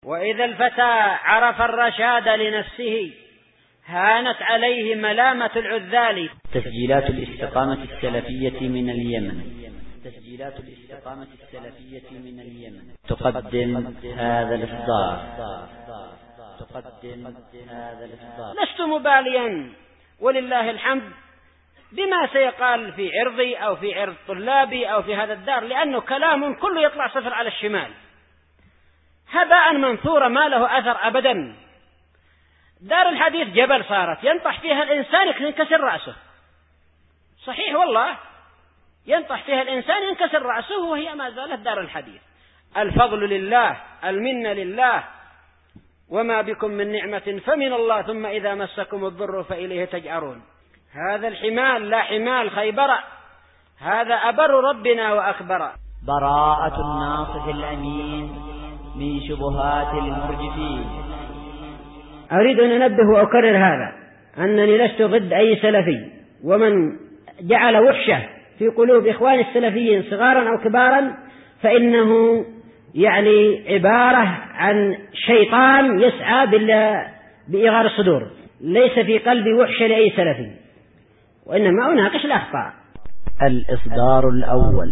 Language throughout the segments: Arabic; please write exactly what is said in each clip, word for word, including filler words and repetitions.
وإذا الفتى عرف الرشاد لنفسه هانت عليه ملامة العذال. تسجيلات الاستقامة السلفية من اليمن تسجيلات الاستقامة السلفية من اليمن تقدم هذا الإصدار تقدم هذا الإصدار. لست مباليا ولله الحمد بما سيقال في عرضي أو في عرض طلابي أو في هذا الدار، لأنه كلام كله يطلع صفر على الشمال، هباء منثورا ما له أثر أبدا. دار الحديث جبل صارت ينطح فيها الإنسان ينكسر رأسه، صحيح والله، ينطح فيها الإنسان ينكسر رأسه، وهي ما زالت دار الحديث. الفضل لله، المنة لله، وما بكم من نعمة فمن الله، ثم إذا مسكم الضر فإليه تجأرون. هذا الحمال لا حمال خيبر، هذا أبر ربنا وأخبر. براءة الناصح الأمين من شبهات المرجفين. أريد أن أنبه وأكرر هذا، أنني لست ضد أي سلفي، ومن جعل وحشة في قلوب إخوان السلفيين صغارا أو كبارا فإنه يعني عبارة عن شيطان يسعى بإغار الصدور. ليس في قلبي وحشة لأي سلفي، وإنما أناقش الأخطاء. الإصدار الأول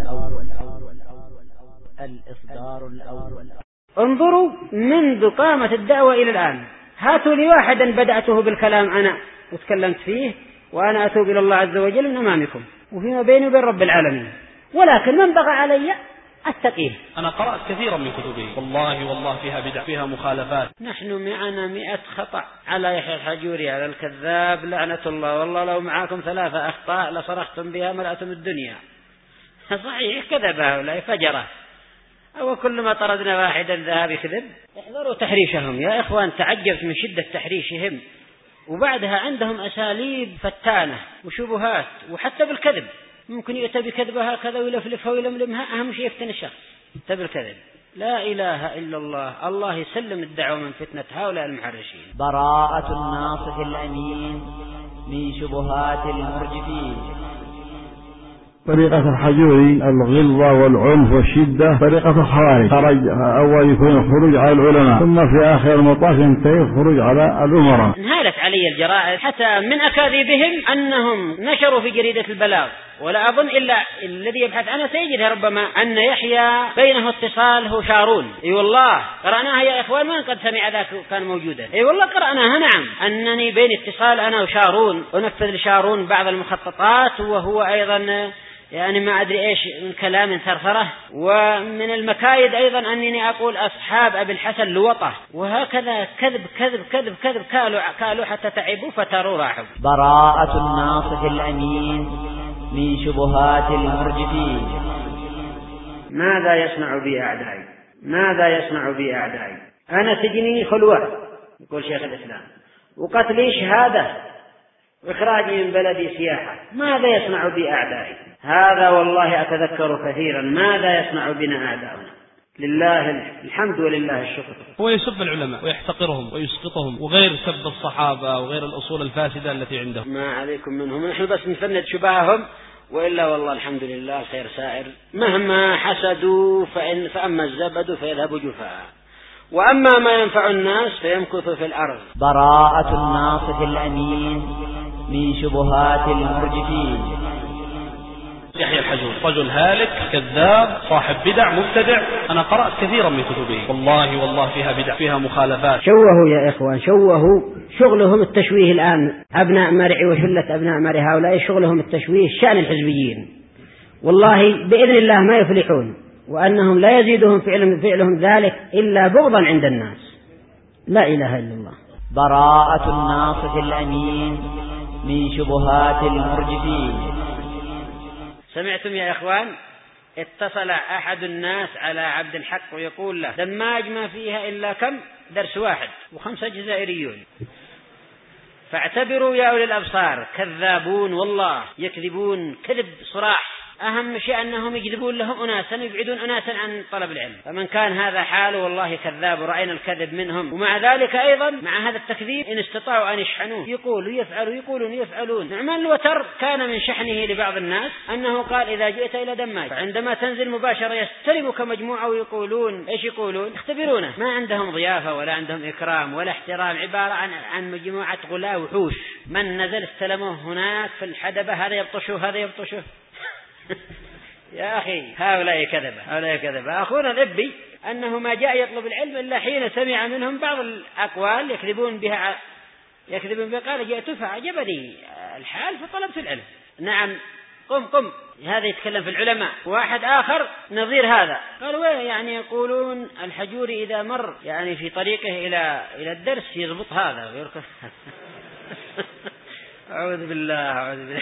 الإصدار الأول. انظروا منذ قامت الدعوة إلى الآن، هاتوا لي واحدا بدأته بالكلام أنا وتكلمت فيه وأنا أتوب إلى الله عز وجل من أمامكم وفيما بيني وبين رب العالمين، ولكن من بغى علي أتقيه. أنا قرأت كثيرا من كتبه، والله والله فيها بدع، فيها مخالفات. نحن معنا مئة خطأ على يحيى الحجوري، على الكذاب لعنة الله، والله لو معاكم ثلاثة أخطاء لصرختم بها ملأتم الدنيا. صحيح كذب هؤلاء فجرة، أو كلما طردنا واحدا ذهب يكذب. احذروا تحريشهم يا إخوان، تعجبت من شدة تحريشهم، وبعدها عندهم أساليب فتانة وشبهات، وحتى بالكذب ممكن يؤتى بكذبها هكذا ويلفلفها ويلملمها، أهم شيء يفتن الشخص حتى بالكذب. لا إله إلا الله، الله يسلم الدعوة من فتنة هؤلاء المحرشين. براءة الناصح الأمين من شبهات المرجفين. طريقة الحجوري الغلظة والعنف والشدة طريقة الخوارج، خرج أول يكون الخروج على العلماء، ثم في آخر المطاف ينتهي الخروج على الأمراء. انهالت علي الجرائد حتى من أكاذيبهم أنهم نشروا في جريدة البلاغ، ولا أظن إلا الذي يبحث عنه سيجد ربما أن يحيى بينه اتصال هو شارون. اي والله قرأناها يا إخوان، من قد سمع ذاك كان موجودا. اي والله قرأناها، نعم، أنني بين اتصال أنا وشارون، أنفذ لشارون بعض المخططات، وهو أيضا يعني ما أدري إيش من كلام ثرثرة، ومن المكايد أيضا أنني أقول أصحاب أبي الحسن لوطة، وهكذا كذب كذب كذب كذب كالوا كالوا حتى تعبوا فتروا راحوا. براءة الناصح الأمين من شبهات المرجفين. ماذا يصنع بي أعدائي؟ ماذا يصنع بي أعدائي؟ أنا سجني خلوة يقول شيخ الإسلام، وقتلي شهادة، وإخراجي من بلدي سياحة، ماذا يصنع بي أعدائي؟ هذا والله أتذكر كثيرا ماذا يصنع بنا أعداؤنا. لله الحمد ولله الشكر. هو يسب العلماء ويحتقرهم ويسقطهم، وغير سب الصحابة وغير الأصول الفاسدة التي عندهم. ما عليكم منهم، نحن بس نفند شبههم، وإلا والله الحمد لله خير سائر. مهما حسدوا فإن فأما الزبد فيذهب جفاء، وأما ما ينفع الناس فيمكث في الأرض. براءة الناصح الأمين من شبهات المرجفين. يحيى الحجوري رجل هالك، كذاب، صاحب بدع، مبتدع. أنا قرأت كثيرا من كتبه، والله والله فيها بدع، فيها مخالفات. شوهوا يا إخوان، شوهوا، شغلهم التشويه الآن. أبناء مرعي وشلة أبناء مرعي هؤلاء شغلهم التشويه شأن الحزبيين، والله بإذن الله ما يفلحون، وأنهم لا يزيدهم فعلهم, فعلهم ذلك إلا بغضا عند الناس. لا إله إلا الله. براءة الناصح الأمين من شبهات المرجفين. سمعتم يا إخوان؟ اتصل أحد الناس على عبد الحق ويقول له دماج ما فيها إلا كم درس واحد وخمسة جزائريون، فاعتبروا يا أولي الأبصار كذابون، والله يكذبون كذب صراح، أهم شيء أنهم يجذبون لهم أناسا يبعدون أناسا عن طلب العلم. فمن كان هذا حاله والله كذاب ورأينا الكذب منهم. ومع ذلك أيضا مع هذا التكذيب إن استطاعوا أن يشحنوه يقولوا يفعلوا يقولون يفعلون. نعمان الوتر كان من شحنه لبعض الناس أنه قال إذا جئت إلى دماج فعندما تنزل مباشرة يستلمك مجموعة ويقولون إيش يقولون؟ يختبرونه. ما عندهم ضيافة ولا عندهم إكرام ولا احترام، عبارة عن عن مجموعة غلاة وحوش. من نزل استلموه هناك في الحدبة، هذا يبطشه هذا يبطشه. يا أخي هؤلاء كذبة هؤلاء كذبة. أخونا الإبي أنه ما جاء يطلب العلم إلا حين سمع منهم بعض الأقوال يكذبون بها يكذبون بها قال جئت فعجبني الحال فطلبت العلم. نعم قم قم هذا يتكلم في العلماء. واحد آخر نظير هذا قالوا يعني يقولون الحجوري إذا مر يعني في طريقه إلى إلى الدرس يضبط هذا ويركض. أعوذ بالله أعوذ بالله.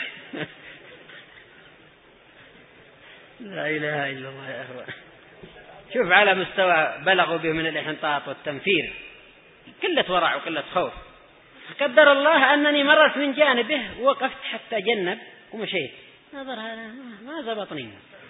لا إله إلا الله يا أخوان. شوف على مستوى بلغوا به من الإحنطاط والتنفير، قلة ورع وقلة خوف. قدر الله أنني مرت من جانبه ووقفت حتى جنب ومشيت، نظر هذا ما زبطني.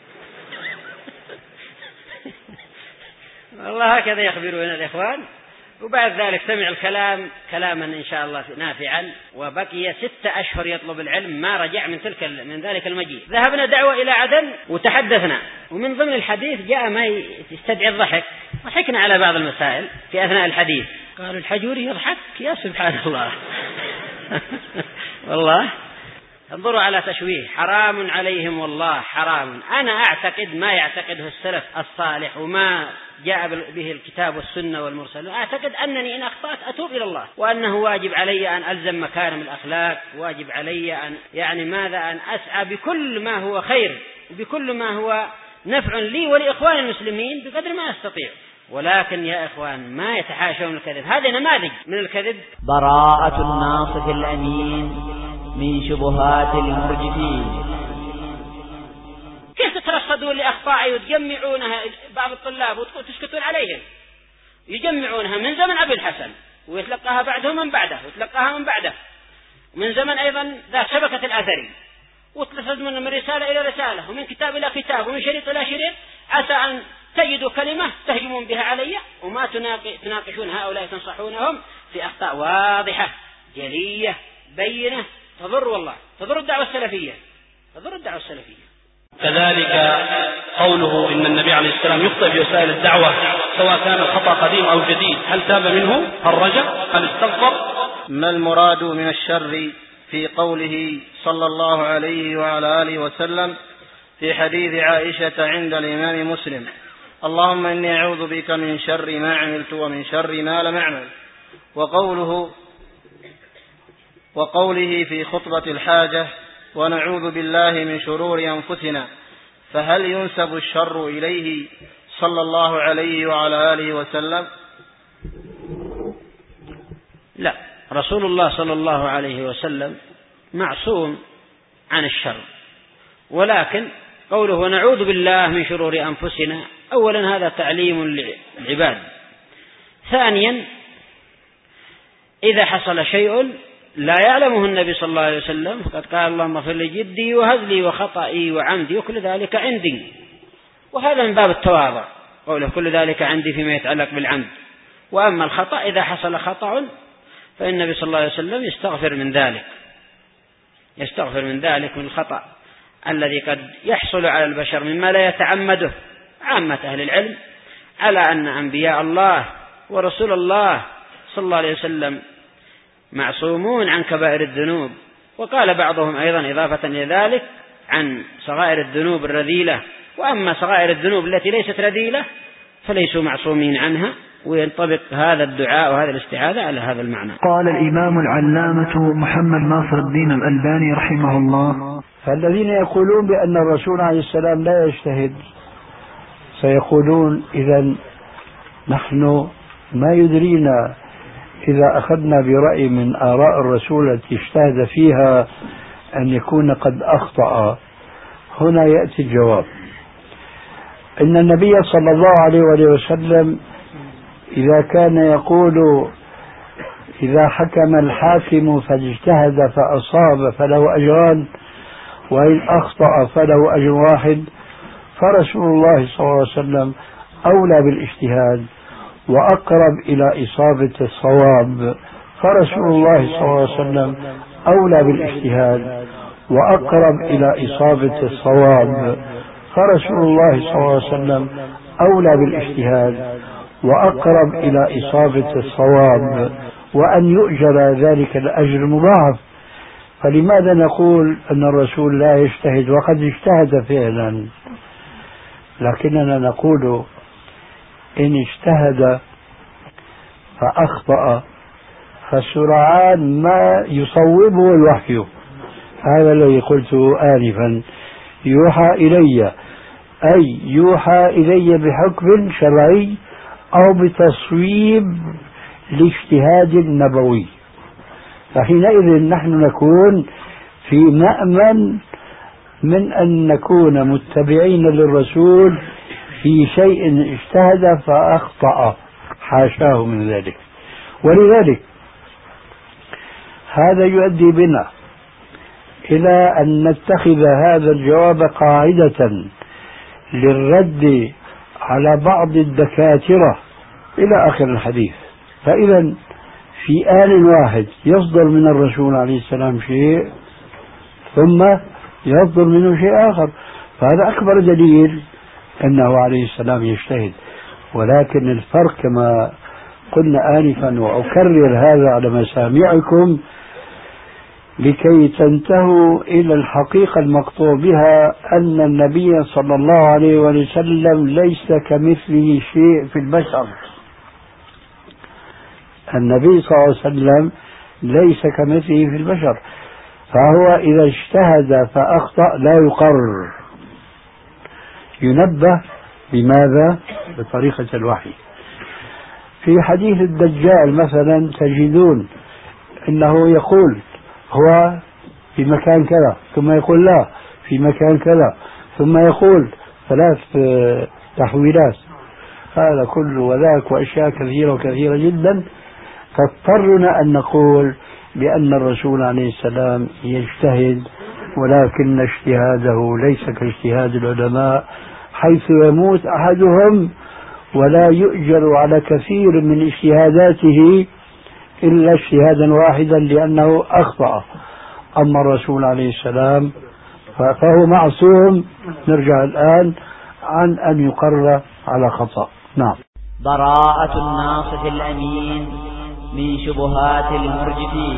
والله هكذا يخبرون الإخوان. وبعد ذلك سمع الكلام كلاما إن شاء الله نافعا، وبقي ستة أشهر يطلب العلم ما رجع من تلك من ذلك المجيء. ذهبنا دعوة إلى عدن وتحدثنا، ومن ضمن الحديث جاء ما يستدعي الضحك، ضحكنا على بعض المسائل في أثناء الحديث. قالوا الحجوري يضحك، يا سبحان الله. والله انظروا على تشويه، حرام عليهم والله حرام. أنا أعتقد ما يعتقده السلف الصالح وما جاء به الكتاب والسنة والمرسل. أعتقد أنني إن أخطأت أتوب إلى الله، وأنه واجب علي أن ألزم مكارم الأخلاق، واجب علي أن يعني ماذا أن أسعى بكل ما هو خير وبكل ما هو نفع لي ولإخوان المسلمين بقدر ما أستطيع. ولكن يا إخوان ما يتحاشون الكذب. هذه نماذج من الكذب. براءة الناصح الأمين من شبهات المرجفين. كيف تترصدون لأخطائي وتجمعونها بعض الطلاب وتسكتون عليهم؟ يجمعونها من زمن أبي الحسن ويتلقاها بعدهم من بعده ويتلقاها من بعده، ومن زمن أيضا ذا شبكة الأثري، وتلفظ من رسالة إلى رسالة ومن كتاب إلى كتاب ومن شريط إلى شريط، عسى أن تجدوا كلمة تهجمون بها علي وما تناقشون هؤلاء تنصحونهم في أخطاء واضحة جلية بينة تضر والله تضر الدعوة السلفية تضر الدعوة السلفية. كذلك قوله إن النبي عليه السلام يخطئ في وسائل الدعوة سواء كان الخطأ قديم أو جديد، هل تاب منه؟ هل رجع؟ هل استغفر؟ ما المراد من الشر في قوله صلى الله عليه وعلى آله وسلم في حديث عائشة عند الإمام مسلم: اللهم إني أعوذ بك من شر ما عملت ومن شر ما لم أعمل، وقوله وقوله في خطبة الحاجة: ونعوذ بالله من شرور أنفسنا، فهل ينسب الشر إليه صلى الله عليه وعلى آله وسلم؟ لا، رسول الله صلى الله عليه وسلم معصوم عن الشر، ولكن قوله ونعوذ بالله من شرور أنفسنا أولا هذا تعليم للعباد. ثانيا إذا حصل شيء لا يعلمه النبي صلى الله عليه وسلم فقد قال اللهم اغفر لي جدي وهزلي وخطئي وعمدي وكل ذلك عندي، وهذا من باب التواضع قوله كل ذلك عندي فيما يتعلق بالعمد. وأما الخطأ إذا حصل خطأ فإن النبي صلى الله عليه وسلم يستغفر من ذلك يستغفر من ذلك من الخطأ الذي قد يحصل على البشر مما لا يتعمده. عامة أهل العلم على أن أنبياء الله ورسول الله صلى الله عليه وسلم معصومون عن كبائر الذنوب، وقال بعضهم أيضا إضافة إلى ذلك عن صغائر الذنوب الرذيلة، وأما صغائر الذنوب التي ليست رذيلة فليسوا معصومين عنها. وينطبق هذا الدعاء وهذا الاستعاذة على هذا المعنى. قال الإمام العلامة محمد ناصر الدين الألباني رحمه الله: فالذين يقولون بأن الرسول عليه السلام لا يجتهد سيقولون إذن نحن ما يدرينا إذا أخذنا برأي من آراء الرسول التي اجتهد فيها أن يكون قد أخطأ. هنا يأتي الجواب: إن النبي صلى الله عليه وسلم إذا كان يقول إذا حكم الحاكم فاجتهد فأصاب فله أجران، وإن أخطأ فله أجر واحد، فرسول الله صلى الله عليه وسلم أولى بالاجتهاد وأقرب إلى إصابة الصواب. فرسول الله صلى الله عليه وسلم أولى بالاجتهاد وأقرب إلى إصابة الصواب. فرسول الله صلى الله عليه وسلم أولى بالاجتهاد وأقرب إلى إصابة الصواب، وأن يؤجر ذلك الأجر مضاعف. فلماذا نقول أن الرسول لا يجتهد وقد اجتهد فعلا؟ لكننا نقول إن اجتهد فأخطأ فسرعان ما يصوبه الوحي. هذا الذي قلته آنفا، يوحى إلي، أي يوحى إلي بحكم شرعي أو بتصويب الاجتهاد النبوي، فحينئذ نحن نكون في مأمن من أن نكون متبعين للرسول في شيء اجتهد فأخطأ، حاشاه من ذلك. ولذلك هذا يؤدي بنا إلى أن نتخذ هذا الجواب قاعدة للرد على بعض الدكاترة إلى آخر الحديث. فإذا في آن واحد يصدر من الرسول عليه السلام شيء ثم يصدر منه شيء آخر، فهذا أكبر دليل أنه عليه السلام يجتهد. ولكن الفرق كما قلنا آنفا وأكرر هذا على مسامعكم لكي تنتهوا إلى الحقيقة المقطوع بها، أن النبي صلى الله عليه وسلم ليس كمثله شيء في البشر. النبي صلى الله عليه وسلم ليس كمثله في البشر، فهو إذا اجتهد فأخطأ لا يقر، ينبه. بماذا؟ بطريقة الوحي. في حديث الدجال مثلا تجدون أنه يقول هو في مكان كذا، ثم يقول لا في مكان كذا، ثم يقول ثلاث تحويلات، هذا كله وذاك وأشياء كثيرة وكثيرة جدا. فاضطرنا أن نقول بأن الرسول عليه السلام يجتهد، ولكن اجتهاده ليس كاجتهاد العلماء، حيث يموت أحدهم ولا يؤجر على كثير من اجتهاداته إلا اجتهادا واحدا لأنه أخطأ. أما الرسول عليه السلام فهو معصوم، نرجع الآن عن أن يقر على خطأ. نعم. براءة الناصح الأمين من شبهات المرجفين.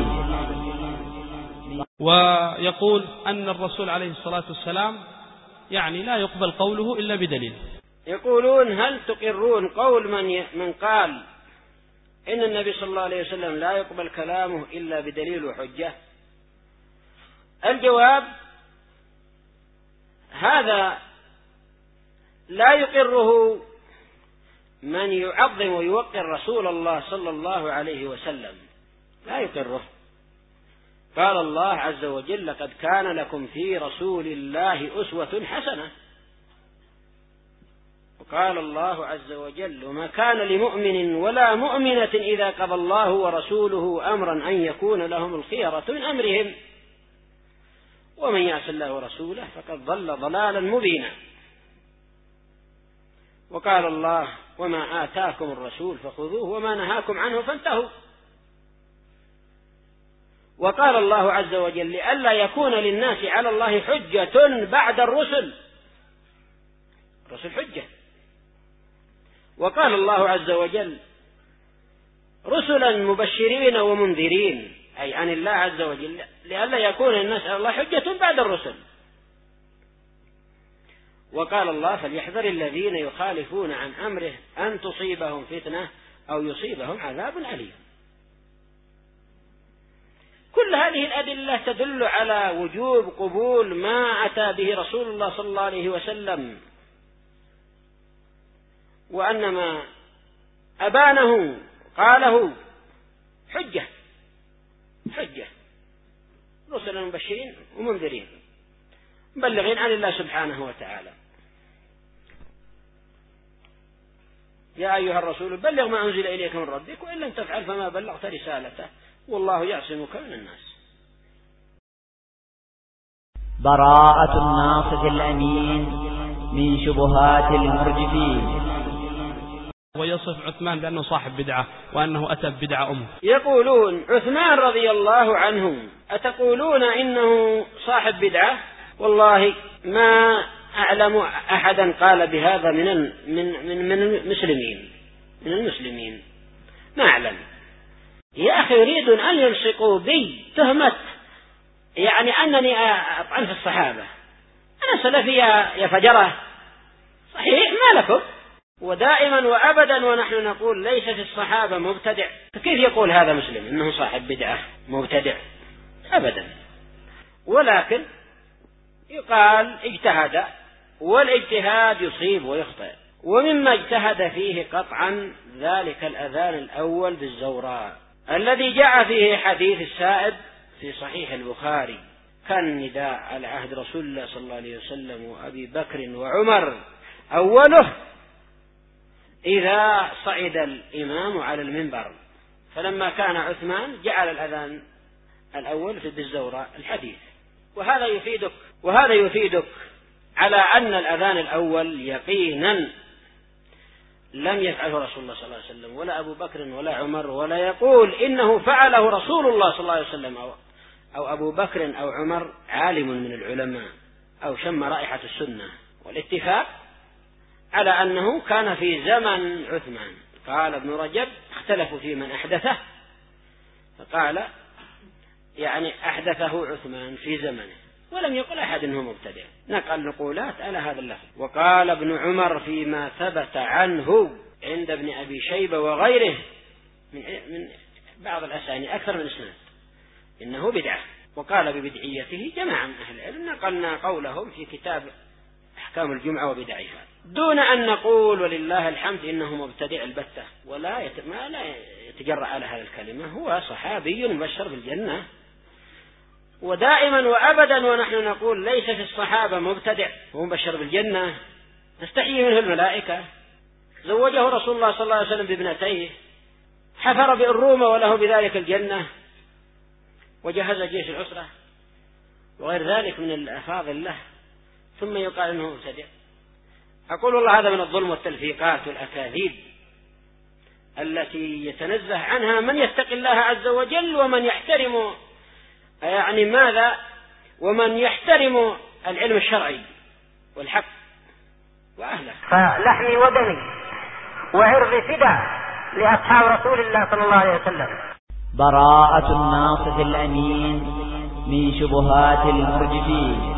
ويقول أن الرسول عليه الصلاة والسلام يعني لا يقبل قوله إلا بدليل. يقولون هل تقرون قول من ي... من قال إن النبي صلى الله عليه وسلم لا يقبل كلامه إلا بدليل وحجة؟ الجواب هذا لا يقره من يعظم ويوقر رسول الله صلى الله عليه وسلم، لا يقره. قال الله عز وجل لقد كان لكم في رسول الله أسوة حسنة. وقال الله عز وجل وما كان لمؤمن ولا مؤمنة إذا قضى الله ورسوله أمرا أن يكون لهم الخيرة من أمرهم ومن يعص الله ورسوله فقد ضل ضلالا مبينا. وقال الله وما آتاكم الرسول فخذوه وما نهاكم عنه فانتهوا. وقال الله عز وجل لئلا يكون للناس على الله حجة بعد الرسل، الرسل حجة. وقال الله عز وجل رسلا مبشرين ومنذرين، أي عن الله عز وجل لئلا يكون للناس على الله حجة بعد الرسل. وقال الله فليحذر الذين يخالفون عن أمره أن تصيبهم فتنة أو يصيبهم عذاب أليم. كل هذه الأدلة تدل على وجوب قبول ما أتى به رسول الله صلى الله عليه وسلم، وأن ما أبانه قاله حجة حجة، رسلا مبشرين ومنذرين مبلغين عن الله سبحانه وتعالى. يا أيها الرسول بلغ ما أنزل إليك من ربك وإن لم تفعل فما بلغت رسالته والله يعصمك من الناس. براءة الناصح الأمين من شبهات المرجفين. ويصف عثمان بأنه صاحب بدعة وأنه أتى ببدعة أم. يقولون عثمان رضي الله عنه أتقولون إنه صاحب بدعة؟ والله ما أعلم أحدا قال بهذا من من من من المسلمين من المسلمين ما أعلم. يا أخي يريدون أن يلصقوا بي تهمة يعني أنني أطعن في الصحابة. أنا سلفية يا فجرة صحيح ما لكم، ودائما وأبدا ونحن نقول ليس في الصحابة مبتدع. فكيف يقول هذا مسلم إنه صاحب بدعة مبتدع؟ أبدا. ولكن يقال اجتهد، والاجتهاد يصيب ويخطئ، ومما اجتهد فيه قطعا ذلك الأذان الأول بالزوراء الذي جاء فيه حديث السائب في صحيح البخاري: كان النداء على عهد رسول الله صلى الله عليه وسلم وأبي بكر وعمر أوله إذا صعد الإمام على المنبر، فلما كان عثمان جعل الأذان الأول في بالزوراء الحديث. وهذا يفيدك وهذا يفيدك على أن الأذان الأول يقينا لم يفعله رسول الله صلى الله عليه وسلم ولا أبو بكر ولا عمر، ولا يقول إنه فعله رسول الله صلى الله عليه وسلم أو, أو أبو بكر أو عمر عالم من العلماء أو شم رائحة السنة. والاتفاق على أنه كان في زمن عثمان. قال ابن رجب: اختلفوا في من أحدثه، فقال يعني أحدثه عثمان في زمنه، ولم يقل أحد أنه مبتدع، نقل نقولات على هذا اللفظ. وقال ابن عمر فيما ثبت عنه عند ابن أبي شيبة وغيره من, من بعض الأساني أكثر من اسناد إنه بدعة، وقال ببدعيته جماعة من أهل العلم، نقلنا قولهم في كتاب أحكام الجمعة وبدعها، دون أن نقول ولله الحمد إنه مبتدع البتة، ولا يت... ما لا يتجرأ على هذه الكلمة. هو صحابي مبشر بالجنة، ودائما وأبدا ونحن نقول ليس في الصحابة مبتدع هو مبشر بالجنة. نستحيي منه الملائكة، زوجه رسول الله صلى الله عليه وسلم بابنتيه، حفر بالرومة وله بذلك الجنة، وجهز جيش العسرة وغير ذلك من الأفاضل له، ثم يقال أنه مبتدع. أقول والله هذا من الظلم والتلفيقات والأكاذيب التي يتنزه عنها من يتقي الله عز وجل ومن يحترم يعني ماذا ومن يحترم العلم الشرعي والحق وأهله. فلحمي ودمي وعرضي فداء لأصحاب رسول الله صلى الله عليه وسلم. براءة الناصح الأمين من شبهات المرجفين.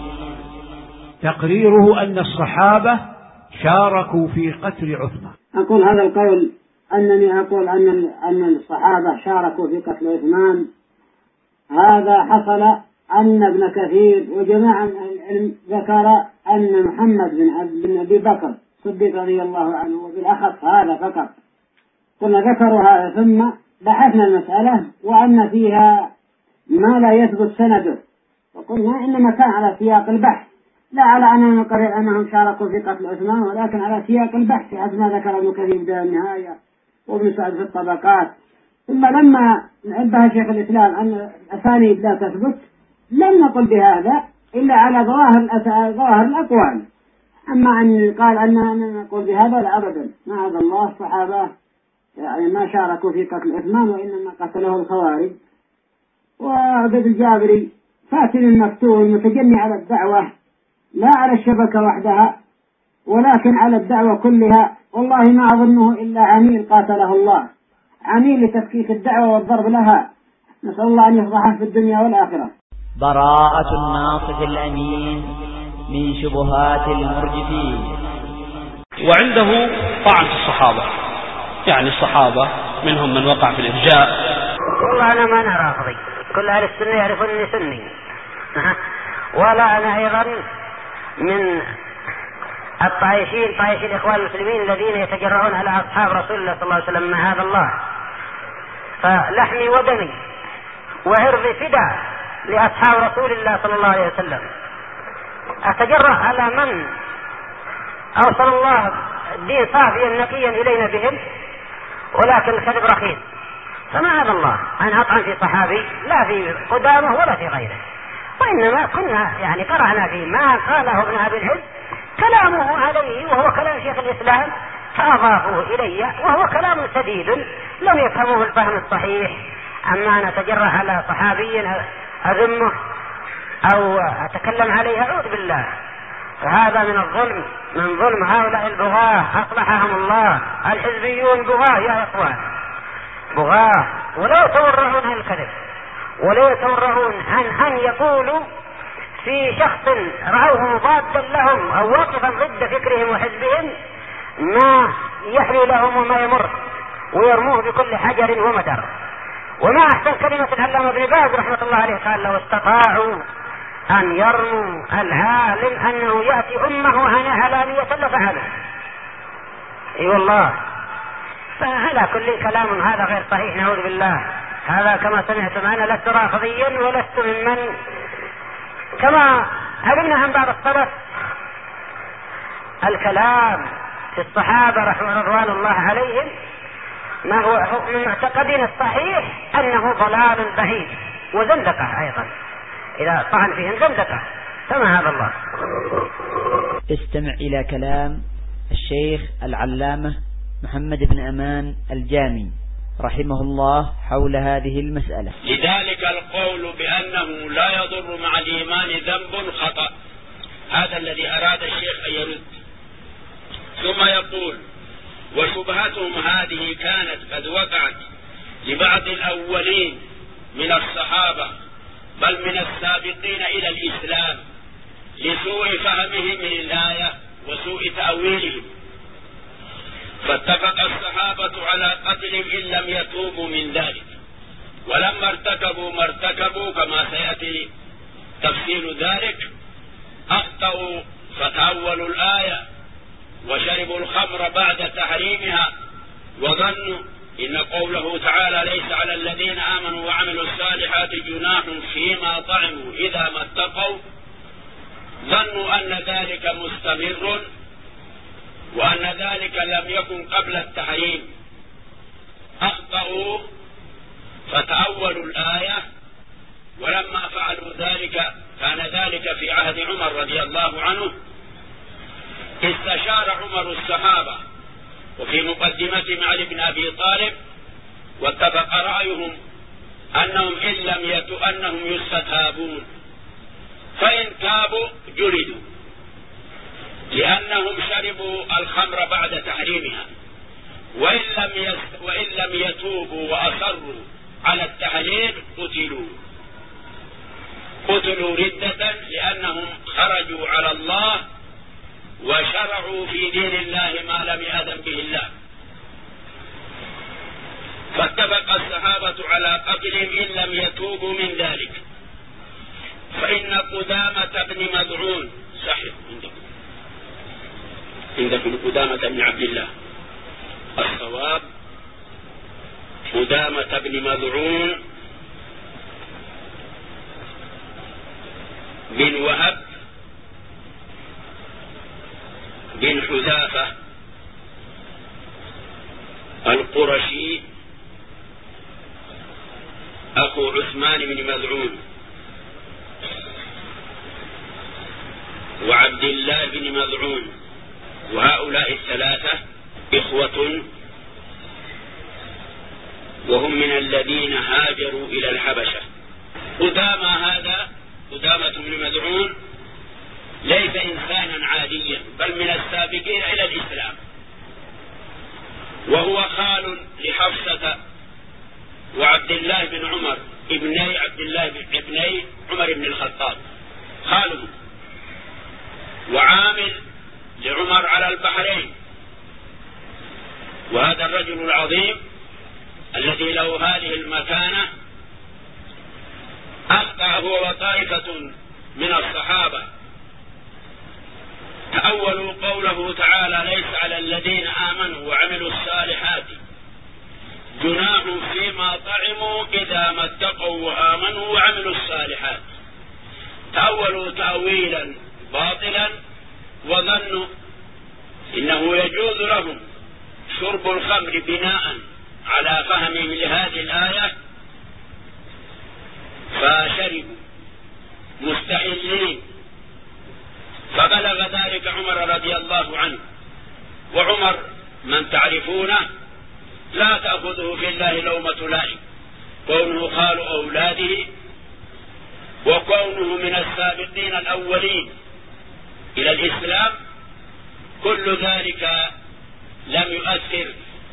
تقريره أن الصحابة شاركوا في قتل عثمان. أقول هذا القول أنني أقول أن أن الصحابة شاركوا في قتل عثمان، هذا حصل أن ابن كثير وجماعة من العلم ذكر أن محمد بن أبي بكر الصديق رضي الله عنه وبالأخص هذا فقط، ثم ذكروا هذا ثم بحثنا المسألة وأن فيها ما لا يثبت سنده، وقلنا إنما كان على سياق البحث، لا على أننا نقرر أنهم شاركوا في قتل عثمان، ولكن على سياق البحث حسب ما ذكر ابن كثير بداية النهاية وابن سعد في الطبقات. ثم لما نبه شيخ الإسلام أن الأسانيد لا تثبت لم نقل بهذا إلا على ظواهر ظواهر الأقوال، أما أن قال أننا نقول بهذا لا أبدا، ما هذا الله الصحابة يعني ما شاركوا في قتل عثمان وإنما قتله الخوارج. وعبد الجابري فاتن المفتون متجني على الدعوة لا على الشبكة وحدها ولكن على الدعوة كلها، والله ما أظنه إلا عميل قاتله الله، عميل لتفكيك الدعوة والضرب لها، نسأل الله أن يفضحه في الدنيا والآخرة. براءة الناصح الأمين من شبهات المرجفين. وعنده طعن في الصحابة، يعني الصحابة منهم من وقع في الإرجاء. والله أنا ما أنا رافضي، كل أهل السنة يعرفون أني سني، ولا أنا أيضا من الطائشين طائشي الإخوان المسلمين الذين يتجرؤون على أصحاب رسول الله صلى الله عليه وسلم، ما هذا الله. فلحمي ودمي وعرضي فداء لأصحاب رسول الله صلى الله عليه وسلم. أتجرأ على من أوصل الله الدين صافيا نقيا إلينا بهم، ولكن الكذب رخيص. فما هذا الله أن أطعن في صحابي لا في قدامه ولا في غيره، وإنما كنا يعني قرأنا في ما قاله ابن أبي العز كلامه عليه وهو كلام شيخ الإسلام فأضافوه إلي وهو كلام سديد لم يفهمه الفهم الصحيح. أما أن أتجرح على صحابي أذمه أو أتكلم عليه أعوذ بالله، فهذا من الظلم، من ظلم هؤلاء البغاة أصلحهم الله. الحزبيون بغاة يا إخوان، بغاة، ولا يتورعون عن الكذب ولا يتورعون عن أن يقولوا في شخص رأوه مضادا لهم أو واقفا ضد فكرهم وحزبهم ما يحوي لهم وما يمر ويرموه بكل حجر ومدر. وما أحسن كلمة العلامة ابن باز رحمة الله عليه قال لو استطاعوا أن يرموا العالم أنه يأتي أمه عن علانية لفعله. اي والله. فعلى كل كلام هذا غير صحيح نعوذ بالله. هذا كما سمعتم أنا لست رافضيا ولست ممن كما علمنا عن بعض السلف الكلام في الصحابة رضوان الله عليهم ما هو من معتقدين الصحيح أنه ضلال بعيد وزندقة أيضا، إذا طعن فيهم زندقة كما هذا الله. استمع إلى كلام الشيخ العلامة محمد بن أمان الجامي رحمه الله حول هذه المسألة. لذلك القول بأنه لا يضر مع الإيمان ذنب خطأ، هذا الذي أراد الشيخ أن يرد. ثم يقول وشبهتهم هذه كانت قد وقعت لبعض الأولين من الصحابة بل من السابقين إلى الإسلام لسوء فهمهم للآية وسوء تأويلهم، فاتفق الصحابة على قتلهم إن لم يتوبوا من ذلك، ولما ارتكبوا ما ارتكبوا كما سيأتي تفسير ذلك أخطأوا فتأولوا الآية وشربوا الخمر بعد تحريمها وظنوا إن قوله تعالى ليس على الذين آمنوا وعملوا الصالحات جناح فيما طعموا إذا ما اتقوا، ظنوا أن ذلك مستمر وأن ذلك لم يكن قبل التحريم، أخطأوا فتأولوا الآية، ولما فعلوا ذلك كان ذلك في عهد عمر رضي الله عنه، استشار عمر الصحابة وفي مقدمتهم علي بن أبي طالب، واتفق رأيهم أنهم إن لم يتوا أنهم يستتابون، فإن تابوا جلدوا لأنهم شربوا الخمر بعد تحريمها، وإن لم, يست... وإن لم يتوبوا وأصروا على التحليل قتلوا قتلوا ردة لأنهم خرجوا على الله وشرعوا في دين الله ما لم يأذن به الله. فاتفق الصحابة على قتلهم إن لم يتوبوا من ذلك. فإن قدامة بن مذعون صحيح عندكم عندكم قدامة بن عبد الله، الصواب قدامة بن مذعون بن وهب بن حذافة القرشي أخو عثمان بن مذعون، وعبد الله بن مذعون، وهؤلاء الثلاثة إخوة وهم من الذين هاجروا إلى الحبشة. قدامى هذا قدامة بن مذعون ليس إنسانا عاديا بل من السابقين إلى الإسلام، وهو خال لحفصة وعبد الله بن عمر ابني عبد الله بن ابني عمر بن الخطاب خاله، وعامل لعمر على البحرين. وهذا الرجل العظيم الذي له هذه المكانة أخطأ هو وطائفة من الصحابة، تأولوا قوله تعالى ليس على الذين آمنوا وعملوا الصالحات جناح فيما طعموا إذا ما اتقوا وآمنوا وعملوا الصالحات، تأولوا تأويلا باطلا وظنوا إنه يجوز لهم شرب الخمر بناء على فهمهم لهذه الآية، فشربوا الأولين. فبلغ ذلك عمر رضي الله عنه، وعمر من تعرفونه لا تأخذه في الله لومة لائم، كونه خال أولاده وكونه من السابقين الأولين إلى الإسلام، كل ذلك لم يؤثر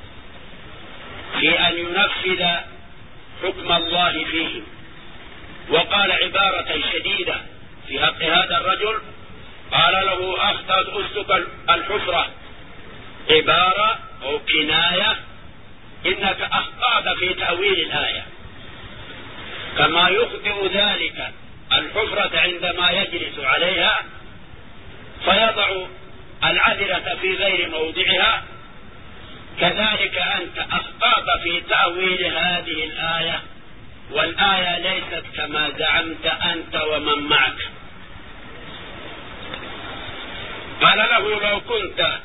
في أن ينفذ حكم الله فيه. وقال عبارة شديدة في حق هذا الرجل، قال له أخطأت أسلك الحفرة، عبارة أو كناية إنك أخطأت في تأويل الآية، كما يخطئ ذلك الحفرة عندما يجلس عليها فيضع العذرة في غير موضعها، كذلك أنت أخطأت في تأويل هذه الآية، والآية ليست كما زعمت أنت ومن معك. قال له لو كنت،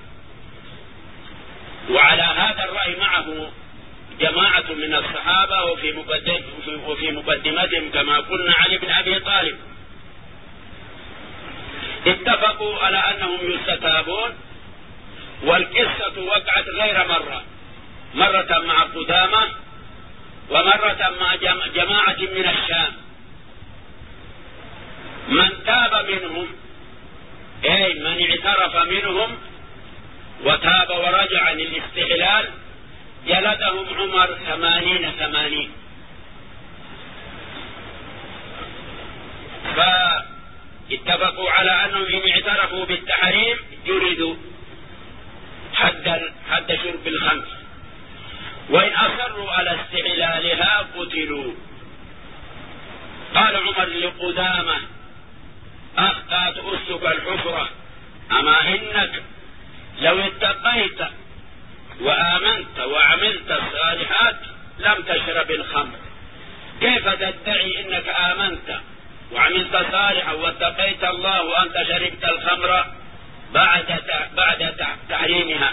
وعلى هذا الرأي معه جماعة من الصحابة وفي وفي مقدمتهم كما قلنا علي بن أبي طالب، اتفقوا على أنهم يستتابون، والقصة وقعت غير مرة، مرة مع قدامة ومرة مع جماعة من الشام. من تاب منهم، أي من اعترف منهم وتاب ورجع عن الاستحلال، جلدهم عمر ثمانين ثمانين. فاتفقوا على أنهم إن اعترفوا بالتحريم جلدوا حد حد شرب الخمر، وإن أصروا على استحلالها قتلوا. قال عمر لقدامة أخطأت أسلك الحفرة، أما إنك لو اتقيت وآمنت وعملت الصالحات لم تشرب الخمر، كيف تدعي إنك آمنت وعملت صالحا واتقيت الله وأنت شربت الخمر بعد بعد تحريمها؟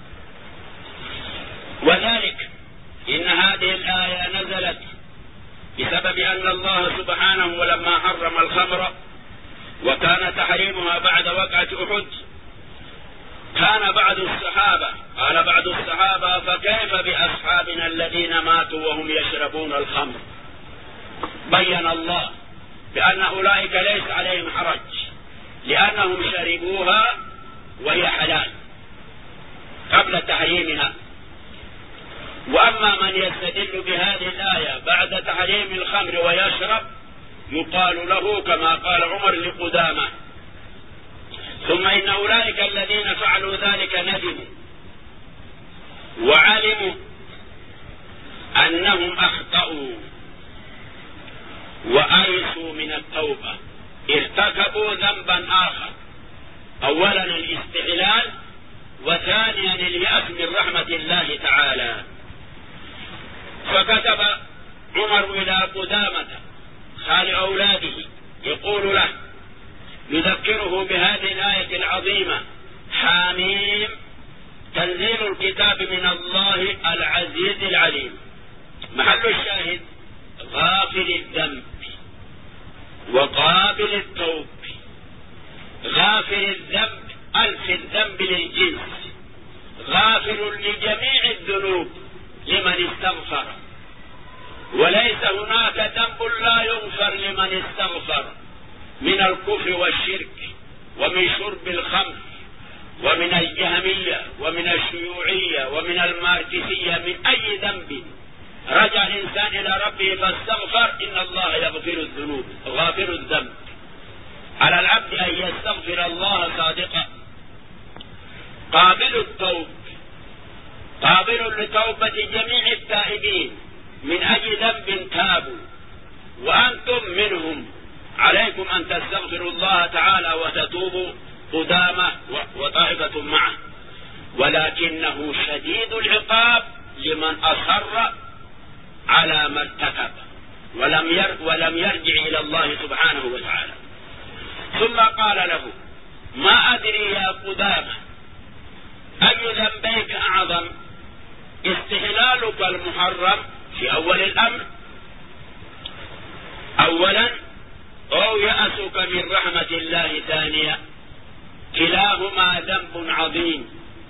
وذلك إن هذه الآية نزلت بسبب أن الله سبحانه ولما حرم الخمر وكان تحريمها بعد وقعة أحد، كان بعض الصحابة قال بعض الصحابة فكيف بأصحابنا الذين ماتوا وهم يشربون الخمر؟ بين الله بأن أولئك ليس عليهم حرج لأنهم شربوها وهي حلال قبل تحريمها. وأما من يستدل بهذه الآية بعد تحريم الخمر ويشرب يقال له كما قال عمر لقدامة: ثم إن أولئك الذين فعلوا ذلك ندموا وعلموا أنهم أخطأوا وأيسوا من التوبة، ارتكبوا ذنبا آخر، أولا الاستحلال، وثانيا اليأس من رحمة الله تعالى. فكتب عمر إلى قدامة خال أولاده يقول له، يذكره بهذه الآية العظيمة: حاميم تنزيل الكتاب من الله العزيز العليم. محل الشاهد: غافل الذنب وقابل التوب. غافل الذنب ألف الذنب للجنس، غافل لجميع الذنوب لمن استغفر، وليس هناك ذنب لا يغفر لمن استغفر من الكفر والشرك ومن شرب الخمر ومن الجهمية ومن الشيوعية ومن الماركسية. من أي ذنب رجع الإنسان إلى ربه فاستغفر إن الله يغفر الذنوب. غافر الذنب، على العبد أن يستغفر الله صادقا. قابل التوب، قابل لتوبة جميع التائبين من أي ذنب تابوا، وأنتم منهم، عليكم أن تستغفروا الله تعالى وتتوبوا قدامه وطائفة معه، ولكنه شديد العقاب لمن أصر على ما ارتكب ولم ولم يرجع إلى الله سبحانه وتعالى. ثم قال له: ما أدري يا قدامة أي ذنبيك أعظم، استحلالك المحرم في أول الأمر أولا، أو يأسك من رحمة الله ثانية، كلاهما ذنب عظيم.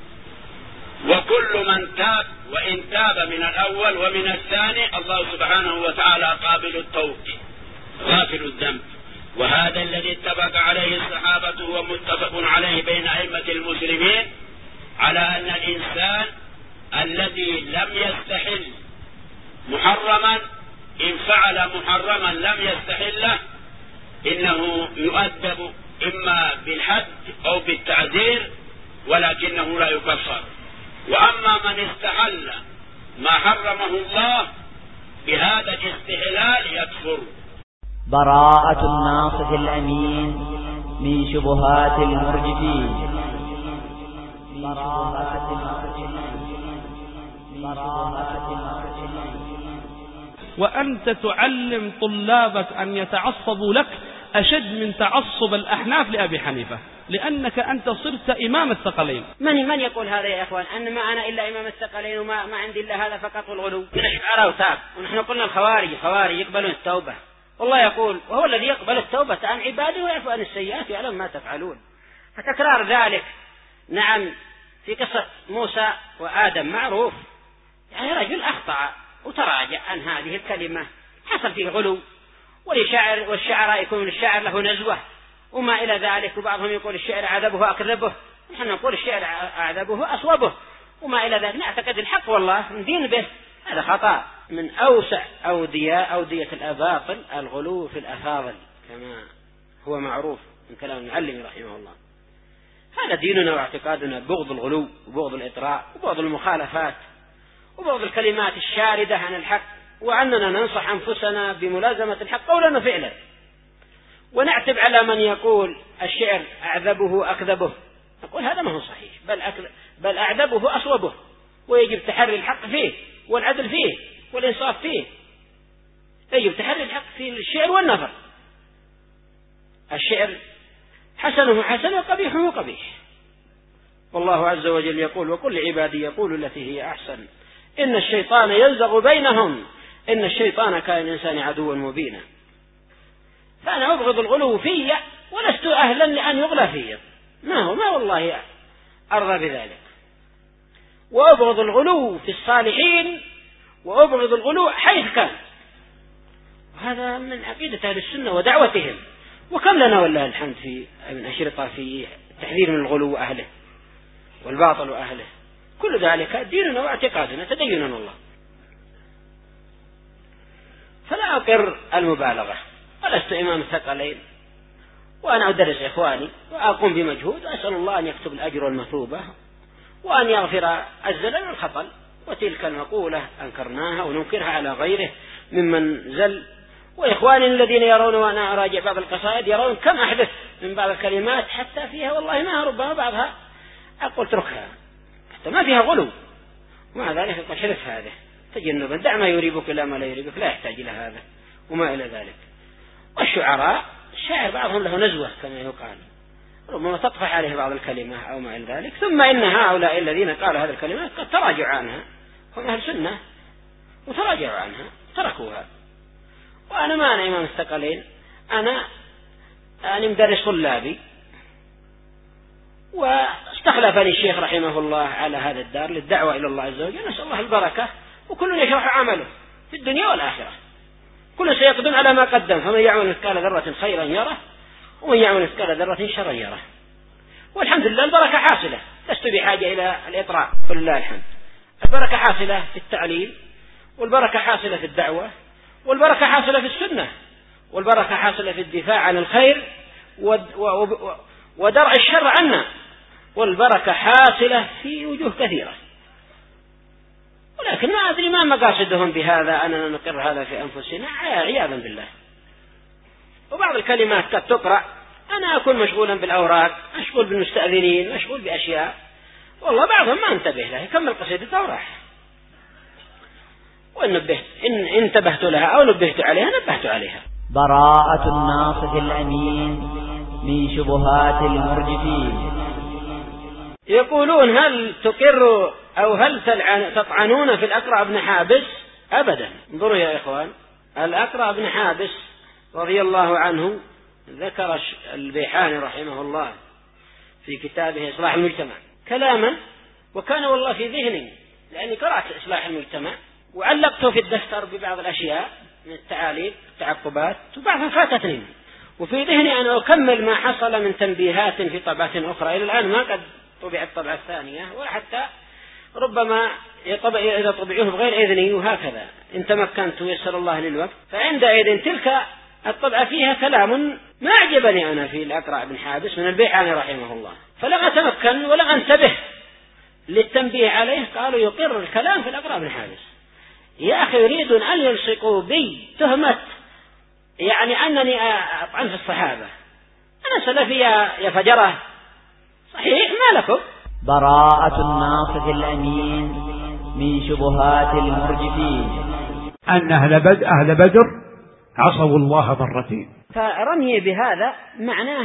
وكل من تاب وإن تاب من الأول ومن الثاني الله سبحانه وتعالى قابل التوب غافل الذنب. وهذا الذي اتفق عليه الصحابة ومتفق عليه بين أئمة المسلمين، على أن الإنسان الذي لم يستحل محرما إن فعل محرما لم يستحله إنه يؤدب إما بالحد أو بالتعذير ولكنه لا يكفر. وأما من استحل ما حرمه الله بهذا الاستحلال يكفر. براءة الناصح الأمين من شبهات المرجفين. وأنت تعلم طلابك أن يتعصبوا لك أشد من تعصب الأحناف لأبي حنيفة، لأنك أنت صرت إمام الثقلين. من من يقول هذا يا إخوان؟ أن ما أنا إلا إمام الثقلين وما ما عندي إلا هذا فقط والغلو من الشعراء وتاب. ونحن قلنا الخوارج خوارج يقبلون التوبة، والله يقول وهو الذي يقبل التوبة عن عباده ويعفو عن السيئات ويعلم ما تفعلون. فتكرار ذلك نعم في قصة موسى وآدم معروف، يعني رجل أخطأ وتراجع عن هذه الكلمة، حصل فيه غلو، والشاعر والشعراء يكون الشاعر له نزوة وما إلى ذلك، وبعضهم يقول الشعر عذبه أكذبه، نحن نقول الشعر عذبه أصوبه وما إلى ذلك، نعتقد الحق والله ندين به. هذا خطأ من أوسع أودية أودية الأباطل الغلو في الأفاضل كما هو معروف من كلام المعلم رحمه الله. هذا ديننا واعتقادنا، بغض الغلو وبغض الإطراء وبغض المخالفات وبغض الكلمات الشاردة عن الحق، وأننا ننصح أنفسنا بملازمة الحق قولا وفعلا، ونعتب على من يقول الشعر أعذبه أكذبه، نقول هذا ما هو صحيح، بل, بل أعذبه أصوبه، ويجب تحري الحق فيه والعدل فيه والإنصاف فيه. يجب تحري الحق في الشعر والنثر. الشعر حسنه حسن وقبيحه قبيح، والله عز وجل يقول وكل عبادي يقول التي هي أحسن إن الشيطان ينزغ بينهم إن الشيطان كان الإنسان عدوا مبينا. فأنا أبغض الغلو في ولست أهلا لأن يغلى في، ما هو ما والله أرضى بذلك. وأبغض الغلو في الصالحين وأبغض الغلو حيث كان، وهذا من عقيدة أهل السنة ودعوتهم. وكم لنا والله الحمد في من أشرطة في تحذير من الغلو وأهله والباطل وأهله، كل ذلك ديننا واعتقادنا تديننا الله. فلا أقر المبالغة، ولست إمام الثقلين، وأنا أدرس إخواني وأقوم بمجهود، وأسأل الله أن يكتب الأجر والمثوبة وأن يغفر الزلل والخطل. وتلك المقولة أنكرناها وننكرها على غيره ممن زل. وإخواني الذين يرون وأنا أراجع بعض القصائد يرون كم أحدث من بعض الكلمات حتى فيها والله ما ربما بعضها أقول اتركها حتى ما فيها غلو، ومع ذلك أقول حرف هذا تجنبا، دع ما يريبك لا ما لا يريبك، لا يحتاج إلى هذا وما إلى ذلك. والشعراء الشاعر بعضهم له نزوة كما يقال، ربما تطفح عليه بعض الكلمة أو ما إلى ذلك، ثم إن هؤلاء الذين قالوا هذه الكلمات قد تراجعوا عنها، هم أهل سنة وتراجعوا عنها تركوها. وأنا ما أنا إمام الثقلين، أنا أنا مدرس طلابي، واستخلفني الشيخ رحمه الله على هذا الدار للدعوة إلى الله عز وجل، نسأل الله البركة، وكل يشرح عمله في الدنيا والآخرة، كل سيقدم على ما قدم، فمن يعمل مثقال ذرة خيرا يره ومن يعمل مثقال ذرة شرا يره. والحمد لله البركة حاصلة، لست بحاجة إلى الإطراء، ولله الحمد. البركة حاصلة في التعليم، والبركة حاصلة في الدعوة، والبركة حاصلة في السنة، والبركة حاصلة في الدفاع عن الخير ودرع الشر عنا، والبركة حاصلة في وجوه كثيرة. ولكن ما أدري ما مقاصدهم بهذا، أننا نقر هذا في أنفسنا عياذا بالله. وبعض الكلمات قد تقرأ أنا أكون مشغولا بالأوراق، مشغول بالمستأذنين، مشغول بأشياء والله بعضهم ما انتبه لها، يكمل قصيدته وراح. وإن نبهت إن انتبهت لها أو نبهت عليها نبهت عليها. براءة الناصح الأمين من شبهات المرجفين. يقولون هل تقر أو هل تطعنون في الأقرع بن حابس؟ أبدا. انظروا يا إخوان، الأقرع بن حابس رضي الله عنه ذكر البيحاني رحمه الله في كتابه إصلاح المجتمع كلاما وكان والله في ذهني، لأني قرأت إصلاح المجتمع وعلقته في الدفتر ببعض الأشياء من التعاليق التعقبات، وبعضها فاتتني، وفي ذهني أن أكمل ما حصل من تنبيهات في طبعات أخرى. إلى الآن ما قد طبع الطبعة الثانية، وحتى ربما إذا طبعوه بغير إذني، وهكذا إن تمكنت ويسر الله للوقت. فعندئذ تلك الطبعة فيها كلام ما أعجبني أنا في الأقرع بن حابس من البيحاني رحمه الله، فلم أتمكن ولم أنتبه للتنبيه عليه. قالوا يقر الكلام في الأقرع بن حابس. يا أخي يريدون أن يلصقوا بي تهمة يعني أنني أطعن في الصحابة. أنا سلفي يا فجرة، صحيح ما لكم. براءة الناصح الأمين من شبهات المرجفين. أن أهل بدر, أهل بدر عصوا الله مرتين. فرمي بهذا معناه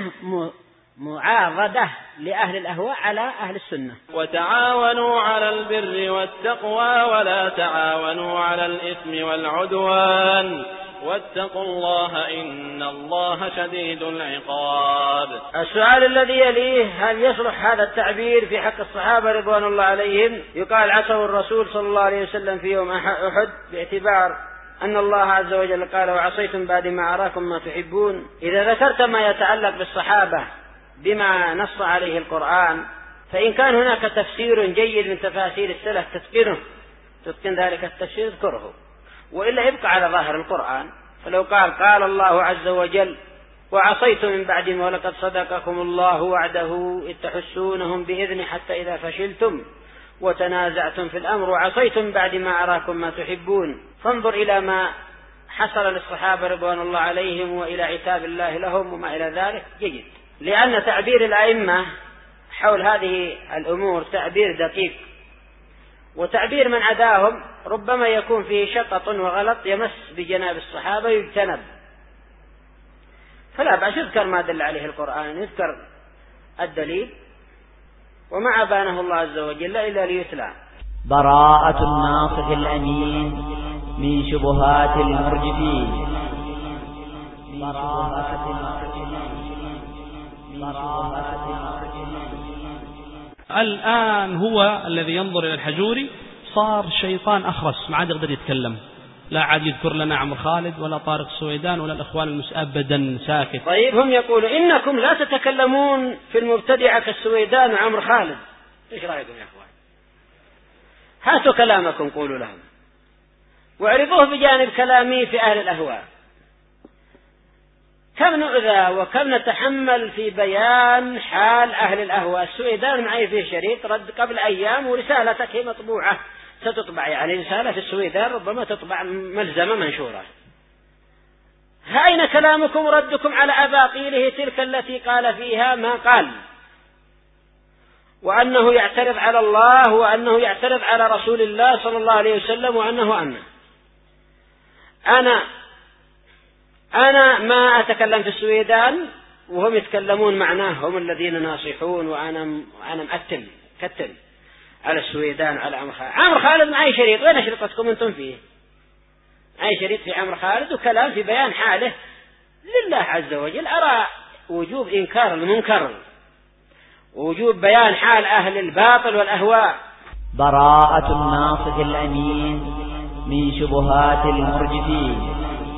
معاضدة لأهل الأهواء على أهل السنة. وتعاونوا على البر والتقوى ولا تعاونوا على الإثم والعدوان واتقوا الله إن الله شديد العقاب. السؤال الذي يليه: هل يصلح هذا التعبير في حق الصحابة رضوان الله عليهم؟ يقال عصوا الرسول صلى الله عليه وسلم في يوم أحد باعتبار أن الله عز وجل قال: وعصيتم بعد ما أراكم ما تحبون. إذا ذكرت ما يتعلق بالصحابة بما نص عليه القرآن، فإن كان هناك تفسير جيد من تفاسير السلف تتقنه تتقن ذلك التفسير اذكره، وإلا يبقى على ظاهر القرآن. فلو قال قال الله عز وجل: وعصيتم من بعد ما ولقد صدقكم الله وعده إذ تحسونهم بإذن حتى إذا فشلتم وتنازعتم في الأمر وعصيتم بعد ما أراكم ما تحبون. فانظر إلى ما حصل للصحابة رضوان الله عليهم وإلى عتاب الله لهم وما إلى ذلك جيد، لأن تعبير الأئمة حول هذه الأمور تعبير دقيق، وتعبير من عداهم ربما يكون فيه شطط وغلط يمس بجناب الصحابة يجتنب. فلا بأس يذكر ما دل عليه القرآن، يذكر الدليل وما أبانه الله عز وجل إلا ليتلى. براءة الناصح الأمين من شبهات المرجفين. الآن هو الذي ينظر إلى الحجوري صار شيطان أخرس، ما عاد يقدر يتكلم، لا عاد يذكر لنا عمرو خالد ولا طارق السويدان ولا الأخوان المسلمين أبدا، ساكت. طيب هم يقولوا إنكم لا تتكلمون في المبتدعة كالسويدان وعمرو خالد، إيش رأيكم يا أخوان؟ هاتوا كلامكم قولوا لهم واعرضوه بجانب كلامي في أهل الأهواء. كم نؤذى وكم نتحمل في بيان حال أهل الأهواء. السويدان معي فيه شريط رد قبل أيام ورسالتك هي مطبوعة ستطبع، يعني رسالة في السويدان ربما تطبع ملزمة منشورة. أين كلامكم وردكم على أباطيله تلك التي قال فيها ما قال، وأنه يعترض على الله وأنه يعترض على رسول الله صلى الله عليه وسلم وأنه أنه أنا أنا ما أتكلم في السويدان وهم يتكلمون معناه، هم الذين ناصحون، وأنا أنا مأتم كتم على السويدان على عمرو خالد. عمرو خالد معي شريط، وين شريطتكم أنتم فيه؟ معي شريط في عمرو خالد وكلام في بيان حاله لله عز وجل. أرى وجوب إنكار المنكر ووجوب بيان حال أهل الباطل والأهواء. براءة الناصح الأمين من شبهات المرجفين.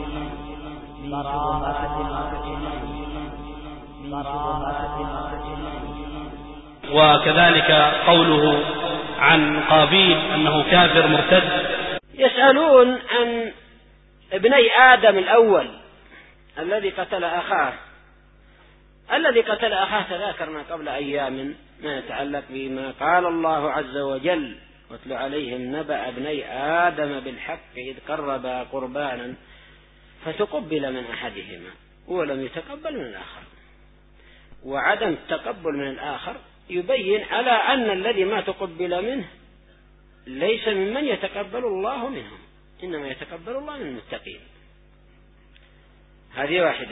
وكذلك قوله عن قابيل أنه كافر مرتد. يسألون عن ابني آدم الأول الذي قتل أخاه الذي قتل أخاه تذاكرنا قبل أيام ما يتعلق بما قال الله عز وجل: واتل عليهم نبأ ابني آدم بالحق إذ قربا قربانا فتقبل من أحدهما ولم يتقبل من الآخر. وعدم التقبل من الآخر يبين على أن الذي ما تقبل منه ليس ممن يتقبل الله منهم، إنما يتقبل الله من المتقين. هذه واحدة.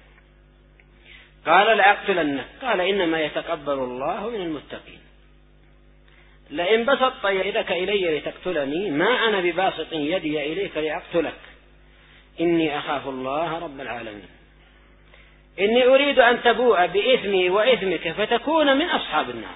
قال لأقتلنك، قال إنما يتقبل الله من المتقين. لئن بسطت يدك إلي لتقتلني ما أنا بباسط يدي إليك لأقتلك إني أخاف الله رب العالمين. إني أريد أن تبوء بإثمي وإثمك فتكون من أصحاب النار.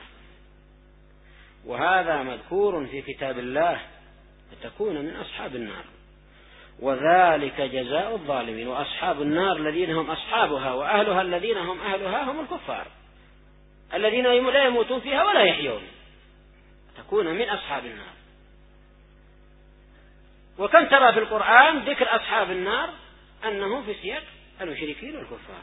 وهذا مذكور في كتاب الله، فتكون من أصحاب النار. وذلك جزاء الظالمين. وأصحاب النار الذين هم أصحابها وأهلها الذين هم أهلها هم الكفار الذين لا يموتون فيها ولا يحيون، تكون من أصحاب النار. وكم ترى في القرآن ذكر أصحاب النار أنه في سياق المشركين والكفار.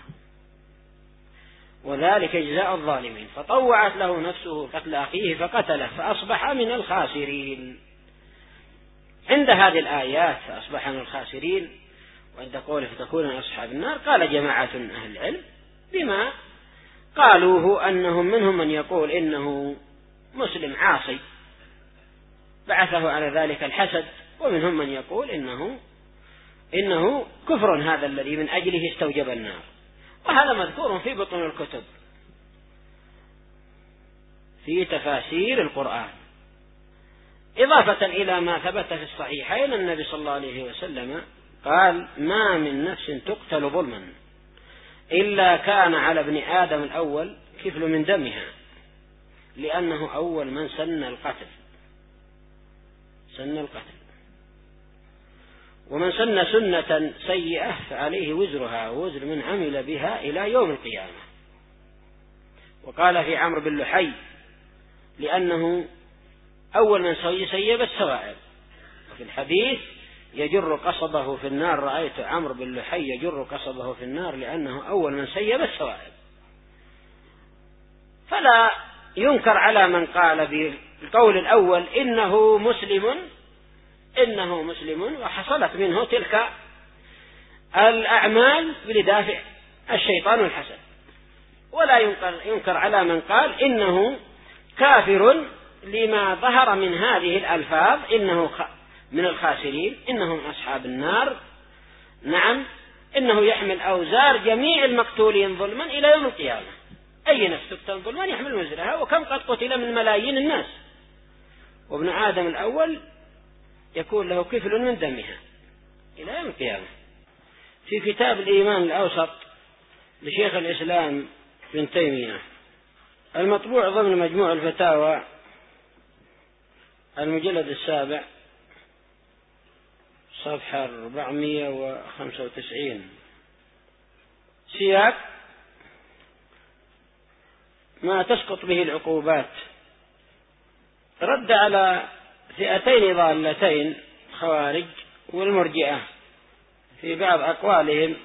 وذلك جزاء الظالمين. فطوعت له نفسه قتل أخيه فقتله فأصبح من الخاسرين. عند هذه الآيات فأصبح من الخاسرين وعند قوله فتكون من أصحاب النار، قال جماعة من أهل العلم بما قالوه أنهم منهم من يقول إنه مسلم عاصي بعثه على ذلك الحسد، ومنهم من يقول إنه إنه كفر هذا الذي من أجله استوجب النار. وهذا مذكور في بطون الكتب في تفاسير القرآن، إضافة إلى ما ثبت في الصحيحين النبي صلى الله عليه وسلم قال: ما من نفس تقتل ظلما إلا كان على ابن آدم الأول كفل من دمها، لأنه أول من سن القتل سن القتل ومن سن سنة سيئة فعليه وزرها ووزر من عمل بها إلى يوم القيامة. وقال في عمرو بن لحي: لأنه أول من سيب السوائب. وفي الحديث: يجر قصبه في النار، رأيت عمرو بن لحي يجر قصبه في النار لأنه أول من سيب السوائب. فلا ينكر على من قال بالقول الأول إنه مسلم إنه مسلم وحصلت منه تلك الأعمال لدافع الشيطان والحسد، ولا ينكر, ينكر على من قال إنه كافر لما ظهر من هذه الألفاظ إنه من الخاسرين، إنه من أصحاب النار. نعم، إنه يحمل أوزار جميع المقتولين ظلما إلى يوم القيامة. أي نفس تقتل ظلما يحمل وزرها، وكم قد قتل من ملايين الناس، وابن آدم الأول يكون له كفل من دمها إلى يوم القيامة. في كتاب الإيمان الأوسط لشيخ الإسلام ابن تيمية المطبوع ضمن مجموع الفتاوى المجلد السابع صفحة أربعمائة وخمسة وتسعين، سياق ما تسقط به العقوبات، رد على فئتين ضالتين خوارج والمرجئة في بعض أقوالهم،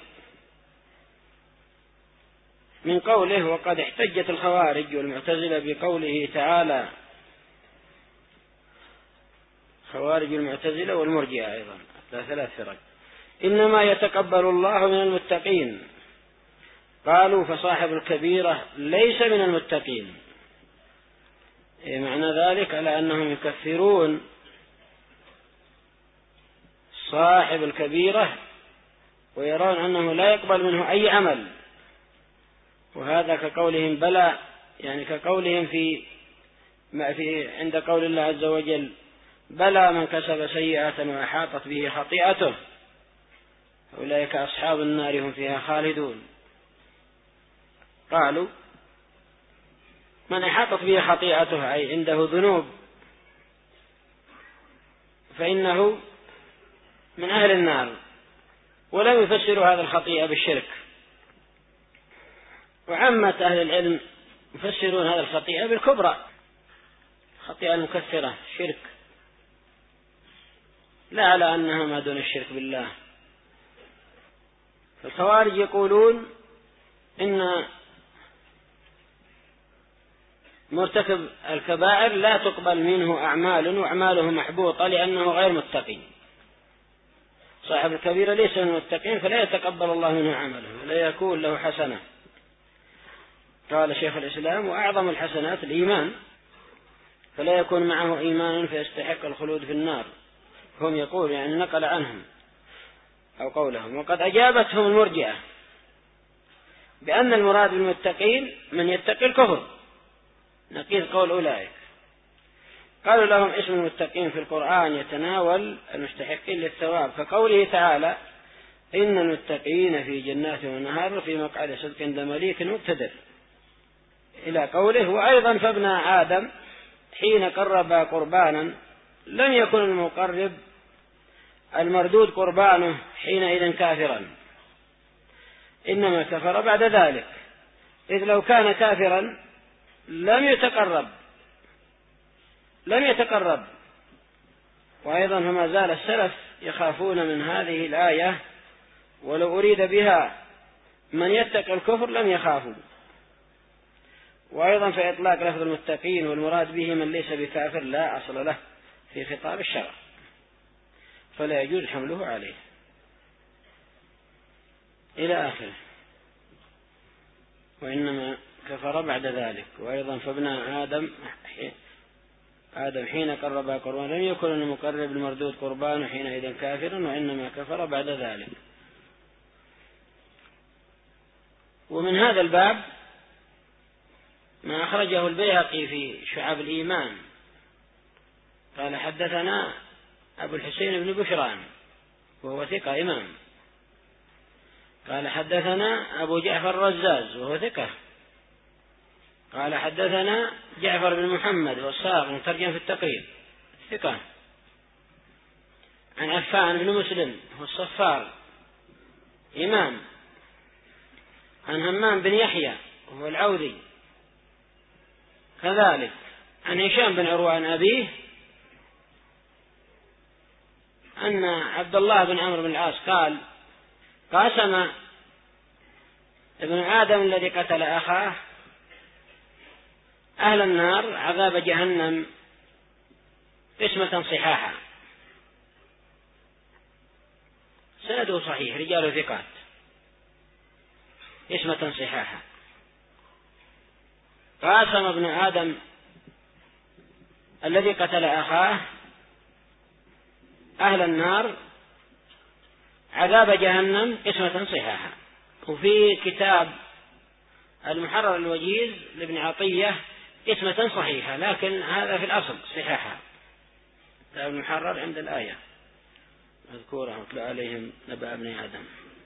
من قوله: وقد احتجت الخوارج والمعتزلة بقوله تعالى، خوارج المعتزلة والمرجئة أيضا ثلاث فرق، إنما يتقبل الله من المتقين. قالوا: فصاحب الكبيرة ليس من المتقين. معنى ذلك على أنهم يكفرون صاحب الكبيرة ويرون أنه لا يقبل منه أي عمل. وهذا كقولهم بلى، يعني كقولهم في ما في عند قول الله عز وجل: بلى من كسب سيئة وأحاطت به خطيئته أولئك أصحاب النار هم فيها خالدون. قالوا: من أحاطت به خطيئته أي عنده ذنوب فإنه من أهل النار، ولم يفسروا هذا الخطيئة بالشرك. وعامة أهل العلم يفسرون هذا الخطيئة بالكبرى، خطيئة المكفرة شرك، لا على أنها ما دون الشرك بالله. فالخوارج يقولون إن مرتكب الكبائر لا تقبل منه أعمال وأعماله محبوطة لأنه غير متقين. صاحب الكبيرة ليس من المتقين فلا يتقبل الله منه عمله ولا يكون له حسنة. قال شيخ الإسلام: وأعظم الحسنات الإيمان، فلا يكون معه إيمان فيستحق الخلود في النار. هم يقول يعني نقل عنهم أو قولهم. وقد أجابتهم المرجئة بأن المراد بالمتقين من يتقي الكفر، نقيض قول أولئك. قالوا لهم: اسم المتقين في القرآن يتناول المستحقين للثواب، كقوله تعالى: إن المتقين في جنات ونهر في مقعد صدق عند مليك مقتدر، إلى قوله: وأيضا فابن آدم حين قرب قربانا لم يكن المقرب المردود قربانه حينئذ كافرا، إنما كفر بعد ذلك، إذ لو كان كافرا لم يتقرب لم يتقرب وأيضا فما زال السلف يخافون من هذه الآية، ولو أريد بها من يتقي الكفر لم يخافوا. وأيضا في إطلاق لفظ المتقين والمراد به من ليس بكافر لا أصل له في خطاب الشرع، فلا يجوز حمله عليه إلى آخره. وإنما كفر بعد ذلك. وأيضا فابن آدم آدم حين قرب قربانا لم يكن المقرب المردود قربانه حينئذ كافرا، وإنما كفر بعد ذلك. ومن هذا الباب ما أخرجه البيهقي في شعب الإيمان قال: حدثنا أبو الحسين بن بشران وهو ثقة إمام، قال: حدثنا أبو جعفر الرزاز وهو ثقة، قال: حدثنا جعفر بن محمد والصاغ مترجم في التقريب ثقة، عن عفان بن مسلم والصفار إمام، عن همام بن يحيى وهو العوذي كذلك، عن هشام بن عروة عن أبيه أن عبد الله بن عمرو بن العاص قال: قاسم ابن آدم الذي قتل أخاه أهل النار عذاب جهنم قسمة صحاحا. سنده صحيح، رجال ثقات، قسمة صحاحا. قاسم ابن آدم الذي قتل أخاه أهل النار عذاب جهنم قسمة صحاحا. وفي كتاب المحرر الوجيز لابن عطية قسمة صحيحة، لكن هذا في الأصل صحاحة. كتاب المحرر عند الآية مذكورة: واتل عليهم نبأ ابن آدم.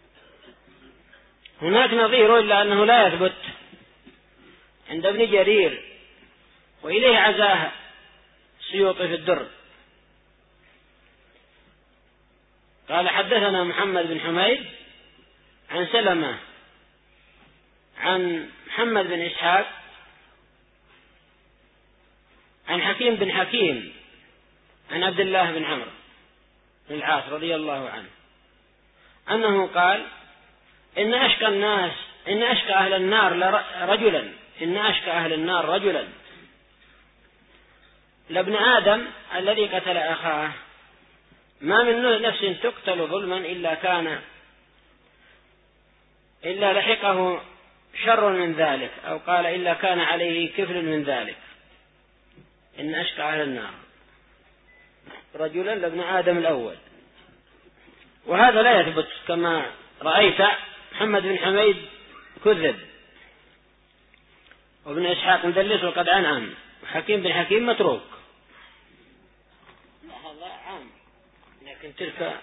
هناك نظير إلا أنه لا يثبت عند ابن جرير، وإليه عزاه السيوطي في الدر. قال: حدثنا محمد بن حميد عن سلمة عن محمد بن إسحاق عن حكيم بن حكيم عن عبد الله بن عمرو بن العاص رضي الله عنه أنه قال: إن أشقى الناس إن أشقى أهل النار رجلا إن أشقى أهل النار رجلا لابن آدم الذي قتل أخاه، ما من نفس تقتل ظلما إلا كان إلا لحقه شر من ذلك، أو قال: إلا كان عليه كفل من ذلك. إن أشقى أهل النار رجلا لابن آدم الأول. وهذا لا يثبت كما رأيت. محمد بن حميد كذب، وابن إسحاق مدلس وقد عنعن، وحكيم بن حكيم متروك. هذا عام، لكن تلك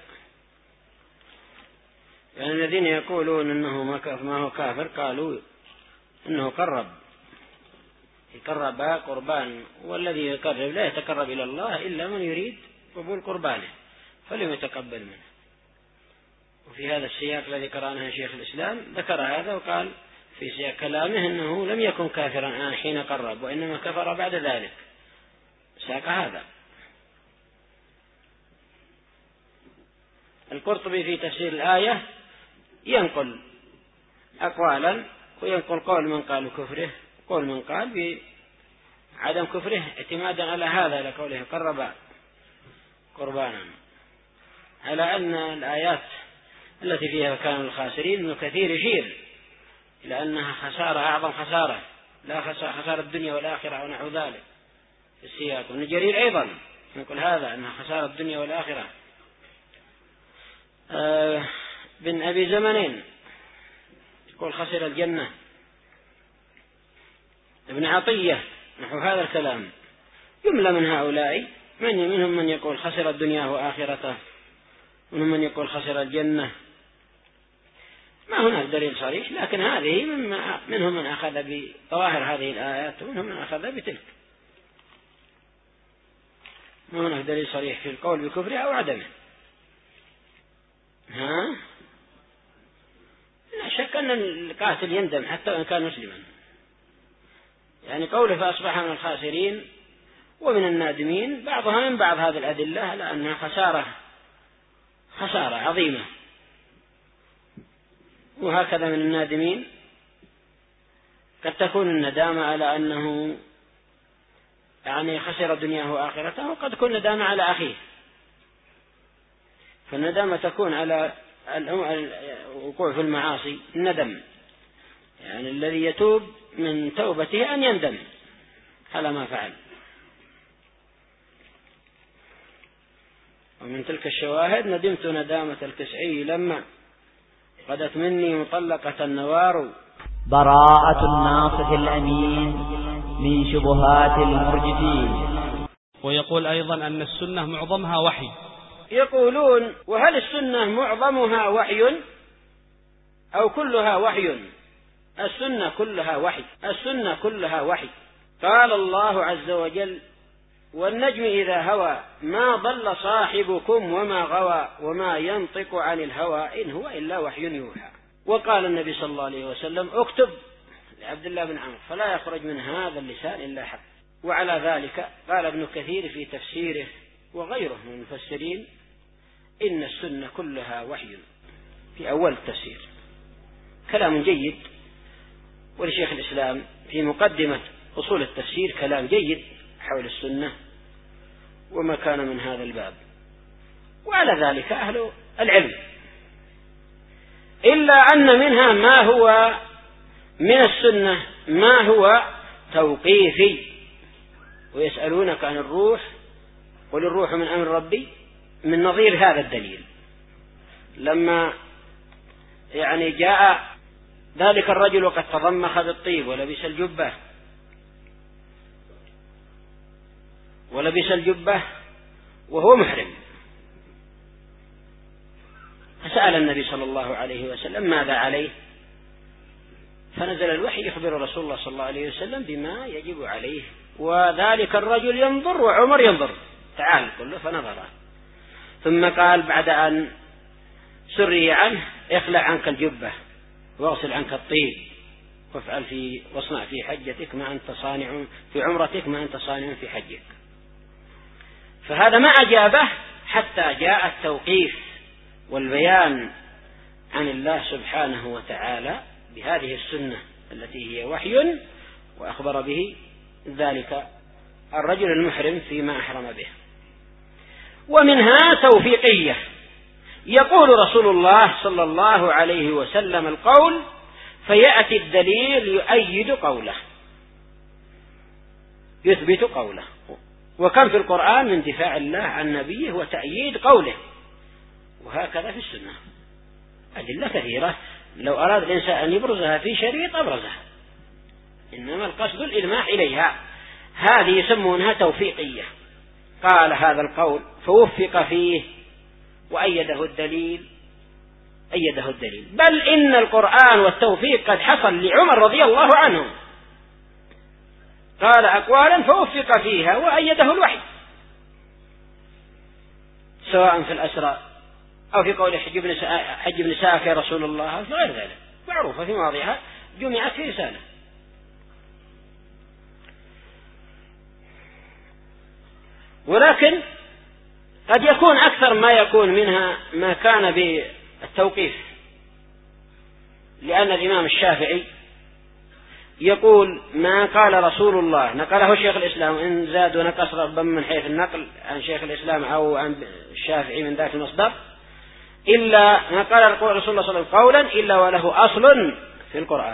يعني الذين يقولون إنه ما هو كافر قالوا إنه قرب يقرب قربان، والذي يقرب لا يتقرب إلى الله إلا من يريد قبول قربانه فلم يتقبل منه. وفي هذا السياق الذي قرأناه شيخ الإسلام ذكر هذا، وقال في سياق كلامه إنه لم يكن كافرا حين قرب، وإنما كفر بعد ذلك. ساق هذا. القرطبي في تفسير الآية ينقل أقوالا، وينقل قول من قال كفره، قول من قال بعدم كفره، اعتمادا على هذا لقوله قرب قربانا، على أن الآيات التي فيها كانوا الخاسرين من كثير يشير إلى أنها خسارة أعظم خسارة، لا خسارة الدنيا والآخرة ونحو ذلك في السياق. وابن جرير أيضا يقول هذا أنها خسارة الدنيا والآخرة. آه بن أبي زمنين يقول خسر الجنة. ابن عطية نحو هذا الكلام. جملة من هؤلاء من منهم من يقول خسر الدنيا وآخرته، ومنهم من يقول خسر الجنة، ما هناك دليل صريح، لكن هذه منهم من أخذ بظواهر هذه الآيات ومنهم من أخذ بتلك. ما هناك دليل صريح في القول بكفره أو عدمه. ها؟ لا شك أن القاتل يندم حتى وإن كان مسلما، يعني قوله فأصبح من الخاسرين ومن النادمين بعضها من بعض هذه الأدلة على أنها خسارة خسارة عظيمة. وهكذا من النادمين قد تكون الندامة على أنه يعني خسر دنياه وآخرته، وقد تكون ندامة على أخيه. فالندامة تكون على الوقوع في المعاصي الندم، يعني الذي يتوب من توبته أن يندم على ما فعل. ومن تلك الشواهد ندمت ندامة الكسعي لما غدت مني مطلقة النوار. براءة الناصح الأمين من شبهات المرجفين. ويقول أيضا أن السنة معظمها وحي. يقولون وهل السنة معظمها وحي أو كلها وحي؟ السنة كلها وحي، السنة كلها وحي. قال الله عز وجل والنجم إذا هوى ما ضل صاحبكم وما غوى وما ينطق عن الهوى إن هو إلا وحي يوحى. وقال النبي صلى الله عليه وسلم اكتب لعبد الله بن عمرو فلا يخرج من هذا اللسان إلا حق. وعلى ذلك قال ابن كثير في تفسيره وغيره من المفسرين إن السنة كلها وحي في أول التفسير. كلام جيد. ولشيخ الإسلام في مقدمة أصول التفسير كلام جيد حول السنة وما كان من هذا الباب. وعلى ذلك أهل العلم، إلا أن منها ما هو من السنة ما هو توقيفي. ويسألونك عن الروح قل الروح من أمر ربي، من نظير هذا الدليل لما يعني جاء ذلك الرجل وقد تضمخ بالطيب ولبس الجبة ولبس الجبة وهو محرم، فسأل النبي صلى الله عليه وسلم ماذا عليه؟ فنزل الوحي يخبر رسول الله صلى الله عليه وسلم بما يجب عليه. وذلك الرجل ينظر وعمر ينظر تعال كله فنظر، ثم قال بعد أن سري عنه اخلع عنك الجبة واغسل عنك الطيب وافعل في واصنع في حجتك ما أنت صانع في عمرتك ما أنت صانع في حجك. فهذا ما أجابه حتى جاء التوقيف والبيان عن الله سبحانه وتعالى بهذه السنة التي هي وحي، وأخبر به ذلك الرجل المحرم فيما أحرم به. ومنها توفيقية، يقول رسول الله صلى الله عليه وسلم القول فيأتي الدليل يؤيد قوله يثبت قوله. وكم في القرآن من دفاع الله عن نبيه وتأييد قوله، وهكذا في السنة أدلة كثيرة لو أراد الإنسان أن يبرزها في شريط أبرزها، إنما القصد الإلماح إليها. هذه يسمونها توفيقية. قال هذا القول فوفق فيه وأيده الدليل أيده الدليل. بل إن القرآن والتوفيق قد حصل لعمر رضي الله عنه، قال أقوالا فوفق فيها وأيده الوحي، سواء في الأسرى أو في قول حج بن حج بن ساك يا رسول الله أو في غير ذلك، معروفة في مواضعها جمعت في رسالة. ولكن قد يكون أكثر ما يكون منها ما كان بالتوقيف، لأن الإمام الشافعي يقول ما قال رسول الله نقله شيخ الإسلام، إن زاد ونقص ربما من حيث النقل عن شيخ الإسلام أو عن الشافعي من ذات المصدر، إلا ما قال رسول الله صلى الله عليه وسلم قولا إلا وله أصل في القرآن.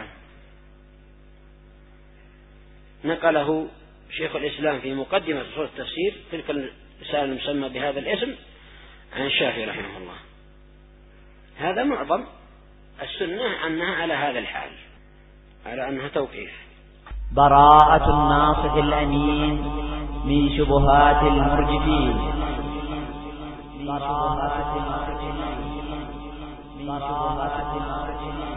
نقله شيخ الإسلام في مقدمة أصول التفسير تلك الرسالة المسمى بهذا الاسم عن الشافعي رحمه الله. هذا معظم السنة أنها على هذا الحال، على أنها توقيف. براءة الناصح الأمين من شبهات المرجفين. براءة الناصح الأمين من شبهات المرجفين.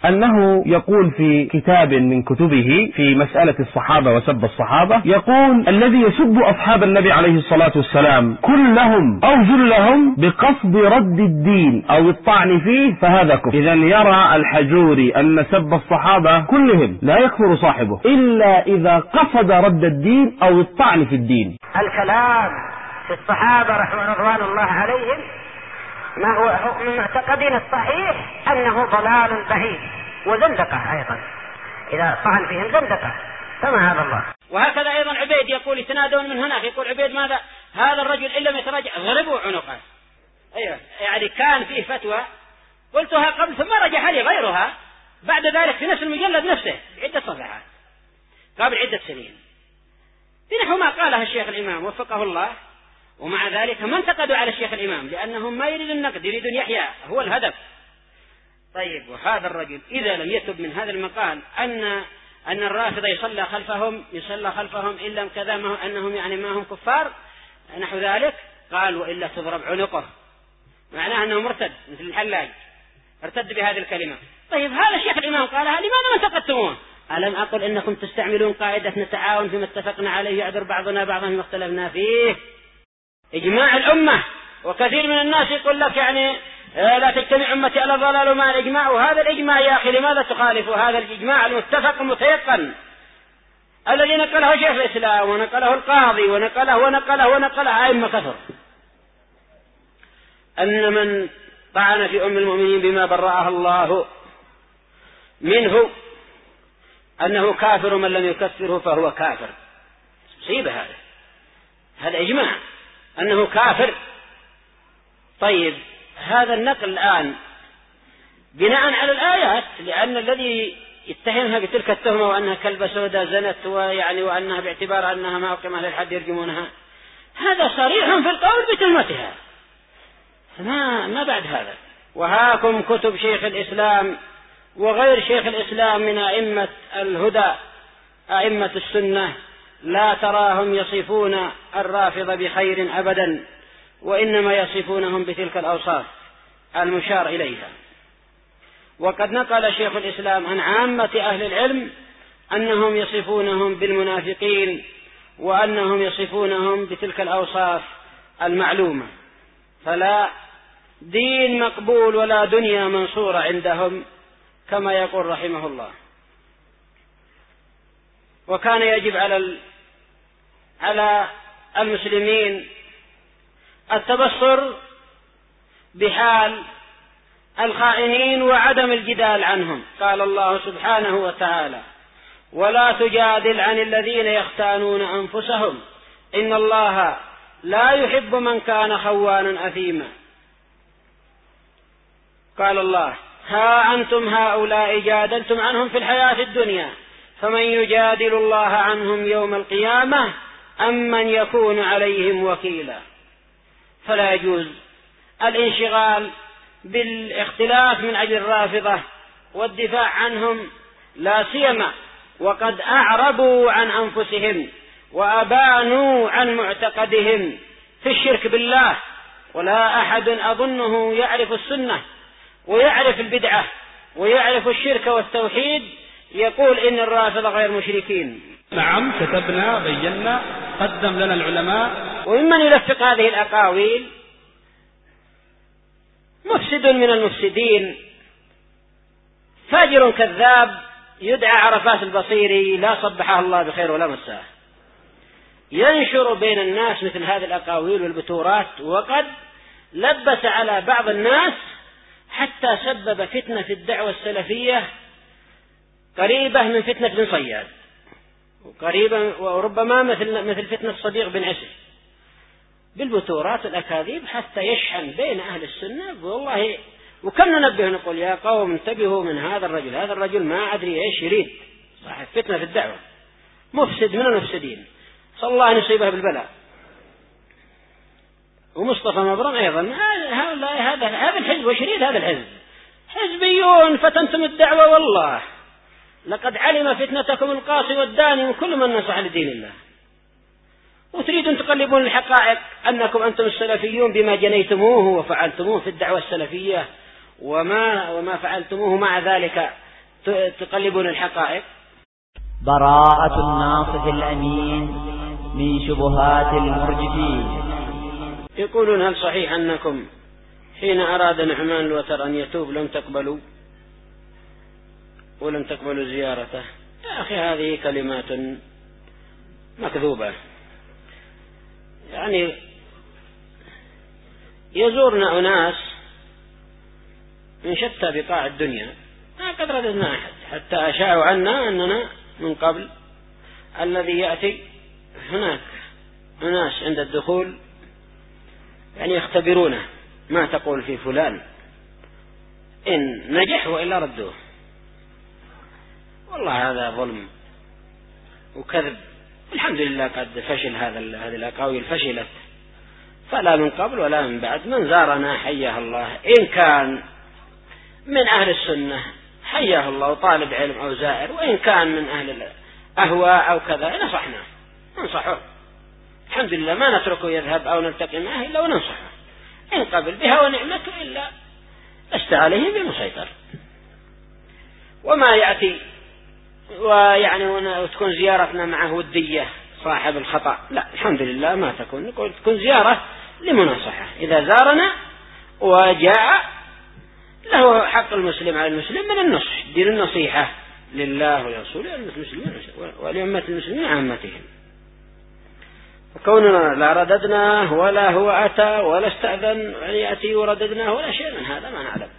أنه يقول في كتاب من كتبه في مسألة الصحابة وسب الصحابة، يقول الذي يسب أصحاب النبي عليه الصلاة والسلام كلهم أو جلهم بقصد رد الدين أو الطعن فيه فهذا كفر. إذا يرى الحجوري أن سب الصحابة كلهم لا يكفر صاحبه إلا إذا قصد رد الدين أو الطعن في الدين. الكلام في الصحابة رضوان الله عليهم ما هو من معتقدنا الصحيح أنه ضلال بعيد وزندقة أيضا، إذا طعن فيهم زندقة كما هذا الله. وهكذا أيضا عبيد يقول يتنادون من هناك، يقول عبيد ماذا؟ هذا الرجل إن لم يتراجع ضربوا عنقه. أيوة، يعني كان فيه فتوى قلتها قبل ثم رجح لي غيرها بعد ذلك في نفس المجلد نفسه عدة صفحات قبل عدة سنين بنحو ما قالها الشيخ الإمام وفقه الله. ومع ذلك ما انتقدوا على الشيخ الإمام لأنهم ما يريدون النقد، يريدون يحيى، هو الهدف. طيب، وهذا الرجل إذا لم يتب من هذا المقال أن أن الرافضة يصلى خلفهم يصلى خلفهم إلا كذا ما أنهم يعني ما هم كفار نحو ذلك، قال وإلا تضرب عنقه، معناه أنه مرتد مثل الحلاج ارتد بهذه الكلمة. طيب، هذا الشيخ الإمام قالها، لماذا ما انتقدتموه؟ ألم أقل إنكم تستعملون قاعدة نتعاون فيما اتفقنا عليه يعذر بعضنا بعضا فيما اختلفنا فيه؟ إجماع الأمة، وكثير من الناس يقول لك يعني لا تجتمع أمتي على ضلال مع الإجماع، وهذا الإجماع يا أخي لماذا تخالف هذا الإجماع المتفق المتيقن الذي نقله شيخ الإسلام ونقله القاضي ونقله ونقله ونقله أئمة كثر، أن من طعن في أم المؤمنين بما برأها الله منه أنه كافر، من لم يكفره فهو كافر. مصيبة هذا هذا إجماع أنه كافر. طيب، هذا النقل الآن بناء على الآيات، لأن الذي يتهمها بتلك التهمة وأنها كلبة سوداء زنت ويعني وأنها باعتبار أنها ما أقيم أهل الحد يرجمونها، هذا صريح في القول بتهمتها، ما ما بعد هذا. وهاكم كتب شيخ الإسلام وغير شيخ الإسلام من أئمة الهدى أئمة السنة لا تراهم يصفون الرافضة بخير أبدا، وإنما يصفونهم بتلك الأوصاف المشار إليها. وقد نقل شيخ الإسلام عن عامة أهل العلم أنهم يصفونهم بالمنافقين وأنهم يصفونهم بتلك الأوصاف المعلومة، فلا دين مقبول ولا دنيا منصورة عندهم كما يقول رحمه الله. وكان يجب على على المسلمين التبصر بحال الخائنين وعدم الجدال عنهم. قال الله سبحانه وتعالى: ولا تجادل عن الذين يختانون أنفسهم إن الله لا يحب من كان خوانا أثيما. قال الله: ها أنتم هؤلاء جادلتم عنهم في الحياة الدنيا فمن يجادل الله عنهم يوم القيامة أم من يكون عليهم وكيلا. فلا يجوز الانشغال بالاختلاف من أجل الرافضة والدفاع عنهم، لا سيما وقد أعربوا عن أنفسهم وأبانوا عن معتقدهم في الشرك بالله. ولا أحد أظنه يعرف السنة ويعرف البدعة ويعرف الشرك والتوحيد يقول إن الرافضة غير مشركين. نعم، كتبنا بينا قدم لنا العلماء. وممن يلفق هذه الأقاويل مفسد من المفسدين، فاجر كذاب يدعى عرفات البصيري لا صبحه الله بخير ولا مساه، ينشر بين الناس مثل هذه الأقاويل والبتورات، وقد لبس على بعض الناس حتى سبب فتنة في الدعوة السلفية قريبة من فتنة بن صياد، وقريبا وربما مثل مثل فتنة صديق بن عسل، بالبتورات الأكاذيب حتى يشحن بين أهل السنة. والله وكم ننبه نقول يا قوم انتبهوا من هذا الرجل، هذا الرجل ما أدري إيش يريد، صاحب فتنة في الدعوة، مفسد من المفسدين، صلى الله أن يصيبه بالبلاء. ومصطفى مبرم أيضا هؤلاء هذا هذا الحزب وشريد هذا الحزب حزبيون فتنتم الدعوة، والله لقد علم فتنتكم القاصي والداني وكل من نصح لدين الله، وتريدون تقلبون الحقائق أنكم أنتم السلفيون بما جنيتموه وفعلتموه في الدعوة السلفية وما وما فعلتموه مع ذلك تقلبون الحقائق. براءة الناصح الأمين من شبهات المرجفين. يقولون هل صحيح أنكم حين أراد نعمان الوتر أن يتوب لم تقبلوا ولم تقبلوا زيارته؟ يا أخي هذه كلمات مكذوبة. يعني يزورنا أناس من شتى بقاع الدنيا ما قد رددنا أحد، حتى أشاعوا عنا أننا من قبل الذي يأتي هناك أناس عند الدخول يعني يختبرونه، ما تقول في فلان إن نجح وإلا ردوه. والله هذا ظلم وكذب. الحمد لله قد فشل هذا هذه الأقاويل فشلت، فلا من قبل ولا من بعد. من زارنا حياه الله، إن كان من أهل السنة حياه الله طالب علم أو زائر، وإن كان من أهل الأهواء أو كذا نصحنا ننصحه. الحمد لله ما نتركه يذهب أو نلتقي معه إلا وننصحه، إن قبل بها ونعمته إلا لست عليه بمسيطر. وما يأتي ويعني وتكون زيارتنا معه ودية صاحب الخطأ، لا الحمد لله ما تكون. نقول تكون زيارة لمناصحة، إذا زارنا وجاء له حق المسلم على المسلم من النصح، دين النصيحة لله ولرسوله ولأمة المسلمين عامتهم. وكوننا لا رددناه ولا هو أتى ولا استأذن أن يأتي ورددناه ولا شيء من هذا ما نعلم.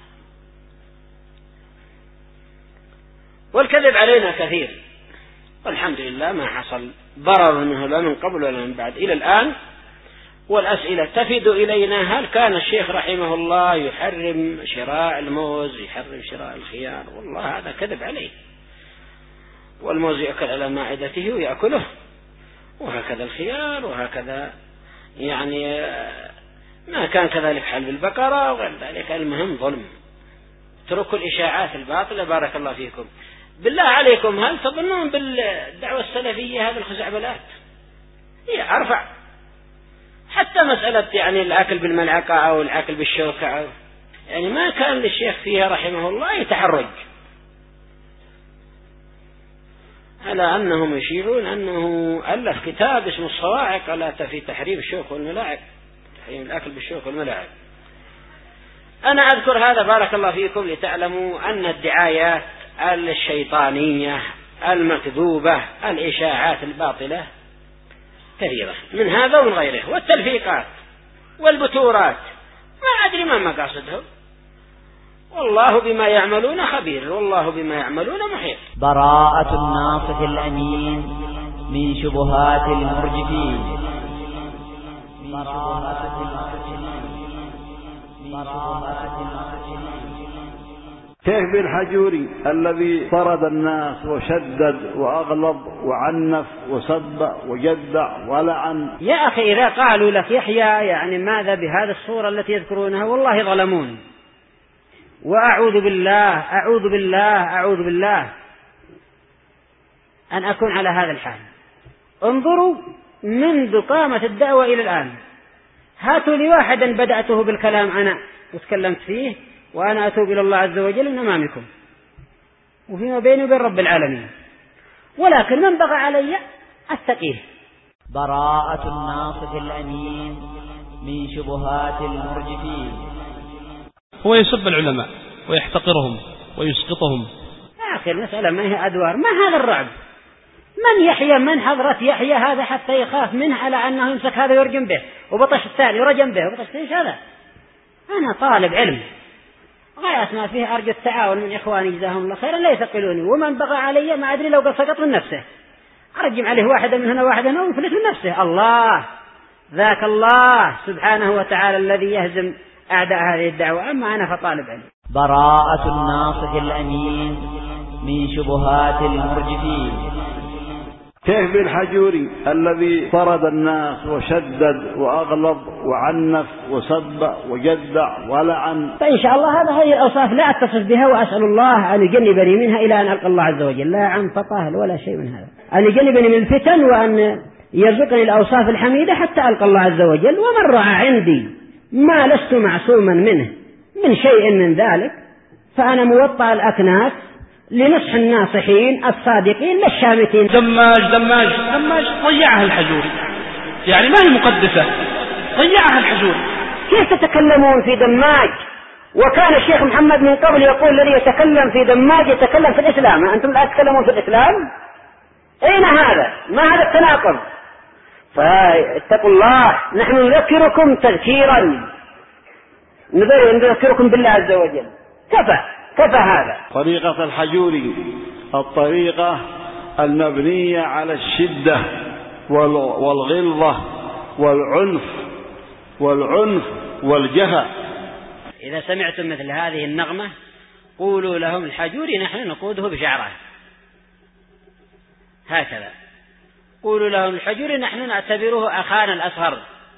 والكذب علينا كثير، والحمد لله ما حصل ضرر منه لا من قبل ولا من بعد إلى الآن. والأسئلة تفد إلينا هل كان الشيخ رحمه الله يحرم شراء الموز، يحرم شراء الخيار؟ والله هذا كذب عليه. والموز يأكل على مائدته ويأكله، وهكذا الخيار، وهكذا يعني ما كان كذلك حلب البقرة وغير ذلك. المهم ظلم. اتركوا الإشاعات الباطلة بارك الله فيكم. بالله عليكم هل تظنون بالدعوة السلفية هذه الخزعبلات؟ هي أرفع. حتى مسألة يعني الأكل بالملعقة أو الأكل بالشوكة أو يعني ما كان للشيخ فيها رحمه الله يتحرج، على أنهم يشيرون أنه ألف كتاب اسمه الصواعق لا في تحريم الشوك والملاعق، تحريم الأكل بالشوك والملاعق. أنا أذكر هذا بارك الله فيكم لتعلموا أن الدعايات الشيطانية المكذوبة الإشاعات الباطلة كثيرة من هذا ومن غيره، والتلفيقات والبتورات ما أدري ما مقاصدهم. والله بما يعملون خبير، والله بما يعملون محيط. براءة الناصح الأمين من شبهات المرجفين. كيف بالحجوري الذي طرد الناس وشدد وأغلظ وعنف وسب وجدع ولعن؟ يا أخي إذا قالوا لك يحيى يعني ماذا بهذه الصورة التي يذكرونها؟ والله ظلمون. وأعوذ بالله أعوذ بالله أعوذ بالله أن أكون على هذا الحال. انظروا منذ قامت الدعوة إلى الآن، هاتوا لي واحدا بدأته بالكلام أنا وتكلمت فيه وأنا أتوب إلى الله عز وجل من أمامكم وفيما بيني وبين رب العالمين، ولكن من بغى علي أتقيه. براءة الناصح الأمين من شبهات المرجفين. هو يسب العلماء ويحتقرهم ويسقطهم. يا أخي المسألة ما هي أدوار، ما هذا الرعب؟ من يحيى من حضرة يحيى هذا حتى يخاف منه على أنه يمسك هذا يرجم به وبطش الثاني يرجم به وبطش ايش هذا؟ أنا طالب علم غاية ما فيه أرجو التعاون من إخواني جزاهم الله خيرا لا يثقلوني، ومن بغى علي ما أدري لو قد سقط من نفسه أرجم عليه واحدة من هنا واحدة هنا ويفلت من نفسه. الله ذاك الله سبحانه وتعالى الذي يهزم أعداء هذه الدعوة، أما أنا فطالب علم. براءة الناصح الأمين من شبهات المرجفين. كيف بالحجوري الذي طرد الناس وشدد وأغلظ وعنف وسب وجدع ولعن؟ فإن شاء الله هذا هذه الأوصاف لا أتصف بها، وأسأل الله أن يجنبني منها إلى أن ألقى الله عز وجل، لا عن فطاهل ولا شيء من هذا، أن يجنبني من الفتن وأن يرزقني الأوصاف الحميدة حتى ألقى الله عز وجل. ومن رأى عندي ما لست معصوما منه من شيء من ذلك فأنا موطأ الأكناف لنصح الناصحين الصادقين لا الشامتين. دماج دماج دماج ضيعها الحجوري، يعني ما هي مقدسة، ضيعها الحجوري. كيف تتكلمون في دماج وكان الشيخ محمد من قبل يقول الذي يتكلم في دماج يتكلم في الإسلام، أنتم لا تتكلمون في الإسلام؟ أين هذا؟ ما هذا التناقض؟ فاتقوا الله، نحن نذكركم تذكيرا، نذكركم بالله عز وجل. كفى كفى هذا. طريقة الحجوري الطريقة المبنية على الشدة والغلظة والعنف والعنف والجهل. إذا سمعتم مثل هذه النغمة قولوا لهم الحجوري نحن نقوده بشعره، هكذا قولوا لهم الحجوري نحن نعتبره أخانا الأصغر.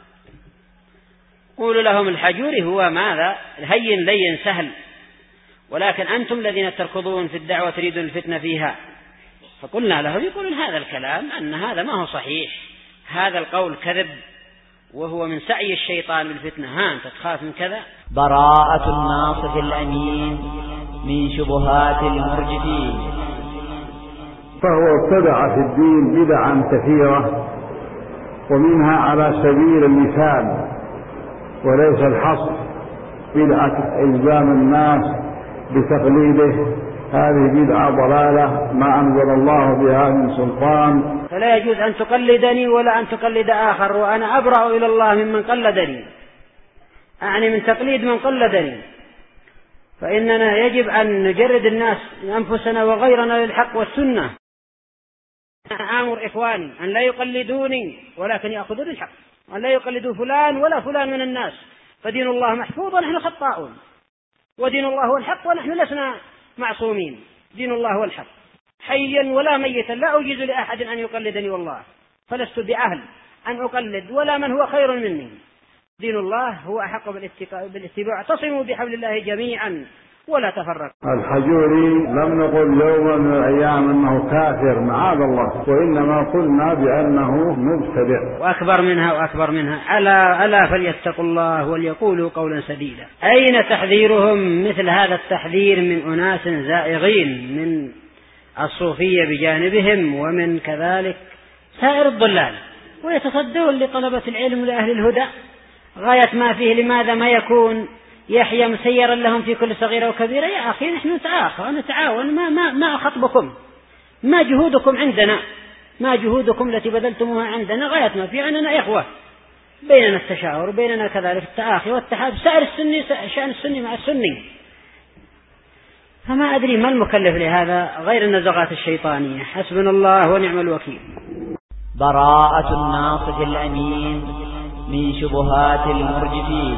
قولوا لهم الحجوري هو ماذا؟ الهين لين سهل، ولكن أنتم الذين تركضون في الدعوة تريدون الفتنة فيها. فقلنا لهم يقولون هذا الكلام أن هذا ما هو صحيح، هذا القول كذب وهو من سعي الشيطان بالفتنة. ها أنت تخاف من كذا؟ براءة الناصح الأمين من شبهات المرجفين. فهو ابتدع في الدين بدعا كثيرة، ومنها على سبيل المثال وليس الحصر بدعة إلزام الناس بتقليده، هذه بدعة ضلالة ما أنزل الله بها من سلطان. فلا يجوز أن تقلدني ولا أن تقلد آخر، وأنا أبرأ إلى الله ممن قلدني، أعني من تقليد من قلدني. فإننا يجب أن نجرد الناس أنفسنا وغيرنا للحق والسنة. آمر إخواني أن لا يقلدوني ولكن يأخذون الحق، أن لا يقلدوا فلان ولا فلان من الناس، فدين الله محفوظ ونحن خطاؤون، ودين الله هو الحق ونحن لسنا معصومين. دين الله هو الحق حيا ولا ميتا، لا أجيز لأحد أن يقلدني والله، فلست بأهل أن أقلد ولا من هو خير مني. دين الله هو أحق بالاتباع. اعتصموا بحبل الله جميعا ولا تفرق. الحجوري لم نقل يوما من الأيام أنه كافر معاذ الله، وإنما قلنا بأنه مبتدع. وأكبر منها وأكبر منها. ألا ألا فليتقوا الله وليقولوا قولا سديدا. أين تحذيرهم مثل هذا التحذير من أناس زائغين من الصوفية بجانبهم ومن كذلك سائر الضلال، ويتصدون لطلبة العلم ولأهل الهدى غاية ما فيه. لماذا ما يكون يحيى مسيرا لهم في كل صغيرة وكبيرة؟ يا أخي نحن نتآخى ونتعاون، ما, ما, ما أخطبكم، ما جهودكم عندنا، ما جهودكم التي بذلتموها عندنا، غاية ما في أننا إخوة، بيننا التشاور وبيننا كذلك التآخي والتحاب، سائر السني شأن السني مع السني. فما أدري ما المكلف لهذا غير النزغات الشيطانية. حسبنا الله ونعم الوكيل. براءة الناصح الأمين من شبهات المرجفين.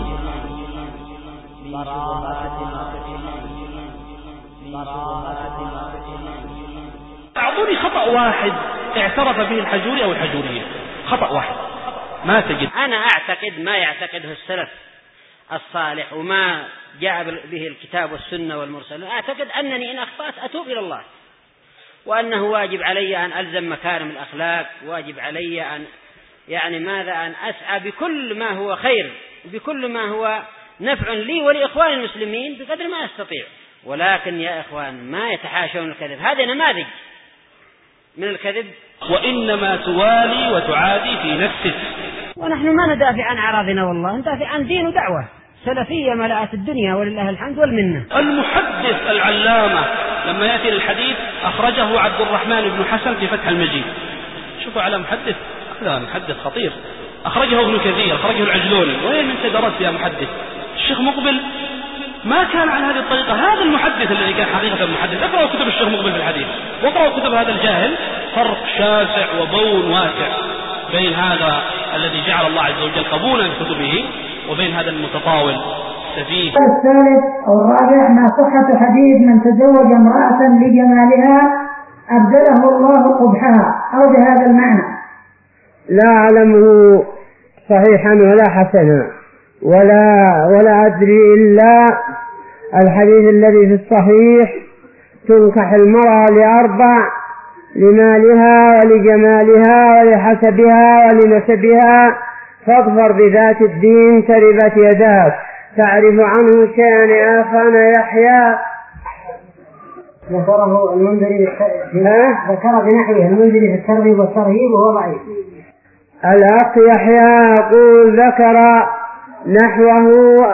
أعطوني خطأ واحد اعترف به الحجوري أو الحجورية، خطأ واحد ما تجد. أنا أعتقد ما يعتقده السلف الصالح وما جاء به الكتاب والسنة والمرسل. أعتقد أنني إن أخطأت أتوب إلى الله، وأنه واجب علي أن ألزم مكارم الأخلاق، واجب علي أن يعني ماذا أن أسعى بكل ما هو خير، بكل ما هو نفع لي ولإخوان المسلمين بقدر ما أستطيع. ولكن يا إخوان ما يتحاشون الكذب، هذا نماذج من الكذب. وإنما توالي وتعادي في نفسك. ونحن ما ندافع عن أعراضنا والله، ندافع عن دين ودعوة سلفية ملأت الدنيا ولله الحمد والمنة. المحدث العلامة لما يأتي الحديث أخرجه عبد الرحمن بن حسن في فتح المجيد. شوفوا على محدث، هذا محدث خطير. أخرجه ابن كثير، أخرجه العجلوني. وين أنت درست يا محدث؟ الشيخ مقبل ما كان على هذه الطريقة. هذا المحدث الذي كان حقيقة المحدث. اقرأوا كتب الشيخ مقبل في الحديث واقرأوا كتب هذا الجاهل. فرق شاسع وبون واسع بين هذا الذي جعل الله عز وجل قبولا لكتبه وبين هذا المتطاول السفيه. الثالث أو الرابع ما صحة حديث من تزوج امرأة لجمالها أبدله الله قبحها، أو بهذا المعنى. لا أعلمه صحيحا ولا حسنا، ولا ولا أدري إلا الحديث الذي في الصحيح: تنكح المرأة لأربع: لمالها ولجمالها ولحسبها ولنسبها، فاظفر بذات الدين تربت يداك. تعرف عنه شيئا يا أخانا يحيى؟ ذكره المنذري ذكر بنحوه المنذري في الترغيب والترهيب وهو ضعيف. الأخ يحيى يقول ذكر نحوه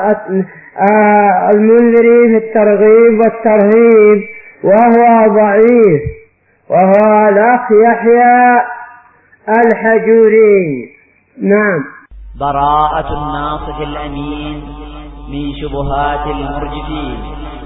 المنذري في الترغيب والترهيب وهو ضعيف، وهو الأخ يحيى الحجوري. نعم. براءة الناصح الأمين من شبهات المرجفين.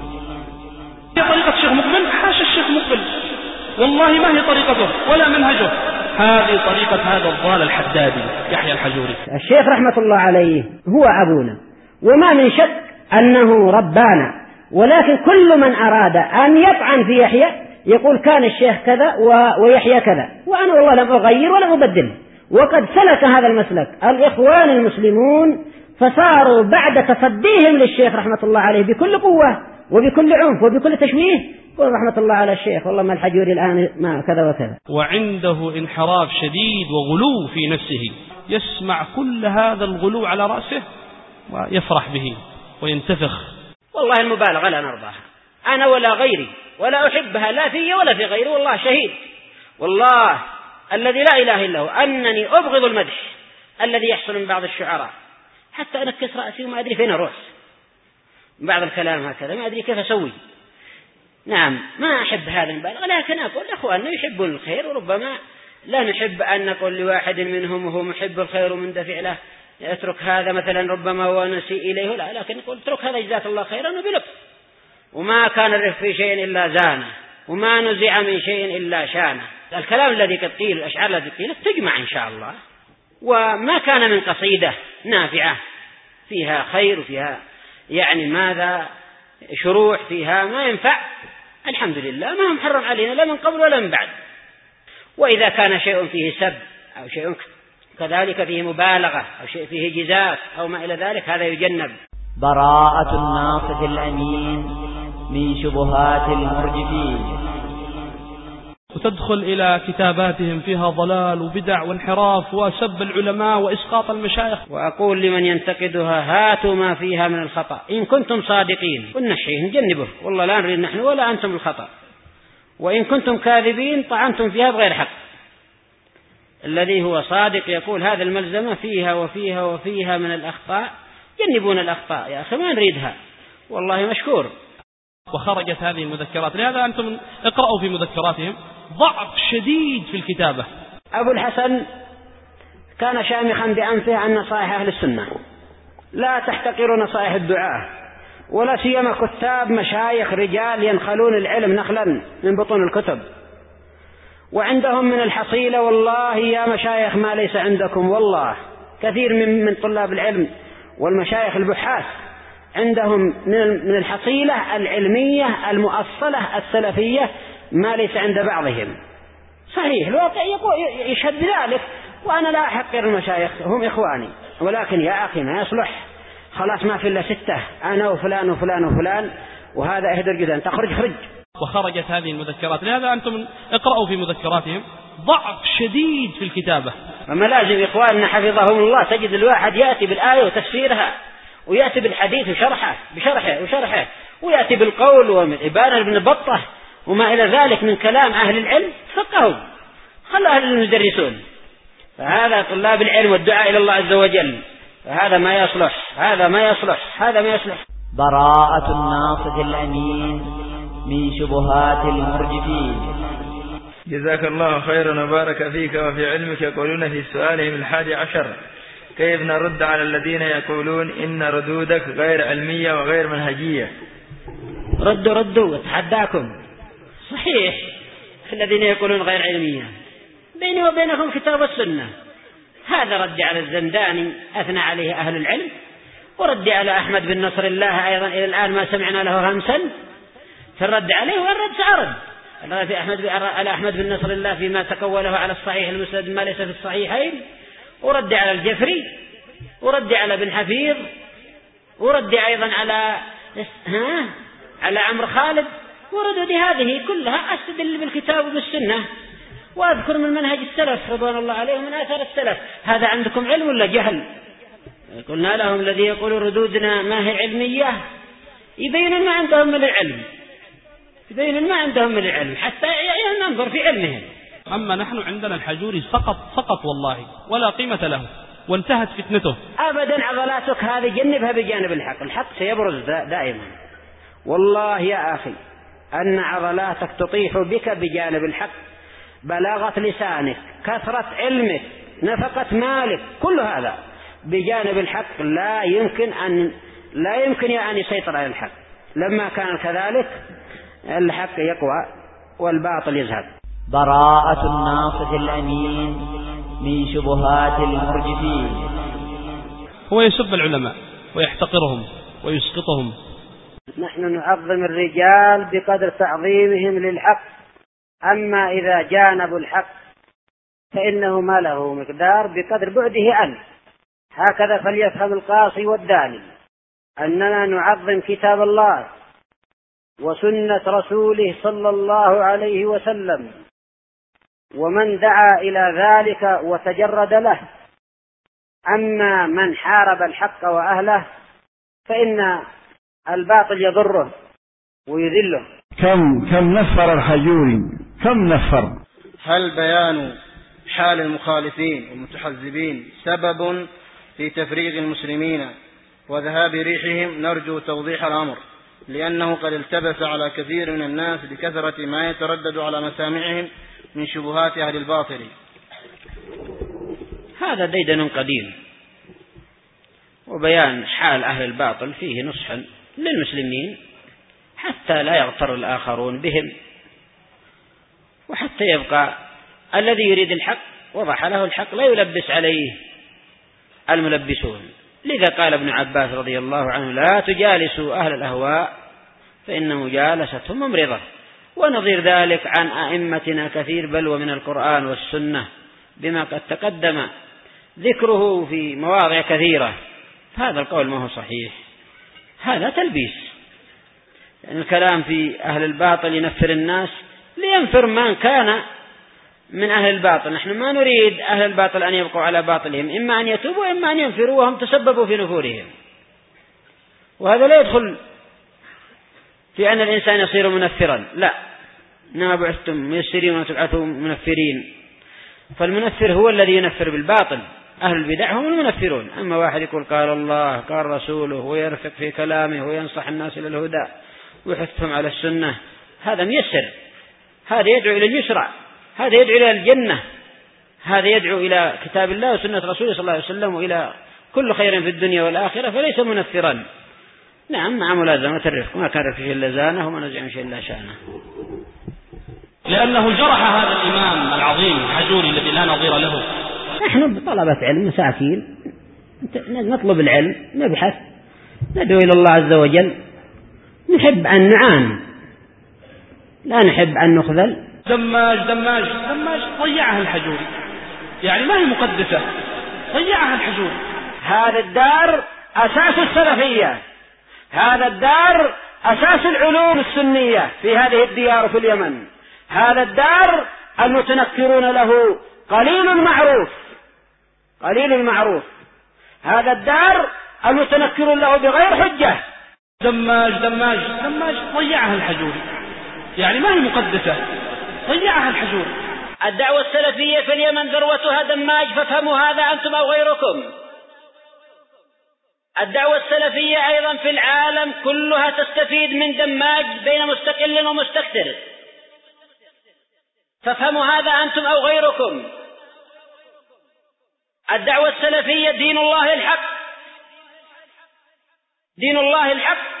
هي طريقة الشيخ مقبل؟ حاشا الشيخ مقبل، والله ما هي طريقته ولا منهجه، هذه طريقة هذا الضال الحدادي يحيى الحجوري. الشيخ رحمة الله عليه هو أبونا، وما من شك أنه ربانا، ولكن كل من أراد أن يطعن في يحيى يقول كان الشيخ كذا ويحيى كذا، وأنا والله لم أغير ولا أبدل. وقد سلك هذا المسلك الإخوان المسلمون، فصاروا بعد تصديهم للشيخ رحمة الله عليه بكل قوة وبكل عنف وبكل تشويه يقول رحمة الله على الشيخ والله ما الحجوري الآن ما كذا وكذا. وعنده انحراف شديد وغلو في نفسه، يسمع كل هذا الغلو على رأسه ويفرح به وينتفخ. والله المبالغة لا نرضاها، أنا ولا غيري، ولا أحبها لا في ولا في غيري، والله شهيد، والله الذي لا إله إلا هو أنني أبغض المدح الذي يحصل من بعض الشعراء، حتى أنكس رأسي وما أدري فين أروح بعض الكلام هكذا، ما أدري كيف أسوي. نعم ما أحب هذا المبالغة، لكن أقول أخواننا يحبون الخير، وربما لا نحب أن نقول لواحد منهم وهو محب الخير ومندفع له اترك هذا مثلا ربما هو نسيء إليه، لا، لكن نقول اترك هذا جزاك الله خيرا وبلطف. وما كان الرفق في شيء إلا زانه، وما نزع من شيء إلا شانه. الكلام الذي قد قيل، الأشعار التي قيلت تجمع إن شاء الله، وما كان من قصيدة نافعة فيها خير وفيها يعني ماذا شروح فيها ما ينفع، الحمد لله ما هم محرم علينا لا من قبل ولا من بعد. وإذا كان شيء فيه سب أو شيء كذلك فيه مبالغة أو شيء فيه جزاف أو ما إلى ذلك هذا يجنب. براءة الناصح الأمين من شبهات المرجفين. وتدخل إلى كتاباتهم فيها ضلال وبدع وانحراف وسب العلماء وإسقاط المشايخ. وأقول لمن ينتقدها هاتوا ما فيها من الخطأ إن كنتم صادقين، والنحيه نجنبه، والله لا نريد نحن ولا أنتم الخطأ، وإن كنتم كاذبين طعنتم فيها بغير حق. الذي هو صادق يقول هذا الملزمة فيها وفيها وفيها من الأخطاء، جنبون الأخطاء يا أخي ما نريدها، والله مشكور. وخرجت هذه المذكرات، لهذا أنتم اقرأوا في مذكراتهم ضعف شديد في الكتابة. أبو الحسن كان شامخا بأنفه عن نصائح أهل السنة، لا تحتقروا نصائح الدعاة، ولا سيما كتاب مشايخ رجال ينخلون العلم نخلا من بطون الكتب، وعندهم من الحصيلة والله يا مشايخ ما ليس عندكم، والله كثير من من طلاب العلم والمشايخ البحاث عندهم من الحصيلة العلمية المؤصلة السلفية ما ليس عند بعضهم. صحيح الواقع يشهد بذلك، وأنا لا أحقر المشايخ هم إخواني، ولكن يا أخي ما يصلح، خلاص ما في إلا ستة أنا وفلان وفلان وفلان، وهذا اهدر جدا تخرج خرج. وخرجت هذه المذكرات، لهذا أنتم اقرأوا في مذكراتهم ضعف شديد في الكتابة. فما لازم إخواننا حفظهم الله تجد الواحد يأتي بالآية وتفسيرها، ويأتي بالحديث وشرحه بشرحه وشرحه، ويأتي بالقول وإبانة ابن بطة وما إلى ذلك من كلام أهل العلم، فقهوا خلوا أهل المدرسون. فهذا طلاب العلم والدعاء إلى الله عز وجل، فهذا ما يصلح، هذا ما يصلح، هذا ما يصلح. براءة الناصح الأمين من شبهات المرجفين. جزاك الله خيرا وبارك فيك وفي علمك. يقولون في سؤالهم الحادي عشر كيف نرد على الذين يقولون إن ردودك غير علمية وغير منهجية؟ ردوا ردوا أتحداكم. صحيح الذين يقولون غير علمية، بيني وبينهم كتاب السنة، هذا رد على الزنداني أثنى عليه أهل العلم، ورد على أحمد بن نصر الله أيضا إلى الآن ما سمعنا له همسا فالرد عليه، والرد سأرد في أحمد على أحمد بن نصر الله فيما تقوله على الصحيح المسند ما ليس في الصحيحين، ورد على الجفري، ورد على بن حفيظ، ورد أيضا على ها على عمرو خالد، وردود هذه كلها أستدل بالكتاب وبالسنة، وأذكر من منهج السلف رضوان الله عليهم من آثار السلف. هذا عندكم علم ولا جهل؟ قلنا لهم الذي يقول ردودنا ما هي علمية يبين ما عندهم من العلم، يبين ما عندهم من العلم حتى يعني ننظر في علمهم. أما نحن عندنا الحجوري سقط سقط والله ولا قيمة له وانتهت فتنته. أبدا عضلاتك هذه جنبها بجانب الحق، الحق سيبرز دائما. والله يا أخي أن عضلاتك تطيح بك بجانب الحق، بلاغة لسانك، كثرة علمك، نفقة مالك، كل هذا بجانب الحق لا يمكن أن لا يمكن أن يسيطر على الحق. لما كان كذلك الحق يقوى والباطل يذهب. براءة الناصح الأمين من شبهات المرجفين. هو يسب العلماء ويحتقرهم ويسقطهم. نحن نعظم الرجال بقدر تعظيمهم للحق، أما إذا جانبوا الحق فإنه ما له مقدار بقدر بعده عنه. هكذا فليفهم القاصي والداني أننا نعظم كتاب الله وسنة رسوله صلى الله عليه وسلم، ومن دعا إلى ذلك وتجرد له. أما من حارب الحق وأهله فإن الباطل يضره ويذله. كم كم نفر الحجوري، كم نفر. هل بيان حال المخالفين والمتحزبين سبب في تفريغ المسلمين وذهاب ريحهم؟ نرجو توضيح الأمر، لأنه قد التبس على كثير من الناس بكثرة ما يتردد على مسامعهم من شبهات أهل الباطل. هذا ديدن قديم، وبيان حال أهل الباطل فيه نصح للمسلمين حتى لا يغتر الآخرون بهم، وحتى يبقى الذي يريد الحق وضح له الحق لا يلبس عليه الملبسون. لذا قال ابن عباس رضي الله عنه: لا تجالسوا أهل الأهواء فإن مجالستهم ممرضة. ونظير ذلك عن أئمتنا كثير، بل ومن القرآن والسنة بما قد تقدم ذكره في مواضع كثيرة. هذا القول ما هو صحيح، هذا تلبيس. يعني الكلام في أهل الباطل ينفر الناس لينفر من كان من أهل الباطل. نحن ما نريد أهل الباطل أن يبقوا على باطلهم، إما أن يتوبوا إما أن ينفروا وهم تسببوا في نفورهم. وهذا لا يدخل في أن الإنسان يصير منفرا، لا، إنما بعثتم ميسرين وتبعثوا منفرين. فالمنفر هو الذي ينفر بالباطل، أهل البدع هم المنفرون. أما واحد يقول قال الله قال رسوله ويرفق في كلامه وينصح الناس إلى الهدى ويحثهم على السنة، هذا ميسر، هذا يدعو إلى اليسرى، هذا يدعو إلى الجنة، هذا يدعو إلى كتاب الله وسنة رسوله صلى الله عليه وسلم وإلى كل خير في الدنيا والآخرة، فليس منفرا. نعم، مع ملازمة الرفق، ما كان رفق إلا زانه وما نزع شيء إلا شانه. لأنه جرح هذا الإمام العظيم الحجوري الذي لا نظير له. نحن طلبة علم مساكين، نطلب العلم، نبحث، ندعو إلى الله عز وجل، نحب أن نعان لا نحب أن نخذل. دماج دماج دماج ضيعها الحجوري، يعني ما هي مقدسة، ضيعها الحجوري. هذا الدار أساس السلفية، هذا الدار أساس العلوم السنية في هذه الديار في اليمن. هذا الدار المتنكرون له قليل المعروف، قليل المعروف. هذا الدار المتنكرون له بغير حجة. دماج دماج دماج ضيعها الحجوري، يعني ما هي مقدسة، ضيعها الحجوري. الدعوة السلفية في اليمن ذروتها دماج، فافهموا هذا أنتم أو غيركم. الدعوة السلفية أيضا في العالم كلها تستفيد من دماج بين مستقل ومستكثر، فافهموا هذا أنتم أو غيركم. الدعوة السلفية دين الله الحق، دين الله الحق.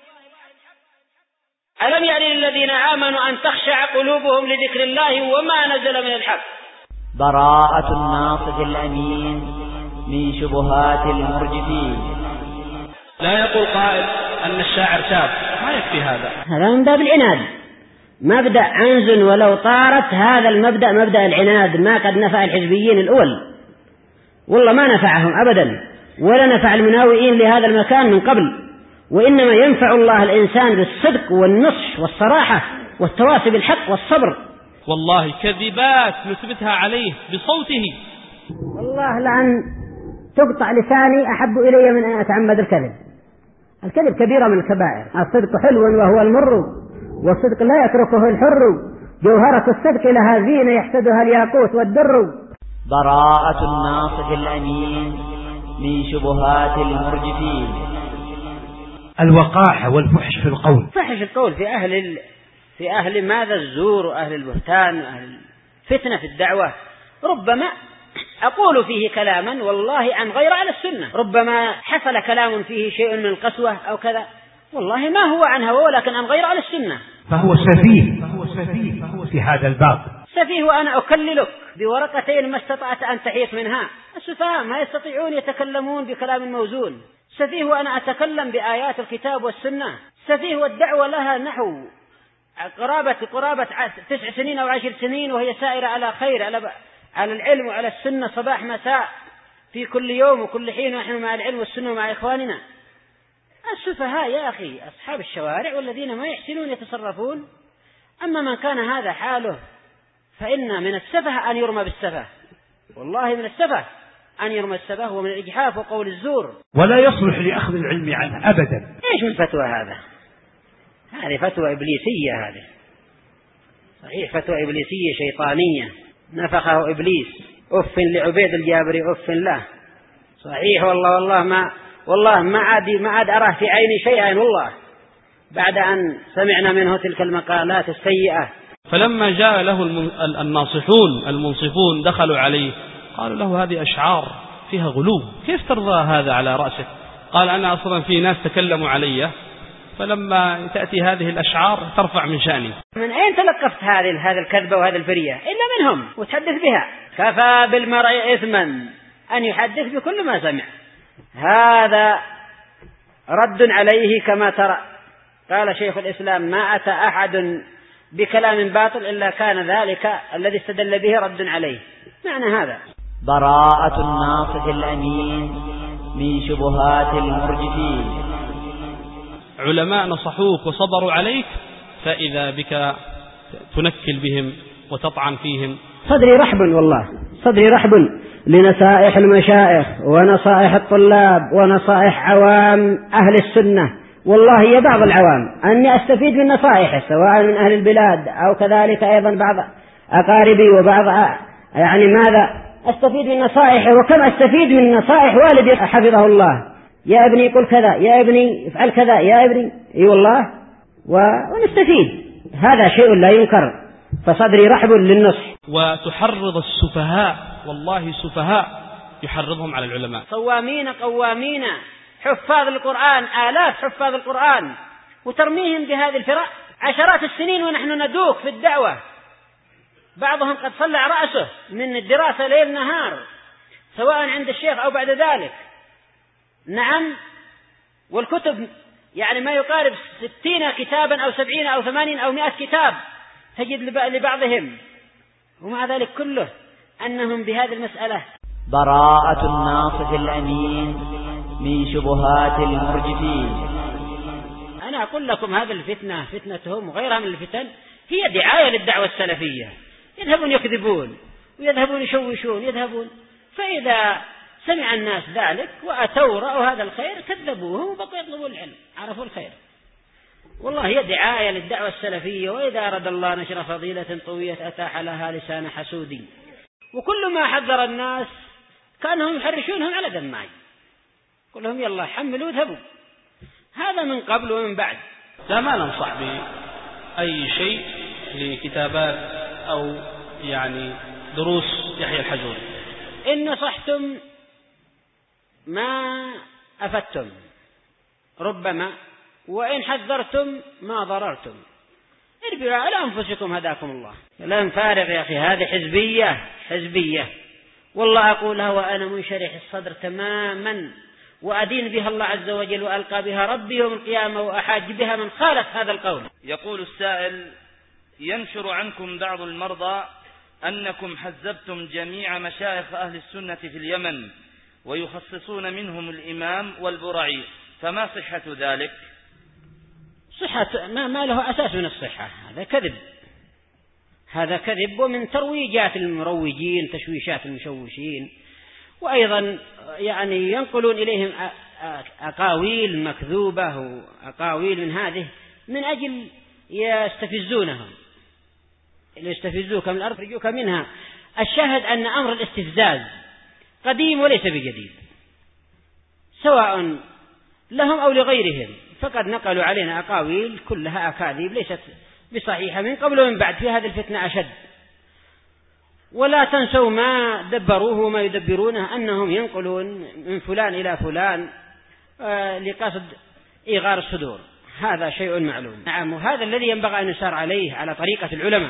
ألم يأن للذين آمنوا أن تخشع قلوبهم لذكر الله وما نزل من الحق. براءة الناصح الأمين من شبهات المرجفين. لا يقول قائل أن الشاعر شاب، ما يكفي هذا، هذا من باب العناد، مبدأ عنز ولو طارت. هذا المبدأ مبدأ العناد، ما قد نفع الحزبيين الأول، والله ما نفعهم أبدا، ولا نفع المناوئين لهذا المكان من قبل. وإنما ينفع الله الإنسان بالصدق والنصح والصراحة والتواصي بالحق والصبر. والله كذبات نثبتها عليه بصوته. والله لأن تقطع لساني أحب إلي من أن أتعمد الكذب. الكذب كبيرة من الكبائر، الصدق حلو وهو المر، والصدق لا يتركه الحر، جوهرة الصدق لها زينة يحسدها الياقوت والدر. براءة الناصح الأمين من شبهات المرجفين. الوقاحة والفحش في القول. فحش القول في أهل ال... في أهل ماذا الزور وأهل البهتان وأهل الفتنة في الدعوة. ربما أقول فيه كلاما والله عن غير على السنة، ربما حصل كلام فيه شيء من القسوة أو كذا، والله ما هو عن هوى ولكن عن غير على السنة، فهو سفيه فهو سفيه في هذا الباب. سفيه وأنا أكللك بورقتين ما استطعت أن تحيط منها. السفهاء ما يستطيعون يتكلمون بكلام موزون. سفيه وأنا أتكلم بآيات الكتاب والسنة. سفيه والدعوة لها نحو قرابة قرابة تسع سنين أو عشر سنين وهي سائرة على خير، على على العلم وعلى السنة صباح مساء في كل يوم وكل حين، ونحن مع العلم والسنة ومع إخواننا. السفهاء يا أخي أصحاب الشوارع والذين ما يحسنون يتصرفون. أما من كان هذا حاله فإن من السفه أن يرمى بالسفه، والله من السفه أن يرمى السفه، ومن الإجحاف وقول الزور، ولا يصلح لأخذ العلم عنه أبدا. إيش الفتوى هذا؟ هذه فتوى إبليسية، هذه صحيح فتوى إبليسية شيطانية نفخه إبليس. أف لعبيد الجابري أف له، صحيح والله والله ما والله ما عاد ما عاد أراه في عيني شيئا والله بعد أن سمعنا منه تلك المقالات السيئة. فلما جاء له الناصحون المنصفون دخلوا عليه قالوا له هذه أشعار فيها غلو، كيف ترضى هذا على رأسك؟ قال أنا أصلا في ناس تكلموا علي، فلما تأتي هذه الأشعار ترفع من شأني. من أين تلقفت هذه هذه الكذبة وهذه الفرية إلا منهم وتحدث بها؟ كفى بالمرء إثما أن يحدث بكل ما سمع. هذا رد عليه كما ترى. قال شيخ الإسلام ما أتى أحد بكلام باطل إلا كان ذلك الذي استدل به رد عليه. معنى هذا براءة الناصح الأمين من شبهات المرجفين. علماء نصحوك وصبروا عليك، فإذا بك تنكل بهم وتطعن فيهم. صدري رحب والله، صدري رحب لنصائح المشايخ ونصائح الطلاب ونصائح عوام أهل السنة. والله هي بعض العوام أني أستفيد من نصائحه سواء من أهل البلاد أو كذلك أيضا بعض أقاربي وبعض يعني ماذا أستفيد من نصائحه، وكم أستفيد من نصائح والدي حفظه الله. يا ابني قل كذا، يا ابني افعل كذا، يا ابني اي والله ونستفيد، هذا شيء لا ينكر. فصدري رحب للنصح. وتحرض السفهاء، والله سفهاء يحرضهم على العلماء. صوامين قوامين حفاظ القرآن، آلاف حفاظ القرآن، وترميهم بهذه الفرق عشرات السنين ونحن ندوك في الدعوة. بعضهم قد صلع رأسه من الدراسة ليل نهار سواء عند الشيخ أو بعد ذلك. نعم، والكتب يعني ما يقارب ستين كتابا أو سبعين أو ثمانين أو مئة كتاب تجد لبعضهم، ومع ذلك كله أنهم بهذه المسألة. براءة الناصح الأمين من شبهات المرجفين. أنا أقول لكم هذه الفتنة فتنتهم وغيرها من الفتن هي دعاية للدعوة السلفية. يذهبون يكذبون ويذهبون يشوشون يذهبون، فإذا سمع الناس ذلك وأتوا رأوا هذا الخير كذبوه وبقوا يطلبوا العلم، عرفوا الخير. والله هي دعاية للدعوة السلفية. وإذا أراد الله نشر فضيلة طوية أتاح لها لسان حسود. وكل ما حذر الناس كانهم يحرشونهم على دماء، كلهم يلا حملوا ذهبوا. هذا من قبل ومن بعد. لا ما ننصح بأي شيء لكتابات أو يعني دروس يحيى الحجوري. إن نصحتم ما أفدتم ربما، وإن حذرتم ما ضررتم. اربعوا على أنفسكم هداكم الله. كلام فارغ يا أخي، هذه حزبية حزبية. والله أقولها وأنا منشرح الصدر تماما، وأدين بها الله عز وجل وألقى بها ربي يوم القيامة وأحاج بها من خالف هذا القول. يقول السائل: ينشر عنكم بعض المرضى أنكم حزبتم جميع مشايخ أهل السنة في اليمن ويخصصون منهم الإمام والبرعي، فما صحة ذلك؟ صحة ما, ما له أساس من الصحة، هذا كذب، هذا كذب ومن ترويجات المروجين تشويشات المشوشين. وأيضا يعني ينقلون إليهم أقاويل مكذوبة وأقاويل من هذه من أجل يستفزونهم، يستفزوك من الأرض يخرجوك منها. الشاهد أن أمر الاستفزاز قديم وليس بجديد، سواء لهم أو لغيرهم، فقد نقلوا علينا أقاويل كلها أكاذيب ليست بصحيحة من قبل ومن بعد، في هذه الفتنة أشد. ولا تنسوا ما دبروه وما يدبرونه، أنهم ينقلون من فلان إلى فلان لقصد إيغار الصدور، هذا شيء معلوم. نعم، وهذا الذي ينبغي أن يسار عليه على طريقة العلماء،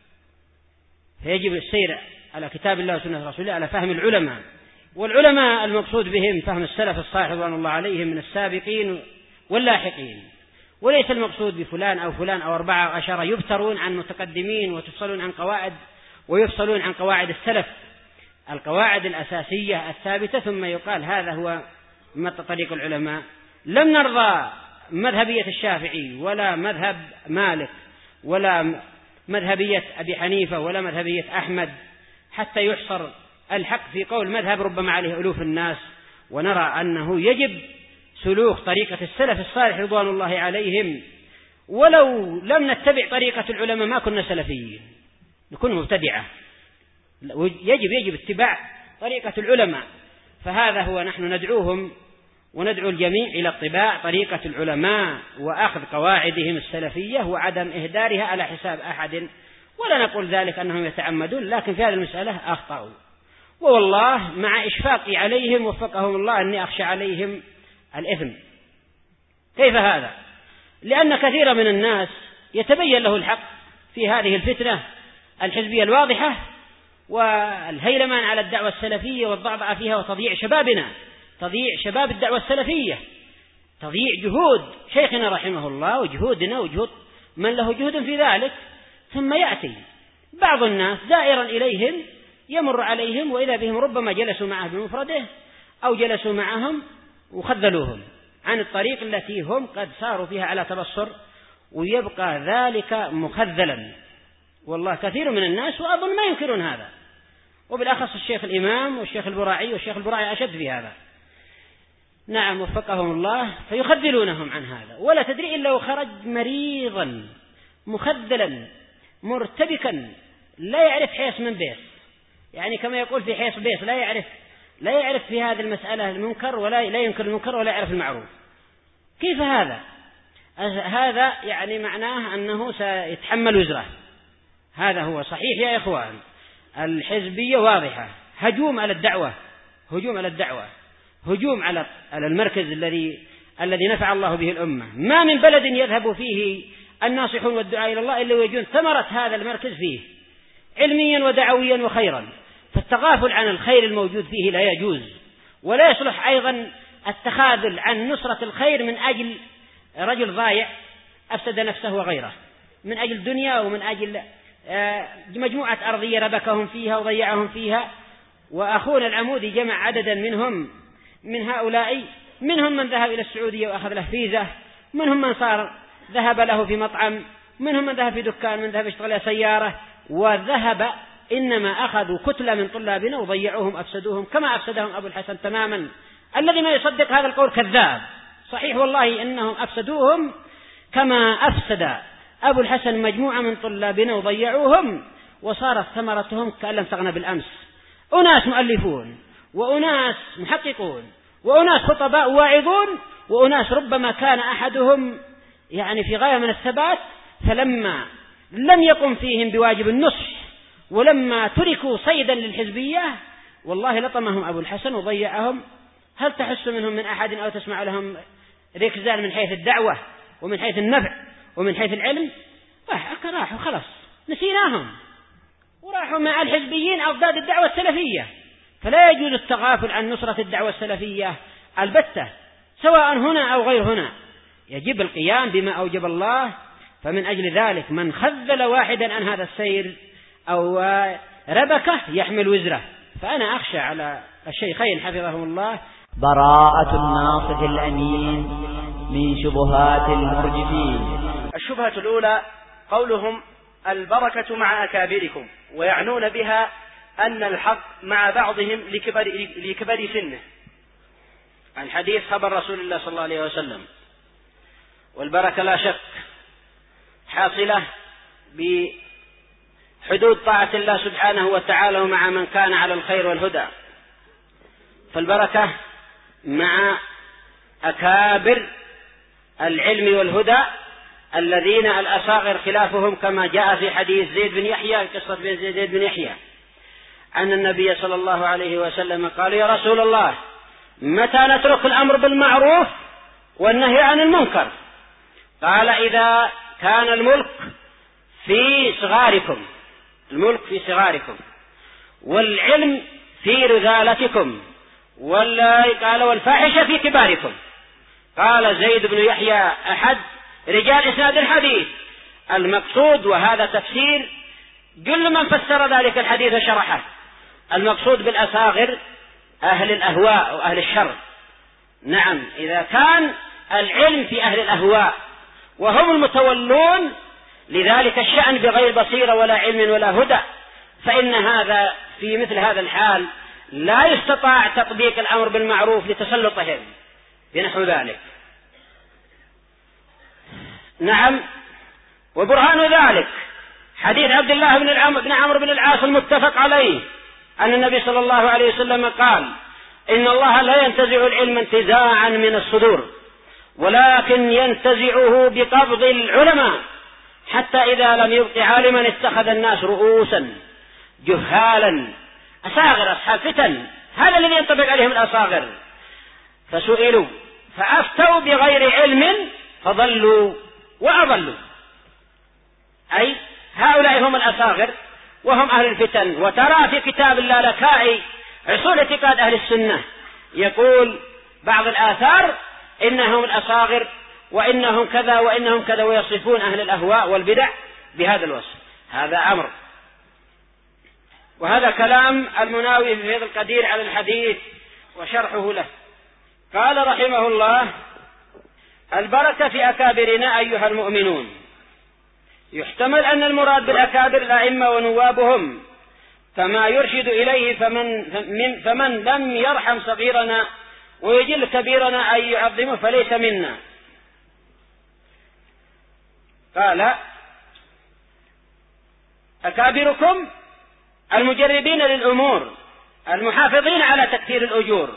فيجب السير على كتاب الله وسنة رسوله على فهم العلماء. والعلماء المقصود بهم فهم السلف الصالح رضوان الله عليهم من السابقين واللاحقين، وليس المقصود بفلان أو فلان أو أربعة أو عشرة يبترون عن متقدمين وتفصلون عن قواعد ويفصلون عن قواعد السلف، القواعد الأساسية الثابتة، ثم يقال هذا هو طريق العلماء. لم نرضى مذهبية الشافعي ولا مذهب مالك ولا مذهبية أبي حنيفة ولا مذهبية أحمد حتى يحصر الحق في قول مذهب ربما عليه ألوف الناس، ونرى أنه يجب سلوك طريقة السلف الصالح رضوان الله عليهم. ولو لم نتبع طريقة العلماء ما كنا سلفيين، نكون مبتدعة. يجب يجب اتباع طريقة العلماء، فهذا هو نحن ندعوهم وندعو الجميع إلى اتباع طريقة العلماء وأخذ قواعدهم السلفية وعدم إهدارها على حساب أحد. ولا نقول ذلك أنهم يتعمدون، لكن في هذه المسألة أخطأوا، والله مع إشفاقي عليهم وفقهم الله أني أخشى عليهم الإثم. كيف هذا؟ لأن كثير من الناس يتبين له الحق في هذه الفتنة الحزبية الواضحة والهيلمان على الدعوة السلفية والضعضع فيها وتضييع شبابنا، تضييع شباب الدعوة السلفية، تضييع جهود شيخنا رحمه الله وجهودنا وجهود من له جهد في ذلك. ثم يأتي بعض الناس دائرا إليهم يمر عليهم وإذا بهم ربما جلسوا معه بمفرده أو جلسوا معهم وخذلوهم عن الطريق التي هم قد ساروا فيها على تبصر، ويبقى ذلك مخذلا. والله كثير من الناس وأظن ما ينكرون هذا، وبالأخص الشيخ الإمام والشيخ البراعي، والشيخ البراعي أشد في هذا. نعم وفقهم الله، فيخذلونهم عن هذا. ولا تدري إلا وخرج مريضا مخذلا مرتبكا لا يعرف حيث من بيس، يعني كما يقول في حيث بيس لا يعرف لا يعرف في هذه المسألة المنكر ولا لا ينكر المنكر ولا يعرف المعروف. كيف هذا؟ هذا يعني معناه أنه سيتحمل وزره. هذا هو صحيح يا إخوان. الحزبية واضحة، هجوم على الدعوة، هجوم على الدعوة، هجوم على على المركز الذي الذي نفع الله به الأمة. ما من بلد يذهب فيه الناصحون والدعاء إلى الله إلا ويجون ثمرة هذا المركز فيه علميا ودعويا وخيرا. فالتغافل عن الخير الموجود فيه لا يجوز، ولا يصلح أيضا التخاذل عن نصرة الخير من أجل رجل ضايع أفسد نفسه وغيره، من أجل دنيا ومن أجل مجموعة أرضية ربكهم فيها وضيعهم فيها. وأخونا العمودي جمع عددا منهم من هؤلاء، منهم من ذهب إلى السعودية وأخذ له فيزة، منهم من صار ذهب له في مطعم، منهم من ذهب في دكان، من ذهب يشتغل سيارة، وذهب إنما أخذوا كتلة من طلابنا وضيعوهم أفسدوهم كما أفسدهم أبو الحسن تماما. الذي ما يصدق هذا القول كذاب. صحيح والله إنهم أفسدوهم كما أفسد أبو الحسن مجموعة من طلابنا وضيعوهم، وصارت ثمرتهم كأن لم تغنى بالأمس. أناس مؤلفون وأناس محققون وأناس خطباء واعظون وأناس ربما كان أحدهم يعني في غاية من الثبات، فلما لم يقم فيهم بواجب النصح ولما تركوا صيدا للحزبية والله لطمهم أبو الحسن وضيعهم. هل تحس منهم من أحد أو تسمع لهم ركزان من حيث الدعوة ومن حيث النفع ومن حيث العلم؟ راحوا خلاص نسيناهم وراحوا مع الحزبيين أضداد الدعوة السلفية. فلا يجوز التغافل عن نصرة الدعوة السلفية البتة سواء هنا أو غير هنا، يجب القيام بما أوجب الله. فمن أجل ذلك من خذل واحدا عن هذا السير أو ربكه يحمل وزره. فأنا أخشى على الشيخين حفظهم الله. براءة الناصح الأمين من شبهات المرجفين. الشبهة الأولى قولهم البركة مع أكابركم، ويعنون بها أن الحق مع بعضهم لكبر, لكبر سنه. الحديث خبر رسول الله صلى الله عليه وسلم، والبركة لا شك حاصلة بحدود طاعة الله سبحانه وتعالى ومع من كان على الخير والهدى. فالبركة مع أكابر العلم والهدى الذين الأصاغر خلافهم، كما جاء في حديث زيد بن يحيى، قصة زيد بن يحيى، أن النبي صلى الله عليه وسلم قال: يا رسول الله، متى نترك الأمر بالمعروف والنهي عن المنكر؟ قال: إذا كان الملك في صغاركم، الملك في صغاركم، والعلم في رذالتكم، ولا قال والفاحشة في كباركم. قال زيد بن يحيى أحد رجال إسناد الحديث. المقصود، وهذا تفسير كل من فسر ذلك الحديث شرحه، المقصود بالأصاغر أهل الأهواء وأهل الشر. نعم، إذا كان العلم في أهل الأهواء وهم المتولون لذلك الشأن بغير بصيرة ولا علم ولا هدى، فإن هذا في مثل هذا الحال لا يستطاع تطبيق الأمر بالمعروف لتسلطهم بنحو ذلك. نعم، وبرهان ذلك حديث عبد الله بن العم بن عمرو بن العاص المتفق عليه أن النبي صلى الله عليه وسلم قال: إن الله لا ينتزع العلم انتزاعا من الصدور، ولكن ينتزعه بقبض العلماء، حتى إذا لم يبق عالما اتخذ الناس رؤوسا جهالا أصاغر أصحاب فتن. هذا الذي ينطبق عليهم الأصاغر. فسئلوا فأفتوا بغير علم فضلوا وأضلوا، أي هؤلاء هم الأصاغر وهم أهل الفتن. وترى في كتاب اللالكائي أصول اعتقاد أهل السنة يقول بعض الآثار إنهم الأصاغر وإنهم كذا وإنهم كذا، ويصفون أهل الأهواء والبدع بهذا الوصف. هذا أمر. وهذا كلام المناوي في فيض القدير على الحديث وشرحه له. قال رحمه الله: البركة في أكابرنا أيها المؤمنون. يحتمل أن المراد بالأكابر الأئمة ونوابهم، كما يرشد إليه فمن, فمن لم يرحم صغيرنا ويجل كبيرنا أي يعظمه فليس منا. قال: أكابركم المجربين للأمور المحافظين على تكثير الأجور.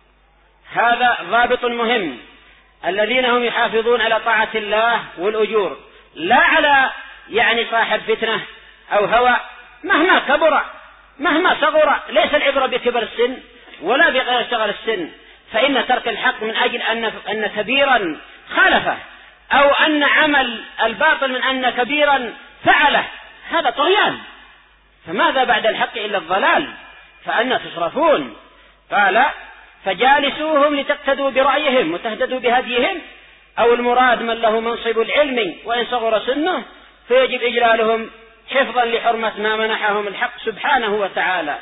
هذا ضابط مهم، الذين هم يحافظون على طاعة الله والأجور، لا على يعني صاحب فتنة أو هوى مهما كبر مهما صغر. ليس العبرة بكبر السن ولا بغير صغر السن، فإن ترك الحق من أجل أن, أن كبيرا خالفه، أو أن عمل الباطل من أن كبيرا فعله، هذا طغيان. فماذا بعد الحق إلا الضلال؟ فأنا تصرفون. قال: فجالسوهم لتقتدوا برأيهم وتهتدوا بهديهم، أو المراد من له منصب العلم وإن صغر سنه فيجب إجلالهم حفظا لحرمة ما منحهم الحق سبحانه وتعالى.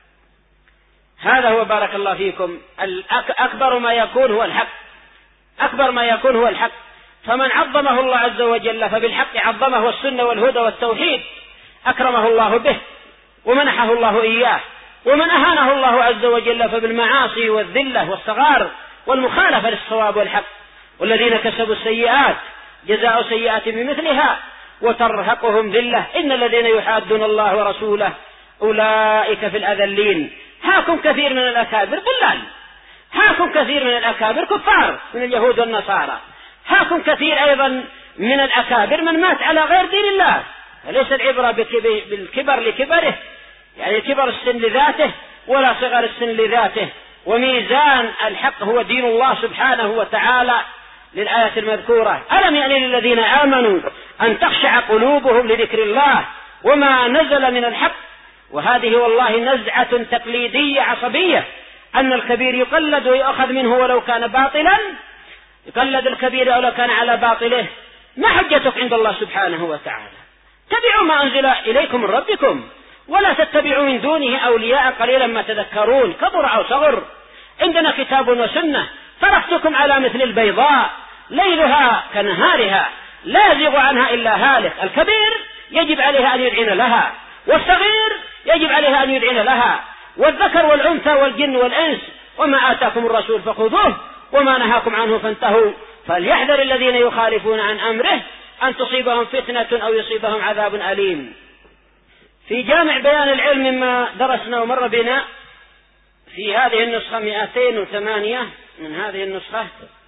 هذا هو بارك الله فيكم أكبر ما يكون هو الحق، أكبر ما يكون هو الحق. فمن عظمه الله عز وجل فبالحق عظمه، والسنة والهدى والتوحيد أكرمه الله به ومنحه الله إياه. ومن أهانه الله عز وجل فبالمعاصي والذلة والصغار والمخالفة للصواب والحق. والذين كسبوا السيئات جزاء سيئات بمثلها وترهقهم ذلة، إن الذين يحادون الله ورسوله أولئك في الأذلين. هاكم كثير من الأكابر ضلال، هاكم كثير من الأكابر كفار من اليهود والنصارى، هاكم كثير أيضا من الأكابر من مات على غير دين الله. فليس العبرة بالكبر لكبره، يعني كبر السن لذاته ولا صغر السن لذاته. وميزان الحق هو دين الله سبحانه وتعالى للآية المذكورة: ألم يأن للذين آمنوا أن تخشع قلوبهم لذكر الله وما نزل من الحق. وهذه والله نزعة تقليدية عصبية، أن الكبير يقلد ويأخذ منه ولو كان باطلا، يقلد الكبير ولو كان على باطله. ما حجتك عند الله سبحانه وتعالى؟ تبعوا ما أنزل إليكم من ربكم ولا تتبعوا من دونه أولياء قليلا ما تذكرون، كبر أو صغر. عندنا كتاب وسنة، تركتكم على مثل البيضاء ليلها كنهارها لا يزيغ عنها إلا هالك. الكبير يجب عليها أن يدعين لها، والصغير يجب عليها أن يدعين لها، والذكر والأنثى والجن والإنس. وما آتاكم الرسول فخذوه وما نهاكم عنه فانتهوا، فليحذر الذين يخالفون عن أمره أن تصيبهم فتنة أو يصيبهم عذاب أليم. في جامع بيان العلم مما درسنا ومر بنا في هذه النسخة مئتين وثمانية من هذه النسخة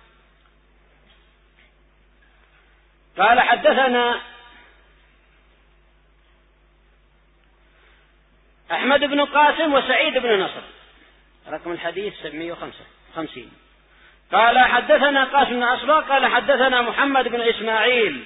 قال حدثنا أحمد بن قاسم وسعيد بن نصر، رقم الحديث سبعمائة وخمسين. قال حدثنا قاسم بن أصبغ قال حدثنا محمد بن إسماعيل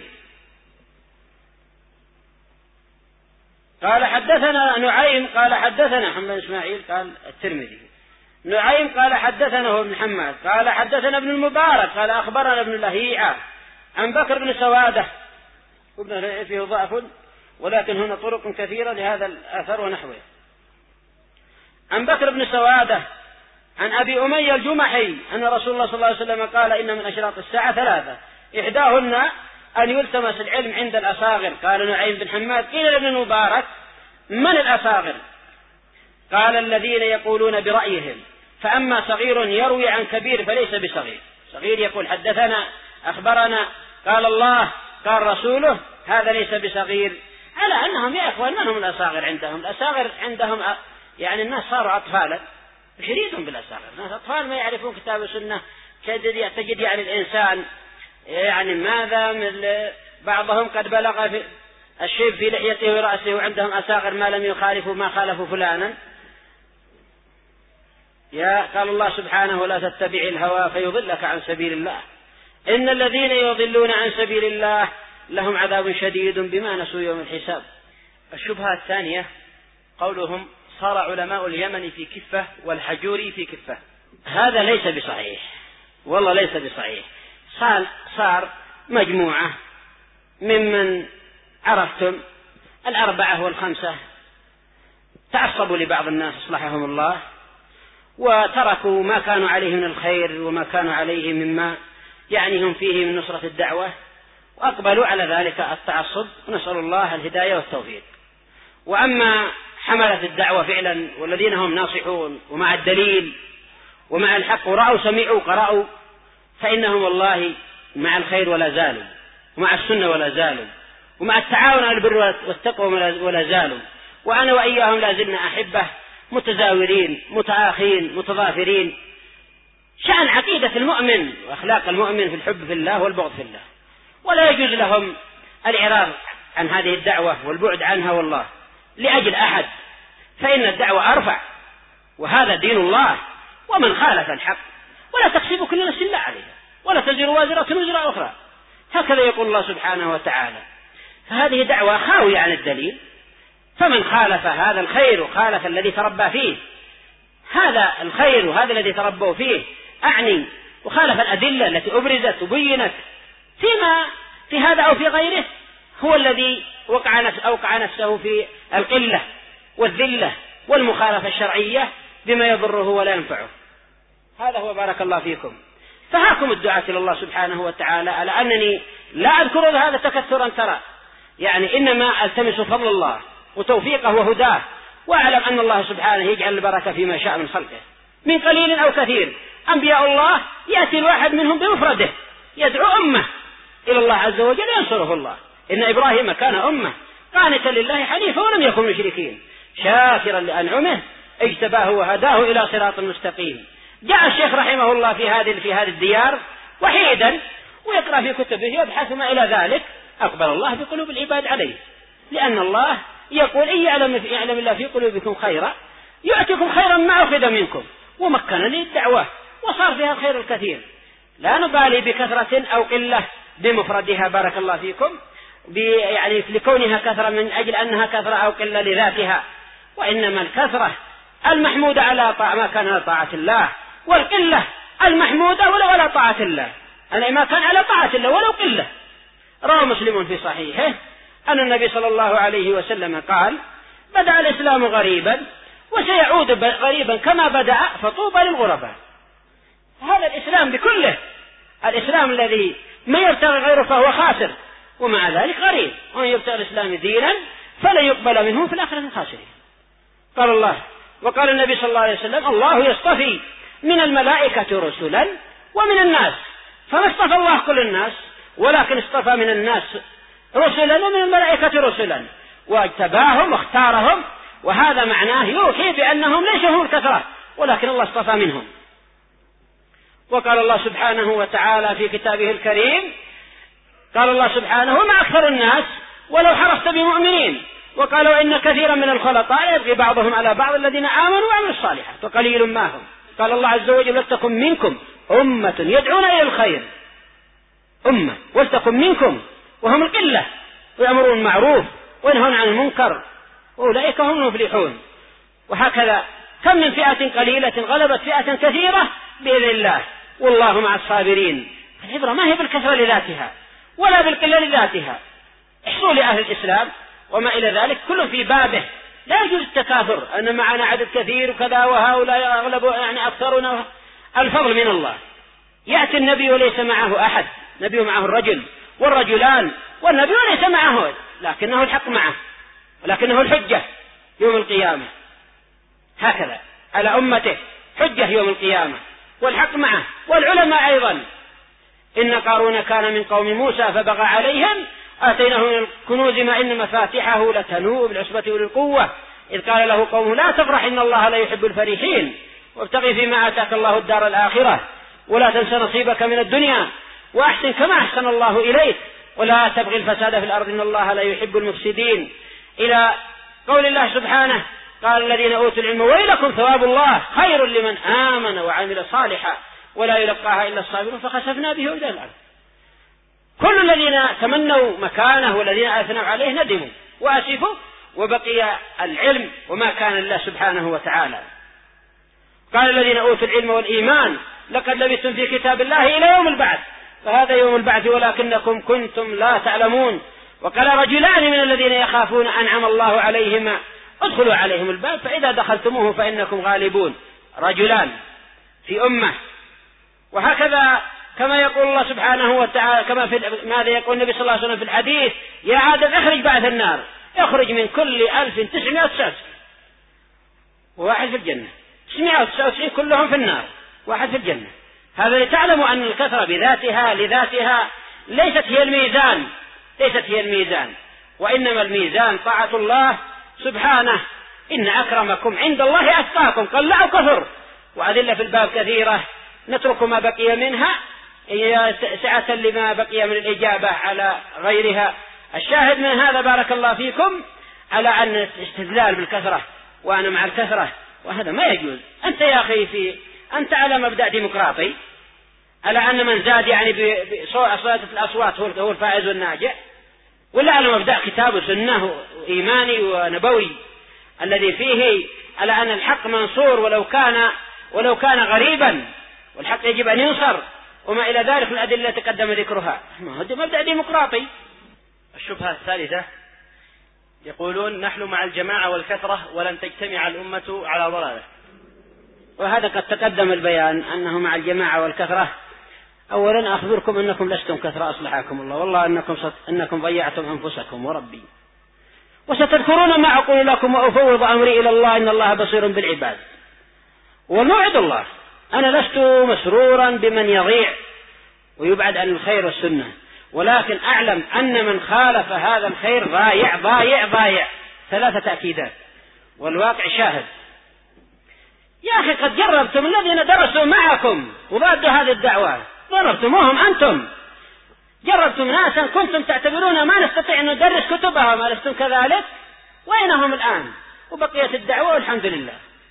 قال حدثنا نعيم قال حدثنا محمد بن إسماعيل قال الترمذي. نعيم قال حدثنا هو بن حماد قال حدثنا ابن المبارك قال أخبرنا ابن لهيعة عن بكر بن سوادة، وابن لهيعة فيه ضعف ولكن هنا طرق كثيرة لهذا الأثر ونحوه. عن بكر بن سوادة عن أبي أمية الجمحي أن رسول الله صلى الله عليه وسلم قال إن من أشراط الساعة ثلاثة إحداهن أن يلتمس العلم عند الأصاغر. قال نعيم بن حماد قيل لابن المبارك من الأصاغر؟ قال الذين يقولون برأيهم، فأما صغير يروي عن كبير فليس بصغير. صغير يقول حدثنا أخبرنا قال الله قال رسوله، هذا ليس بصغير. على أنهم يا إخوان من هم الأصاغر عندهم؟ الأصاغر عندهم يعني الناس صاروا أطفالا يريدون بالأصاغر، الناس أطفال ما يعرفون كتاب السنة. تجد يعني الإنسان يعني ماذا من بعضهم قد بلغ في الشيب في لحيته ورأسه وعندهم أصاغر ما لم يخالفوا ما خالفوا فلانا. يا قال الله سبحانه ولا تتبع الهوى فيضلك عن سبيل الله إن الذين يضلون عن سبيل الله لهم عذاب شديد بما نسوا يوم الحساب. الشبهة الثانية قولهم صار علماء اليمن في كفة والحجوري في كفة. هذا ليس بصحيح، والله ليس بصحيح. صار, صار مجموعة ممن عرفتم الأربعة والخمسة تعصبوا لبعض الناس أصلحهم الله وتركوا ما كانوا عليه من الخير وما كانوا عليه مما يعني هم فيه من نصرة الدعوة وأقبلوا على ذلك التعصب، ونسأل الله الهداية والتوفيق. وأما حملة الدعوة فعلا والذين هم ناصحون ومع الدليل ومع الحق ورأوا سمعوا قرأوا فإنهم والله مع الخير ولا زالوا، ومع السنة ولا زالوا، ومع التعاون على البر والتقوى ولا زالوا. وأنا وإياهم لازلنا أحبة متزاورين متآخين متضافرين. شأن عقيدة المؤمن وأخلاق المؤمن في الحب في الله والبغض في الله، ولا يجوز لهم الإعراض عن هذه الدعوة والبعد عنها والله لأجل أحد، فإن الدعوة أرفع وهذا دين الله، ومن خالف الحق ولا تحسب كل نفس إلا عليها ولا تزر وازرة وزر أخرى، هكذا يقول الله سبحانه وتعالى. فهذه دعوة خاوية عن الدليل، فمن خالف هذا الخير وخالف الذي تربى فيه، هذا الخير وهذا الذي تربوا فيه أعني، وخالف الأدلة التي أبرزت وبينت فيما في هذا أو في غيره، هو الذي وقع نفسه أوقع نفسه في القلة والذلة والمخالفة الشرعية بما يضره ولا ينفعه. هذا هو بارك الله فيكم. فهاكم الدعاة إلى الله سبحانه وتعالى على أنني لا أذكر هذا تكثرا ترى، يعني إنما ألتمس فضل الله وتوفيقه وهداه، وأعلم أن الله سبحانه يجعل البركة فيما شاء من خلقه من قليل أو كثير. أنبياء الله يأتي الواحد منهم بمفرده يدعو أمه إلى الله عز وجل ينصره الله. إن إبراهيم كان أمة قانتا لله حنيفا ولم يكن مشركين شاكرا لأنعمه اجتباه وهداه إلى صراط مستقيم. جاء الشيخ رحمه الله في هذه في هذه الديار وحيدا ويقرأ في كتبه يبحث ما إلى ذلك، أقبل الله بقلوب العباد عليه، لأن الله يقول إن يعلم, يعلم الله في قلوبكم خيرا يؤتكم خيرا ما أخذ منكم ومكنني الدعوة وصار فيها الخير الكثير. لا نبالي بكثرة أو قلة بمفردها بارك الله فيكم، يعني لكونها كثرة من أجل أنها كثرة أو قلة لذاتها، وإنما الكثرة المحمودة على طاعة ما كان على طاعة الله، والقلة المحمودة ولو على طاعة الله، أنا ما كان على طاعة الله ولو قلة. روى مسلم في صحيحه أن النبي صلى الله عليه وسلم قال بدأ الإسلام غريبا وسيعود غريبا كما بدأ فطوبى للغرباء. هذا الإسلام بكله، الإسلام الذي ما يبتغي غيره فهو خاسر، ومع ذلك غريب. ومن يبتغي الإسلام دينا فلن يقبل منه في الآخرة خاسرين. قال الله وقال النبي صلى الله عليه وسلم الله يصطفي من الملائكة رسلا ومن الناس، فما اصطفى الله كل الناس ولكن اصطفى من الناس رسلا ومن الملائكة رسلا، واجتباهم واختارهم، وهذا معناه يوحي بأنهم ليسوا هم الكثرة ولكن الله اصطفى منهم. وقال الله سبحانه وتعالى في كتابه الكريم، قال الله سبحانه: وما أكثر الناس ولو حرصت بمؤمنين، وقالوا إن كثيرا من الخلطاء يبغي بعضهم على بعض الذين آمنوا وعملوا الصالحات وقليل ما هم. قال الله عز وجل: ولتكن منكم أمة يدعون إلى الخير، أمة ولتكن منكم، وهم القلة، ويأمرون بالمعروف وينهون عن المنكر، وأولئك هم المفلحون. وهكذا كم من فئة قليلة غلبت فئة كثيرة بإذن الله، والله مع الصابرين. العبرة ما هي بالكثرة لذاتها ولا بالقلة لذاتها. احصوا لأهل الإسلام وما إلى ذلك كل في بابه، لا يجوز التكاثر أن معنا عدد كثير وكذا وهؤلاء أغلب يعني أكثرنا. الفضل من الله. يأتي النبي وليس معه أحد، نبي معه الرجل والرجلان، والنبي وليس معه، لكنه الحق معه، ولكنه الحجة يوم القيامة. هكذا على أمته حجة يوم القيامة، والحق معه، والعلماء أيضا. إن قارون كان من قوم موسى فبغى عليهم آتيناه من الكنوز ما إن مفاتحه لتنوء بالعصبة أولي القوة إذ قال له قومه لا تفرح إن الله لا يحب الفرحين وابتغي فيما آتاك الله الدار الآخرة ولا تنس نصيبك من الدنيا وأحسن كما أحسن الله إليك ولا تبغي الفساد في الأرض إن الله لا يحب المفسدين، إلى قول الله سبحانه: قال الذين أوتوا العلم ويلكم ثواب الله خير لمن آمن وعمل صالحا ولا يلقاها إلا الصابرون فخسفنا به إلى الأرض. كل الذين تمنوا مكانه والذين أثنوا عليه ندموا وأسفوا، وبقي العلم وما كان الله سبحانه وتعالى. قال الذين أوتوا العلم والإيمان لقد لبثتم في كتاب الله إلى يوم البعث فهذا يوم البعث ولكنكم كنتم لا تعلمون. وقال رجلان من الذين يخافون أنعم الله عليهما ادخلوا عليهم الباب فإذا دخلتموه فإنكم غالبون. رجلان في أمة. وهكذا كما يقول الله سبحانه وتعالى، كما في ماذا يقول النبي صلى الله عليه وسلم في الحديث: يا عادل اخرج بعث النار، يخرج من كل ألف تسعمائة وتسعة وتسعين وواحد في الجنة، تسعمائة وتسعة وتسعين كلهم في النار، واحد في الجنة. هذا لتعلموا أن الكثرة بذاتها لذاتها ليست هي الميزان، ليست هي الميزان، وإنما الميزان طاعة الله سبحانه. إن أكرمكم عند الله أتقاكم، قل لا كثر، وأدلة في الباب كثيرة نترك ما بقي منها سعة لما بقي من الإجابة على غيرها. الشاهد من هذا بارك الله فيكم على أن الاستدلال بالكثرة وأنا مع الكثرة وهذا ما يجوز. أنت يا أخي في أنت على مبدأ ديمقراطي، على أن من زاد يعني بصوت الأصوات هو الفائز والناجح، ولا على مبدأ كتاب وسنة إيماني ونبوي الذي فيه على أن الحق منصور ولو كان ولو كان غريبا، والحق يجب أن ينصر وما إلى ذلك من الأدلة تقدم ذكرها. ما هو مبدأ ديمقراطي. الشبهة الثالثة يقولون: نحن مع الجماعة والكثرة ولن تجتمع الأمة على ضلالة. وهذا قد تقدم البيان أنه مع الجماعة والكثرة. أولا أخبركم أنكم لستم كثرة أصلحكم الله، والله أنكم, ست... أنكم ضيعتم أنفسكم وربي، وستذكرون ما أقول لكم وأفوض أمري إلى الله إن الله بصير بالعباد. وموعد الله أنا لست مسرورا بمن يضيع ويبعد عن الخير والسنة، ولكن أعلم أن من خالف هذا الخير ضايع ضايع ضايع. ثلاثة تأكيدات والواقع شاهد. يا أخي قد جربتم الذين درسوا معكم وضادوا هذه الدعوة، جربتموهم أنتم، جربتم ناسا كنتم تعتبرون ما نستطيع أن ندرس كتبهم، ألستم كذلك؟ وأينهم الآن؟ وبقيت الدعوة والحمد لله.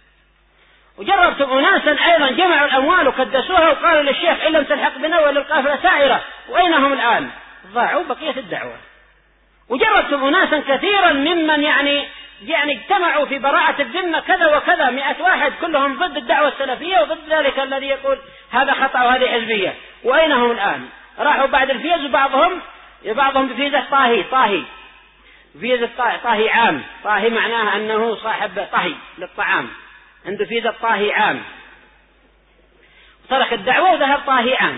وجربتم أناسا أيضا جمعوا الأموال وقدسوها وقالوا للشيخ إن لم تلحق بنا وللقافلة سائرة، وأينهم الآن؟ ضاعوا بقية الدعوة. وجربتم أناسا كثيرا ممن يعني يعني اجتمعوا في براءة الذمة كذا وكذا مئة واحد كلهم ضد الدعوة السلفية وضد ذلك الذي يقول هذا خطأ وهذه حزبية، وأينهم الآن؟ راحوا بعد الفيز، وبعضهم بعضهم بفيزة طاهي طاهي فيزة طاهي عام. طاهي معناها أنه صاحب طهي للطعام، عنده فيزة طاهي عام، ترك الدعوة وذهب طاهي عام.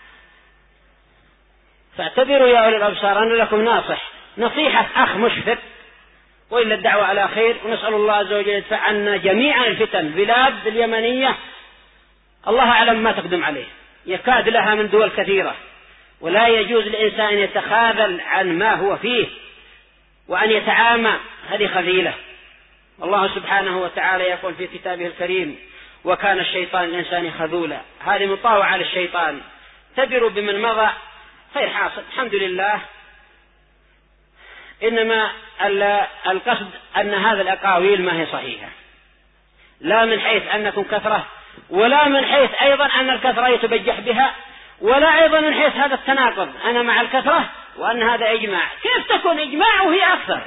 فاعتبروا يا أولي الأبصار أن لكم ناصح، نصيحة أخ مشفق، وإلا الدعوة على خير. ونسأل الله عز وجل يدفع عنا جميعا الفتن. البلاد اليمنية الله أعلم ما تقدم عليه، يكاد لها من دول كثيرة، ولا يجوز للإنسان أن يتخاذل عن ما هو فيه وأن يتعامى، هذه خذيلة. الله سبحانه وتعالى يقول في كتابه الكريم: وكان الشيطان الإنسان خذولا. هذه مطاوعة للشيطان، تبروا بمن مضى خير حاصل. الحمد لله. إنما القصد أن هذا الأقاويل ما هي صحيحة، لا من حيث أنكم كثرة، ولا من حيث أيضا أن الكثرة يتبجح بها، ولا أيضا من حيث هذا التناقض، أنا مع الكثرة وأن هذا إجماع. كيف تكون إجماع وهي أكثر؟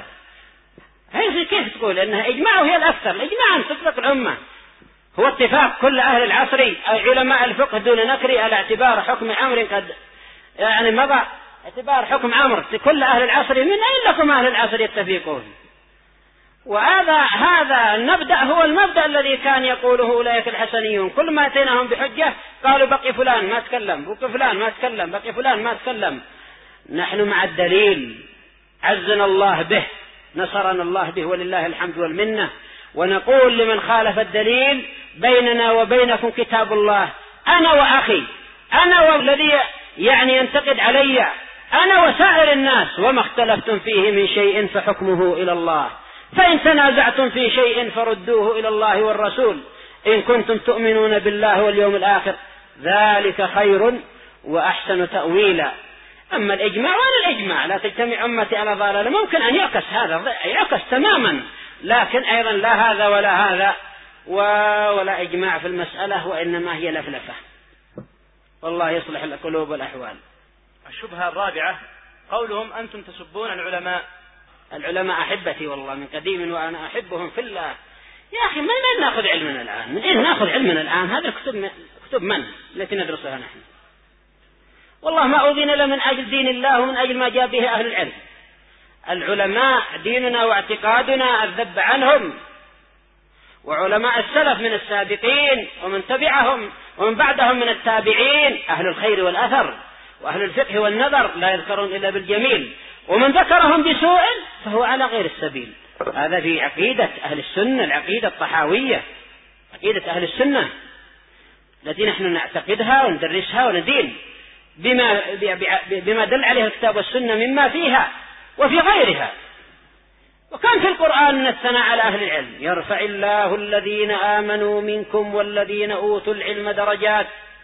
كيف تقول أنها إجماع وهي الأكثر؟ الإجماع أن تطلق الأمة، هو اتفاق كل أهل العصر علماء الفقه دون نكر على اعتبار حكم عمر قد يعني مضى، اعتبار حكم عمر كل أهل العصر. من أين لكم أهل العصر يتفقون؟ وهذا هذا المبدأ هو المبدأ الذي كان يقوله أولئك الحسنيون، كل ما أتيناهم بحجة قالوا بقي فلان ما تكلم، بقي فلان ما تكلم، بقي فلان ما تكلم. نحن مع الدليل، عزنا الله به، نصرنا الله به ولله الحمد والمنة. ونقول لمن خالف الدليل: بيننا وبينكم كتاب الله، أنا وأخي، أنا والذي يعني ينتقد علي، أنا وسائر الناس، وما اختلفتم فيه من شيء فحكمه إلى الله، فإن تنازعتم في شيء فردوه إلى الله والرسول إن كنتم تؤمنون بالله واليوم الآخر، ذلك خير وأحسن تأويلا. أما الإجماع ولا الإجماع لا تجتمع أمتي على ضلالة، ممكن أن يعكس هذا، يعكس تماما، لكن أيضا لا هذا ولا هذا ولا إجماع في المسألة، وإنما هي لفلفة. والله يصلح القلوب والأحوال. الشبهة الرابعة قولهم: أنتم تسبون العلماء. العلماء أحبتي والله من قديم وأنا أحبهم في الله. يا أخي من من نأخذ علمنا الآن؟ من أين نأخذ علمنا الآن؟ هذه الكتب كتب من التي ندرسها نحن؟ والله ما أذن له من أجل دين الله ومن أجل ما جاء به أهل العلم. العلماء ديننا واعتقادنا الذب عنهم، وعلماء السلف من السابقين ومن تبعهم ومن بعدهم من التابعين أهل الخير والأثر وأهل الفقه والنظر لا يذكرون إلا بالجميل، ومن ذكرهم بسوء فهو على غير السبيل. هذا في عقيدة أهل السنة، العقيدة الطحاوية، عقيدة أهل السنة التي نحن نعتقدها وندرسها وندين بما, بما دل عليه الكتاب والسنة مما فيها وفي غيرها. وكان في القرآن الثناء على أهل العلم: يرفع الله الذين آمنوا منكم والذين أوتوا العلم درجات.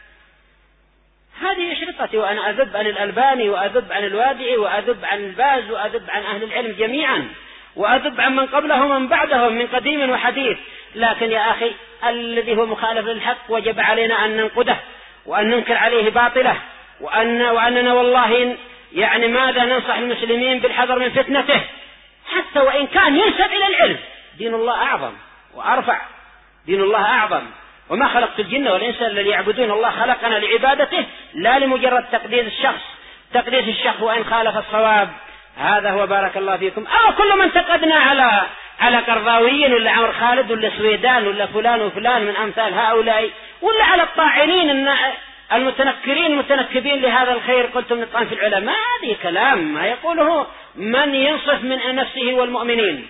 هذه أشرطتي وأنا أذب عن الألباني وأذب عن الوادعي وأذب عن الباز وأذب عن أهل العلم جميعا، وأذب عن من قبلهم ومن بعدهم من قديم وحديث. لكن يا أخي الذي هو مخالف للحق وجب علينا أن ننقده وأن ننكر عليه باطله، وأن وأننا والله يعني ماذا ننصح المسلمين بالحذر من فتنته، حتى وإن كان ينسب إلى العلم. دين الله أعظم وأرفع، دين الله أعظم. وما خلقت الجن والإنس إلا ليعبدون. الله خلقنا لعبادته لا لمجرد تقديس الشخص. تقديس الشخص وإن خالف الصواب، هذا هو بارك الله فيكم. أو كل من تقدنا على على قرضاويين ولا عمر خالد ولا سويدان ولا فلان وفلان من أمثال هؤلاء، ولا على الطاعنين المتنكرين المتنكبين لهذا الخير قلتم نطعن في العلماء. هذه كلام ما يقوله من ينصف من نفسه والمؤمنين.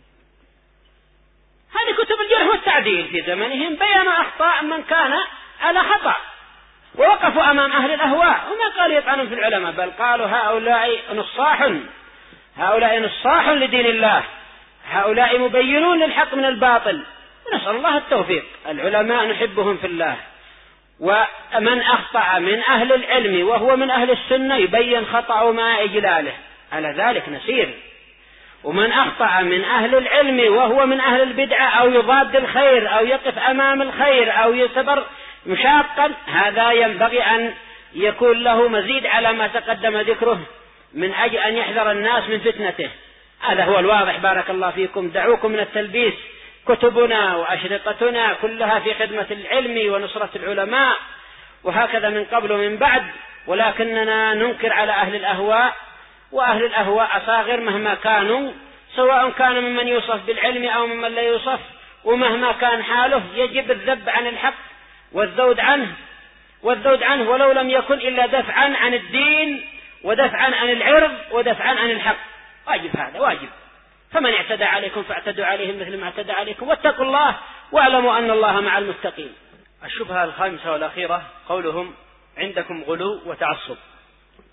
هذه كتب الجرح والتعديل في زمنهم بيان أخطاء من كان على خطأ، ووقفوا أمام أهل الأهواء وما قالوا يطعنون في العلماء، بل قالوا هؤلاء نصاح، هؤلاء نصاح لدين الله، هؤلاء مبينون للحق من الباطل، ونسأل الله التوفيق. العلماء نحبهم في الله، ومن أخطأ من أهل العلم وهو من أهل السنة يبين خطأه مع إجلاله، على ذلك نسير. ومن أخطأ من أهل العلم وهو من أهل البدعة أو يضاد الخير أو يقف أمام الخير أو يعتبر مشاقا، هذا ينبغي أن يكون له مزيد على ما تقدم ذكره من أجل أن يحذر الناس من فتنته. هذا هو الواضح بارك الله فيكم. دعوكم من التلبيس. كتبنا وأشرطتنا كلها في خدمة العلم ونصرة العلماء، وهكذا من قبل ومن بعد، ولكننا ننكر على أهل الأهواء، وأهل الأهواء أصاغر مهما كانوا، سواء كان ممن يوصف بالعلم أو ممن لا يوصف، ومهما كان حاله يجب الذب عن الحق والذود عنه والذود عنه ولو لم يكن إلا دفعا عن الدين ودفعا عن العرض ودفعا عن الحق. واجب، هذا واجب. فمن اعتدى عليكم فاعتدوا عليهم مثل ما اعتدى عليكم، واتقوا الله واعلموا أن الله مع المتقين. الشبهة الخامسة والأخيرة قولهم: عندكم غلو وتعصب.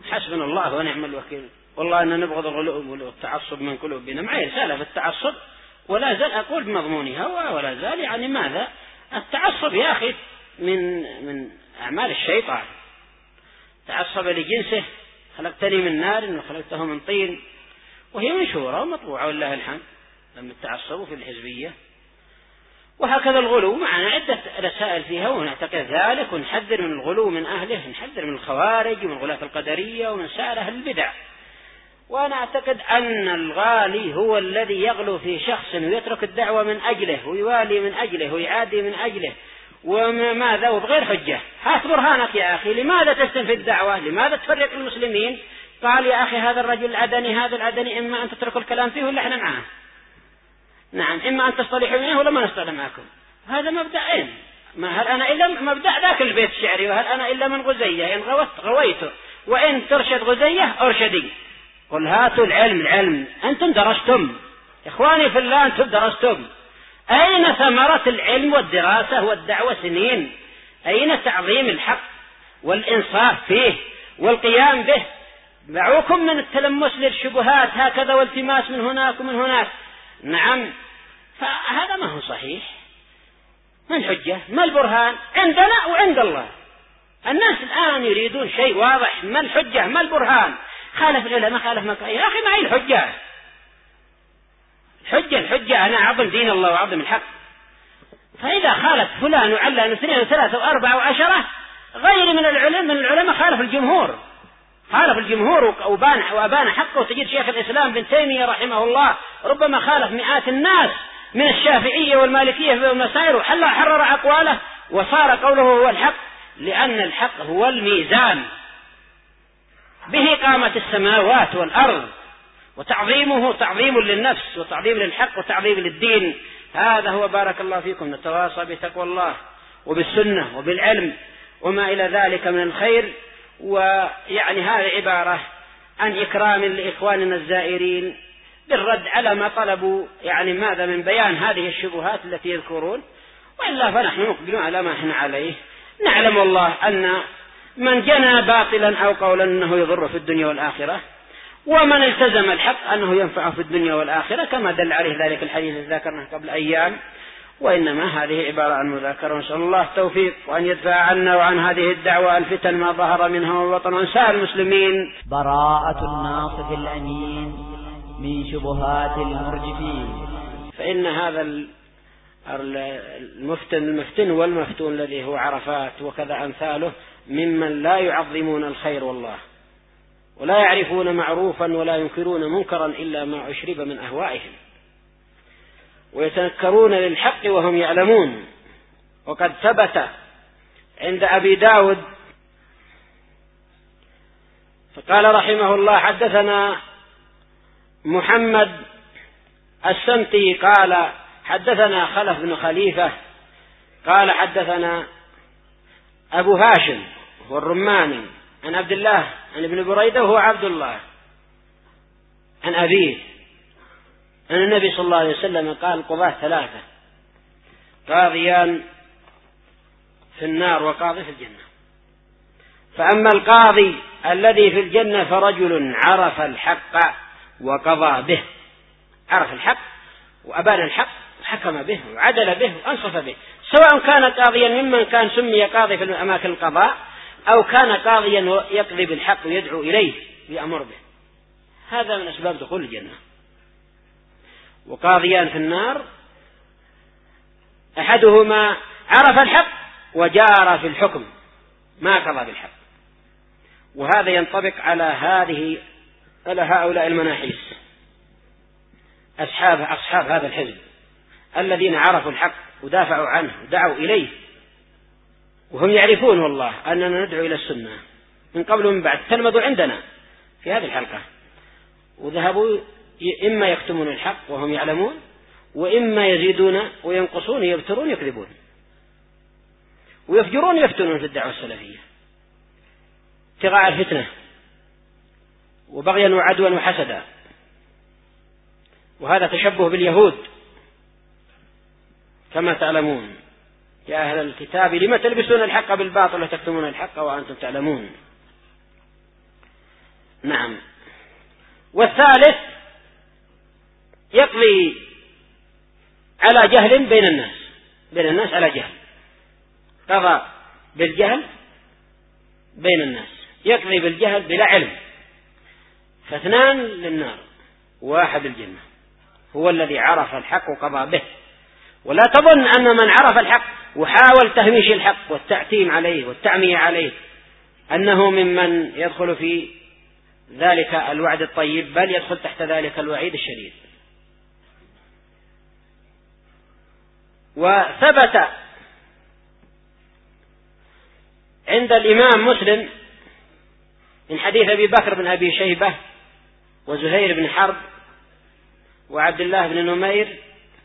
حسبنا الله ونعم الوكيل، والله أن نبغض الغلو والتعصب من قلوبنا. معي رسالة في التعصب ولا زال أقول بمضمونها ولا زال، يعني ماذا التعصب يا أخي من من أعمال الشيطان. تعصب لجنسه، خلقتني من نار وخلقته من طين، وهي مشهورة ومطبوعة والله الحمد لما التعصب في الحزبية. وهكذا الغلو معنا عدة رسائل فيها، ونعتقد ذلك ونحذر من الغلو من أهله، نحذر من الخوارج ومن غلاة القدرية ومن سائر أهل البدع. وأنا أعتقد أن الغالي هو الذي يغلو في شخص ويترك الدعوة من أجله ويوالي من أجله ويعادي من أجله وماذا وبغير حجة. هات برهانك يا أخي، لماذا تفتن في الدعوة؟ لماذا تفرق المسلمين؟ قال يا أخي هذا الرجل العدني هذا العدني إما أن تتركوا الكلام فيه ولا إحنا معه، نعم، إما أن تصطلحوا منه ولا ما نصطلح معكم. هذا مبدأين، ما هل أنا إلا مبدأ ذاك البيت الشعري، وهل أنا إلا من غزية، إن غوت غويته وإن ترشد غزية أرشدي. قل هاتوا العلم، العلم أنتم درستم إخواني في الله، أنتم درستم. أين ثمرة العلم والدراسة والدعوة سنين؟ أين تعظيم الحق والإنصاف فيه والقيام به؟ دعوكم من التلمس للشبهات هكذا والتماس من هناك ومن هناك. نعم، فهذا ما هو صحيح. ما الحجة؟ ما البرهان؟ عندنا وعند الله. الناس الآن يريدون شيء واضح، ما الحجة؟ ما البرهان؟ خالف العلماء خالف مكة. يا أخي معي الحجة، الحجة الحجة أنا أعظم دين الله وأعظم الحق. فإذا خالف فلان وعلان اثنين وثلاثة وأربعة وعشرة غير من العلماء من العلماء خالف الجمهور، خالف الجمهور وأبان وأبان حقه. وتجد شيخ الإسلام ابن تيمية رحمه الله ربما خالف مئات الناس من الشافعية والمالكية في المسائل وحل حرر أقواله وصار قوله هو الحق، لأن الحق هو الميزان به قامت السماوات والأرض، وتعظيمه تعظيم للنفس وتعظيم للحق وتعظيم للدين. هذا هو. بارك الله فيكم. نتواصى بتقوى الله وبالسنة وبالعلم وما إلى ذلك من الخير. ويعني هذه عبارة عن إكرام لإخواننا الزائرين بالرد على ما طلبوا، يعني ماذا من بيان هذه الشبهات التي يذكرون. وإلا فنحن مقبلون على ما احنا عليه. نعلم والله أن من جنى باطلا أو قولا أنه يضر في الدنيا والآخرة، ومن التزم الحق أنه ينفعه في الدنيا والآخرة، كما دل عليه ذلك الحديث الذي ذكرناه قبل أيام. وإنما هذه عبارة عن مذاكرة. ونسأل الله التوفيق وأن يدفع عنا وعن هذه الدعوة الفتن ما ظهر منها وبطن وسائر المسلمين. براءة الناصح الأمين من شبهات المرجفين. فإن هذا المفتن المفتن والمفتون الذي هو عرفات وكذا أمثاله ممن لا يعظمون الخير والله، ولا يعرفون معروفا ولا ينكرون منكرا إلا ما أشرب من أهوائهم، ويتنكرون للحق وهم يعلمون. وقد ثبت عند أبي داود فقال رحمه الله حدثنا محمد السمتي قال حدثنا خلف بن خليفة قال حدثنا أبو هاشم والرماني عن عبد الله عن ابن بريدة وهو عبد الله عن أبيه أن النبي صلى الله عليه وسلم قال قضاة ثلاثة قاضيان في النار وقاضي في الجنة. فأما القاضي الذي في الجنة فرجل عرف الحق وقضى به، عرف الحق وأبان الحق وحكم به وعدل به وأنصف به، سواء كان قاضيا ممن كان سمي قاضي في أماكن القضاء أو كان قاضيا يقضي بالحق ويدعو إليه ويأمر به. هذا من أسباب دخول الجنة. وقاضيان في النار أحدهما عرف الحق وجار في الحكم ما قضى بالحق. وهذا ينطبق على هذه على هؤلاء المناحيس أصحاب أصحاب هذا الحزب الذين عرفوا الحق ودافعوا عنه ودعوا إليه، وهم يعرفون والله أننا ندعو إلى السنة من قبل ومن بعد. تلمذوا عندنا في هذه الحلقة وذهبوا إما يكتمون الحق وهم يعلمون، وإما يزيدون وينقصون يبترون يكذبون ويفجرون يفتنون في الدعوة السلفية ابتغاء الفتنة وبغيا وعدوا وحسدا. وهذا تشبه باليهود كما تعلمون. يا أهل الكتاب لم تلبسون الحق بالباطل وتكتمون الحق وأنتم تعلمون. نعم. والثالث يقضي على جهل بين الناس بين الناس على جهل، قضى بالجهل بين الناس، يقضي بالجهل بلا علم، فاثنان للنار واحد الجنة، هو الذي عرف الحق وقضى به. ولا تظن أن من عرف الحق وحاول تهميش الحق والتعتيم عليه والتعمية عليه أنه ممن يدخل في ذلك الوعد الطيب، بل يدخل تحت ذلك الوعيد الشديد. وثبت عند الإمام مسلم من حديث أبي بكر بن أبي شيبة وزهير بن حرب وعبد الله بن نمير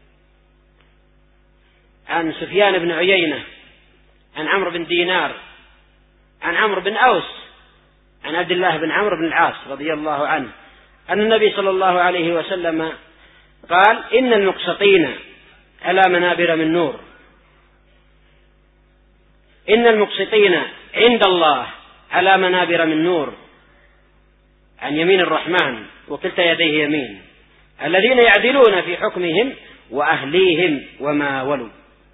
عن سفيان بن عيينة عن عمرو بن دينار عن عمرو بن أوس عن عبد الله بن عمرو بن العاص رضي الله عنه أن النبي صلى الله عليه وسلم قال: إن المقسطين على منابر من نور، إن المقسطين عند الله على منابر من نور عن يمين الرحمن وكلتا يديه يمين، الذين يعدلون في حكمهم وأهليهم وما ولوا.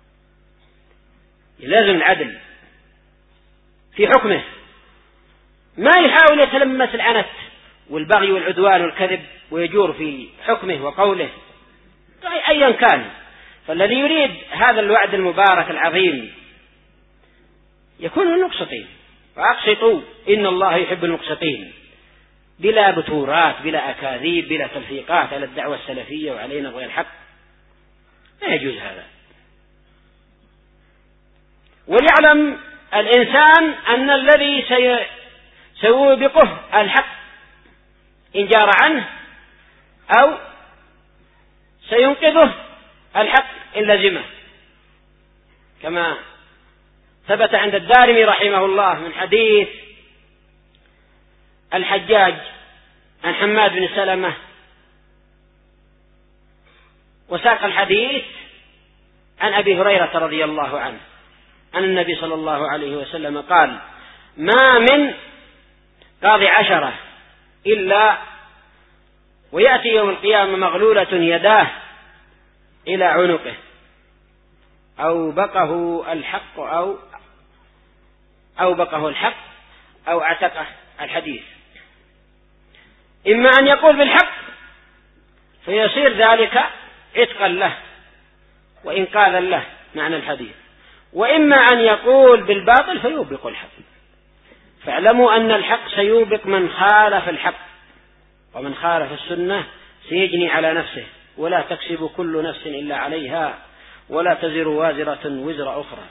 لازم العدل في حكمه، ما يحاول يتلمس العنت والبغي والعدوان والكذب ويجور في حكمه وقوله أيا كان. فالذي يريد هذا الوعد المبارك العظيم يكون من المقسطين، وأقسطوا إن الله يحب المقسطين، بلا بتورات بلا أكاذيب بلا تلفيقات على الدعوة السلفية وعلينا بغير الحق، لا يجوز هذا. وليعلم الإنسان أن الذي سيوبقه الحق إن جار عنه أو سينقذه الحق إن لزمه، كما ثبت عند الدارمي رحمه الله من حديث الحجاج عن حماد بن سلمة، وساق الحديث عن أبي هريرة رضي الله عنه أن النبي صلى الله عليه وسلم قال: ما من قاضي عشرة إلا ويأتي يوم القيامة مغلولة يداه إلى عنقه أو بقه الحق أو أو بقه الحق أو اعتقه. الحديث إما أن يقول بالحق فيصير ذلك عتقا له وإنقاذا له معنى الحديث، وإما أن يقول بالباطل فيوبق الحق. فاعلموا أن الحق سيوبق من خالف الحق، ومن خالف السنة سيجني على نفسه، ولا تكسب كل نفس إلا عليها ولا تزر وازرة وزر أخرى.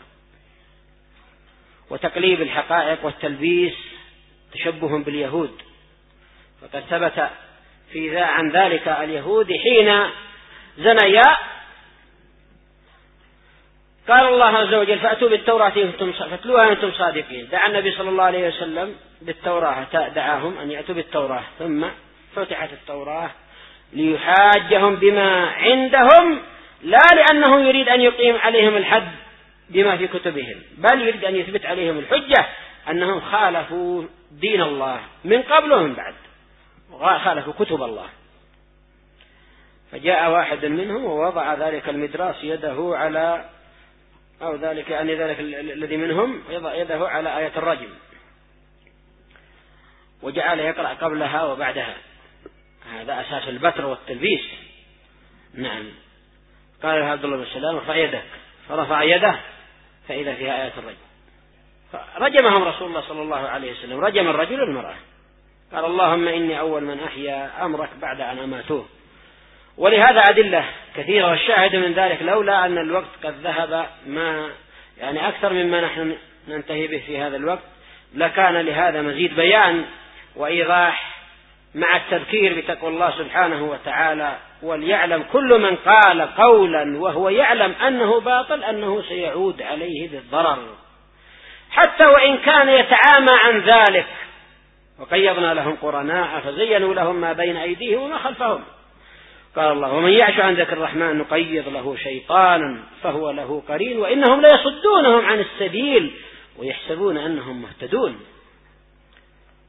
وتقليب الحقائق والتلبيس تشبه باليهود، فقد ثبت في ذا عن ذلك اليهود حين زنيا قال الله عز وجل: فأتوا بالتوراة فاتلوها أنتم صادقين. دعا النبي صلى الله عليه وسلم بالتوراة، دعاهم أن يأتوا بالتوراة، ثم فتحت التوراة ليحاجهم بما عندهم، لا لأنه يريد أن يقيم عليهم الحد بما في كتبهم، بل يريد أن يثبت عليهم الحجة أنهم خالفوا دين الله من قبل ومن بعد، خالفوا كتب الله. فجاء واحد منهم ووضع ذلك المدراس يده على أو ذلك يعني ذلك الذي منهم يضع يده على آية الرجم، وجعل يقرأ قبلها وبعدها. هذا أساس البتر والتلبيس. نعم. قال عبد الله بن سلام: ارفع يدك، فرفع يده فإذا فيها آية الرجم، فرجمهم رسول الله صلى الله عليه وسلم، رجم الرجل المرأة، قال: اللهم إني أول من أحيا أمرك بعد أن أماتوه. ولهذا أدلة كثيرة، والشاهد من ذلك لولا أن الوقت قد ذهب ما يعني أكثر مما نحن ننتهي به في هذا الوقت لكان لهذا مزيد بيان وإيضاح، مع التذكير بتقوى الله سبحانه وتعالى. وليعلم كل من قال قولا وهو يعلم أنه باطل أنه سيعود عليه بالضرر، حتى وإن كان يتعامى عن ذلك. وقيضنا لهم قرناء فزينوا لهم ما بين أيديهم وما خلفهم. قال الله: ومن يعش عن ذكر الرحمن نقيض له شيطانا فهو له قرين وإنهم ليصدونهم عن السبيل ويحسبون أنهم مهتدون.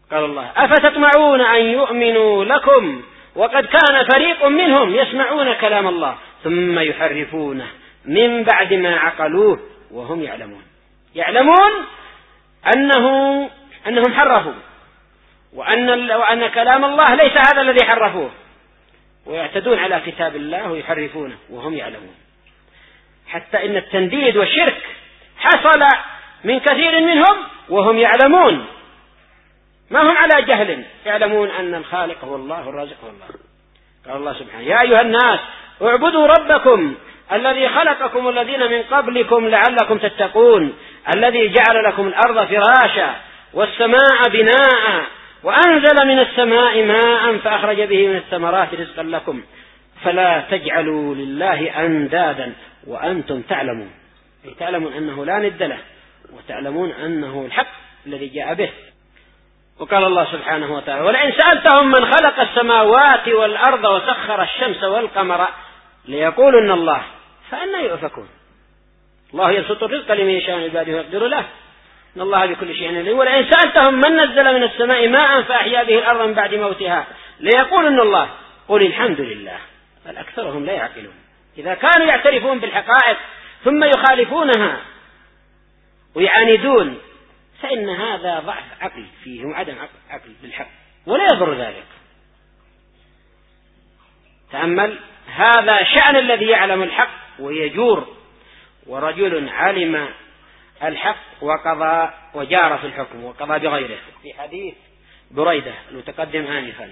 قال الله أفتطمعون أن يؤمنوا لكم وقد كان فريق منهم يسمعون كلام الله ثم يحرفونه من بعد ما عقلوه وهم يعلمون. يعلمون أنه أنهم حرفوا وأن, وأن كلام الله ليس هذا الذي حرفوه، ويعتدون على كتاب الله ويحرفونه وهم يعلمون. حتى إن التنديد والشرك حصل من كثير منهم وهم يعلمون، ما هم على جهل، يعلمون أن الخالق هو الله والرازق هو الله. قال الله سبحانه يا أيها الناس اعبدوا ربكم الذي خلقكم والذين من قبلكم لعلكم تتقون الذي جعل لكم الأرض فراشا والسماء بناء وأنزل من السماء ماء فأخرج به من الثمرات رزقا لكم فلا تجعلوا لله أندادا وأنتم تعلمون، أي تعلمون أنه لا ند له وتعلمون أنه الحق الذي جاء به. وقال الله سبحانه وتعالى ولئن سألتهم من خلق السماوات والأرض وسخر الشمس والقمر ليقولن الله فأنا يؤفكون. الله يبسط الرزق لمن يشاء من عباده ويقدر له إن الله بكل شيء عليم. ولئن سألتهم من نزل من السماء ماء فأحيا به الأرض من بعد موتها ليقولن الله قل الحمد لله بل أكثرهم لا يعقلون. إذا كانوا يعترفون بالحقائق ثم يخالفونها ويعاندون فإن هذا ضعف عقل فيهم عدم عقل بالحق ولا يضر ذلك. تأمل هذا شأن الذي يعلم الحق ويجور، ورجل علم الحق وقضى وجار في الحكم وقضى بغيره في حديث بريدة المتقدم آنفا.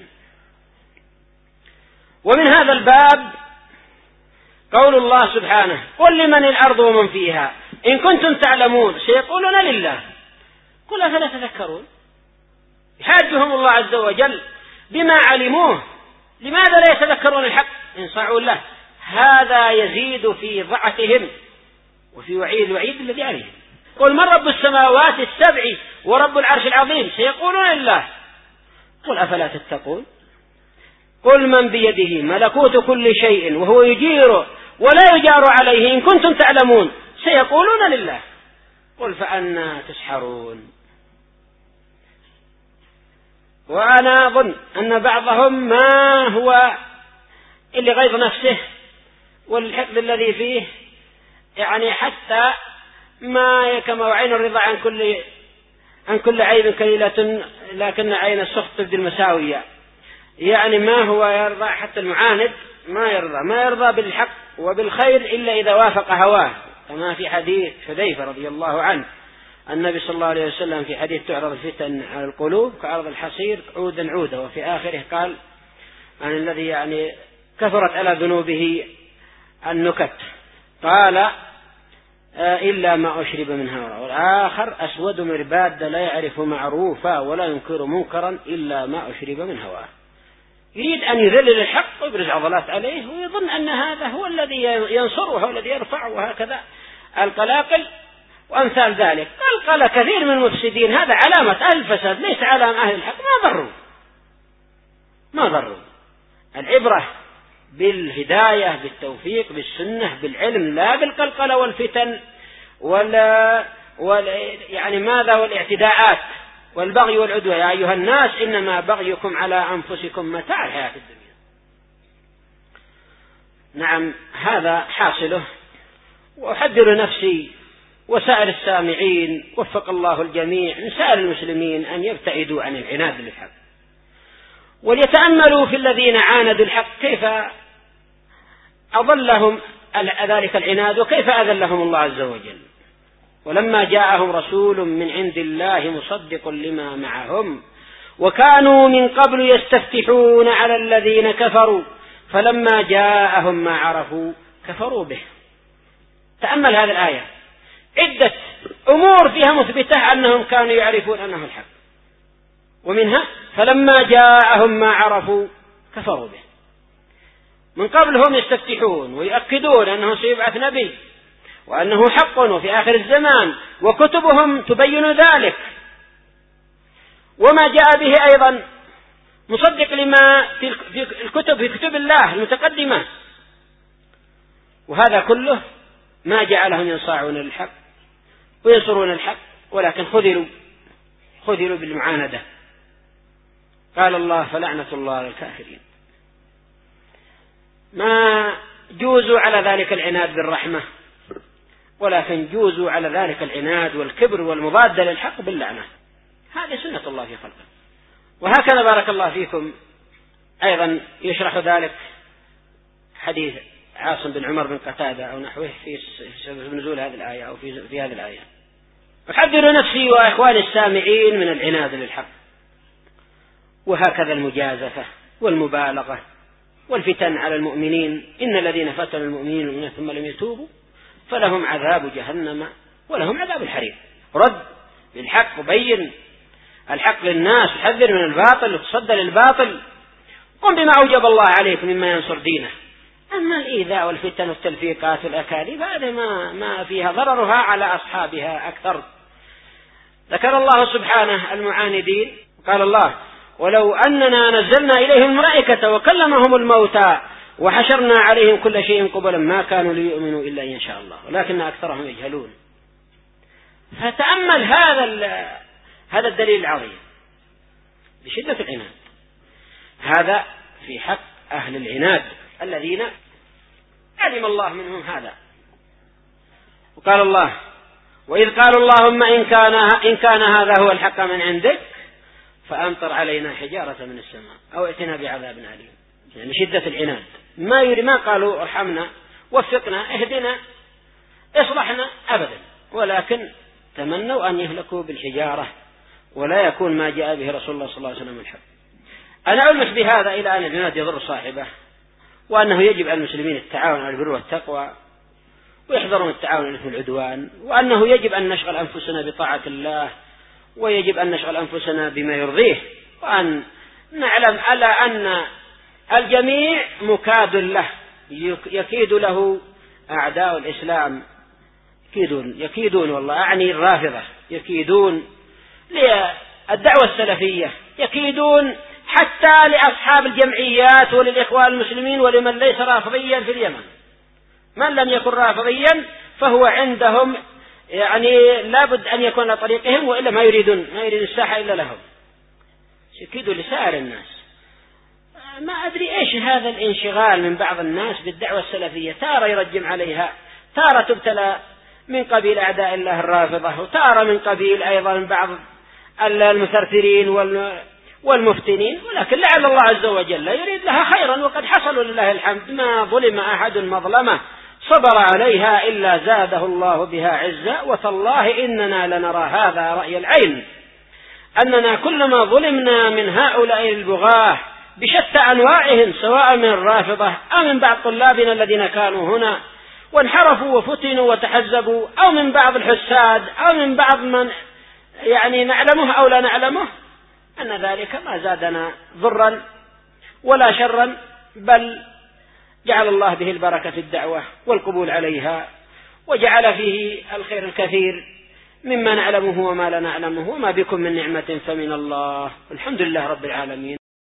ومن هذا الباب قول الله سبحانه قل لمن الأرض ومن فيها إن كنتم تعلمون سيقولون لله قل أفلا تذكرون. يحاجهم الله عز وجل بما علموه، لماذا لا يتذكرون الحق ينصاعوا له؟ هذا يزيد في ضعفهم وفي وعيد الوعيد الذي عليهم. قل من رب السماوات السبع ورب العرش العظيم سيقولون لله قل أفلا تتقون. قل من بيده ملكوت كل شيء وهو يجير ولا يجار عليه إن كنتم تعلمون سيقولون لله قل فأنا تسحرون. وأنا أظن أن بعضهم ما هو إلا غيظ نفسه والحقد الذي فيه، يعني حتى ما كما وعين الرضا عن كل عن كل عيب كليلة لكن عين السخط تبدي المساوية، يعني ما هو يرضى حتى المعاند ما يرضى ما يرضى بالحق وبالخير إلا إذا وافق هواه، كما في حديث حذيفة رضي الله عنه النبي صلى الله عليه وسلم في حديث تعرض الفتن على القلوب كعرض الحصير عودا عودا، وفي آخره قال عن الذي يعني كثرت على ذنوبه النكت قال إلا ما أشرب من هوى، والآخر أسود مرباد لا يعرف معروفا ولا ينكر منكرا إلا ما أشرب من هواه. يريد أن يذلل الحق ويبرز عضلات عليه ويظن أن هذا هو الذي ينصره وهو الذي يرفعه، وهكذا القلاقل وأمثال ذلك. قال كثير من المفسدين هذا علامة أهل الفساد ليس علامة أهل الحق، ما ضروا ما ضروا. العبرة بالهداية بالتوفيق بالسنة بالعلم لا بالقلقلة والفتن ولا, ولا يعني ماذا والاعتداءات والبغي والعدوى. يا أيها الناس إنما بغيكم على أنفسكم متاع الحياة الدنيا. نعم هذا حاصله، وأحذر نفسي وسائر السامعين وفق الله الجميع من سائر المسلمين أن يبتعدوا عن العناد للحق وليتأملوا في الذين عاندوا الحق كيف أضلهم ذلك العناد وكيف أذلهم الله عز وجل. ولما جاءهم رسول من عند الله مصدق لما معهم وكانوا من قبل يستفتحون على الذين كفروا فلما جاءهم ما عرفوا كفروا به. تأمل هذه الآية، عدة أمور فيها مثبتة أنهم كانوا يعرفون أنه الحق، ومنها فلما جاءهم ما عرفوا كفروا به. من قبل هم يستفتحون ويؤكدون أنه سيبعث نبي وأنه حق وفي آخر الزمان وكتبهم تبين ذلك، وما جاء به أيضا مصدق لما في الكتب في كتب الله المتقدمة، وهذا كله ما جعلهم ينصاعون للحق وينصرون الحق، ولكن خذلوا خذلوا بالمعاندة قال الله فلعنة الله على الكافرين. ما جوزوا على ذلك العناد بالرحمة، ولكن جوزوا على ذلك العناد والكبر والمضادة للحق باللعنة. هذه سنة الله في خلقه. وهكذا بارك الله فيكم أيضا يشرح ذلك حديث عاصم بن عمر بن قتادة أو نحوه في سبب نزول هذه الآية أو في, في هذه الآية. أحذر نفسي وإخواني السامعين من العناد للحق، وهكذا المجازفة والمبالغة والفتن على المؤمنين. إن الذين فتنوا المؤمنين والمؤمنات ثم لم يتوبوا فلهم عذاب جهنم ولهم عذاب الحريق. رد بالحق وبين الحق للناس، وحذر من الباطل وتصدى للباطل، قم بما أوجب الله عليك مما ينصر دينه. أما الإيذاء والفتن والتلفيقات والأكاذيب هذه ما, ما فيها ضررها على أصحابها أكثر. ذكر الله سبحانه المعاندين، قال الله ولو أننا نزلنا إليهم الملائكة وكلمهم الموتى وحشرنا عليهم كل شيء قبلا ما كانوا ليؤمنوا إلا إن شاء الله ولكن أكثرهم يجهلون. فتأمل هذا هذا الدليل العظيم بشدة العناد. هذا في حق أهل العناد الذين علم الله منهم هذا. وقال الله وإذ قالوا اللهم إن كان, إن كان هذا هو الحق من عندك فأمطر علينا حجارة من السماء أو ائتنا بعذاب أليم. يعني شدة العناد، ما يري ما قالوا ارحمنا وفقنا اهدنا اصلحنا أبدا، ولكن تمنوا أن يهلكوا بالحجارة ولا يكون ما جاء به رسول الله صلى الله عليه وسلم الحق. أنا ألمح بهذا إلى أن العناد يضر صاحبه، وأنه يجب على المسلمين التعاون على البر والتقوى ويحذرون التعاون على الإثم والعدوان، وأنه يجب أن نشغل أنفسنا بطاعة الله، ويجب أن نشغل أنفسنا بما يرضيه، وأن نعلم على أن الجميع مكاد له، يكيد له أعداء الإسلام، يكيدون يكيدون والله أعني الرافضة، يكيدون للدعوة السلفية، يكيدون حتى لأصحاب الجمعيات وللإخوان المسلمين ولمن ليس رافضيا في اليمن. من لم يكن رافضيا فهو عندهم يعني لابد أن يكون على طريقهم، وإلا ما يريدون ما يريدون الساحة إلا لهم، يكيدوا لسائر الناس. ما أدري إيش هذا الانشغال من بعض الناس بالدعوة السلفية، تارة يرجم عليها، تارة تبتلى من قبيل أعداء الله الرافضة، وتارة من قبيل أيضا من بعض المثرثرين والمفتنين، ولكن لعل الله عز وجل يريد لها خيرا، وقد حصلوا لله الحمد. ما ظلم أحد مظلمة صبر عليها إلا زاده الله بها عزة، وتالله إننا لنرى هذا رأي العين، أننا كلما ظلمنا من هؤلاء البغاة بشتى أنواعهم سواء من الرافضة أو من بعض طلابنا الذين كانوا هنا وانحرفوا وفتنوا وتحزبوا، أو من بعض الحساد، أو من بعض من يعني نعلمه أو لا نعلمه، أن ذلك ما زادنا ضرا ولا شرا، بل جعل الله به البركة في الدعوة والقبول عليها، وجعل فيه الخير الكثير مما نعلمه وما لا نعلمه، وما بكم من نعمة فمن الله. الحمد لله رب العالمين.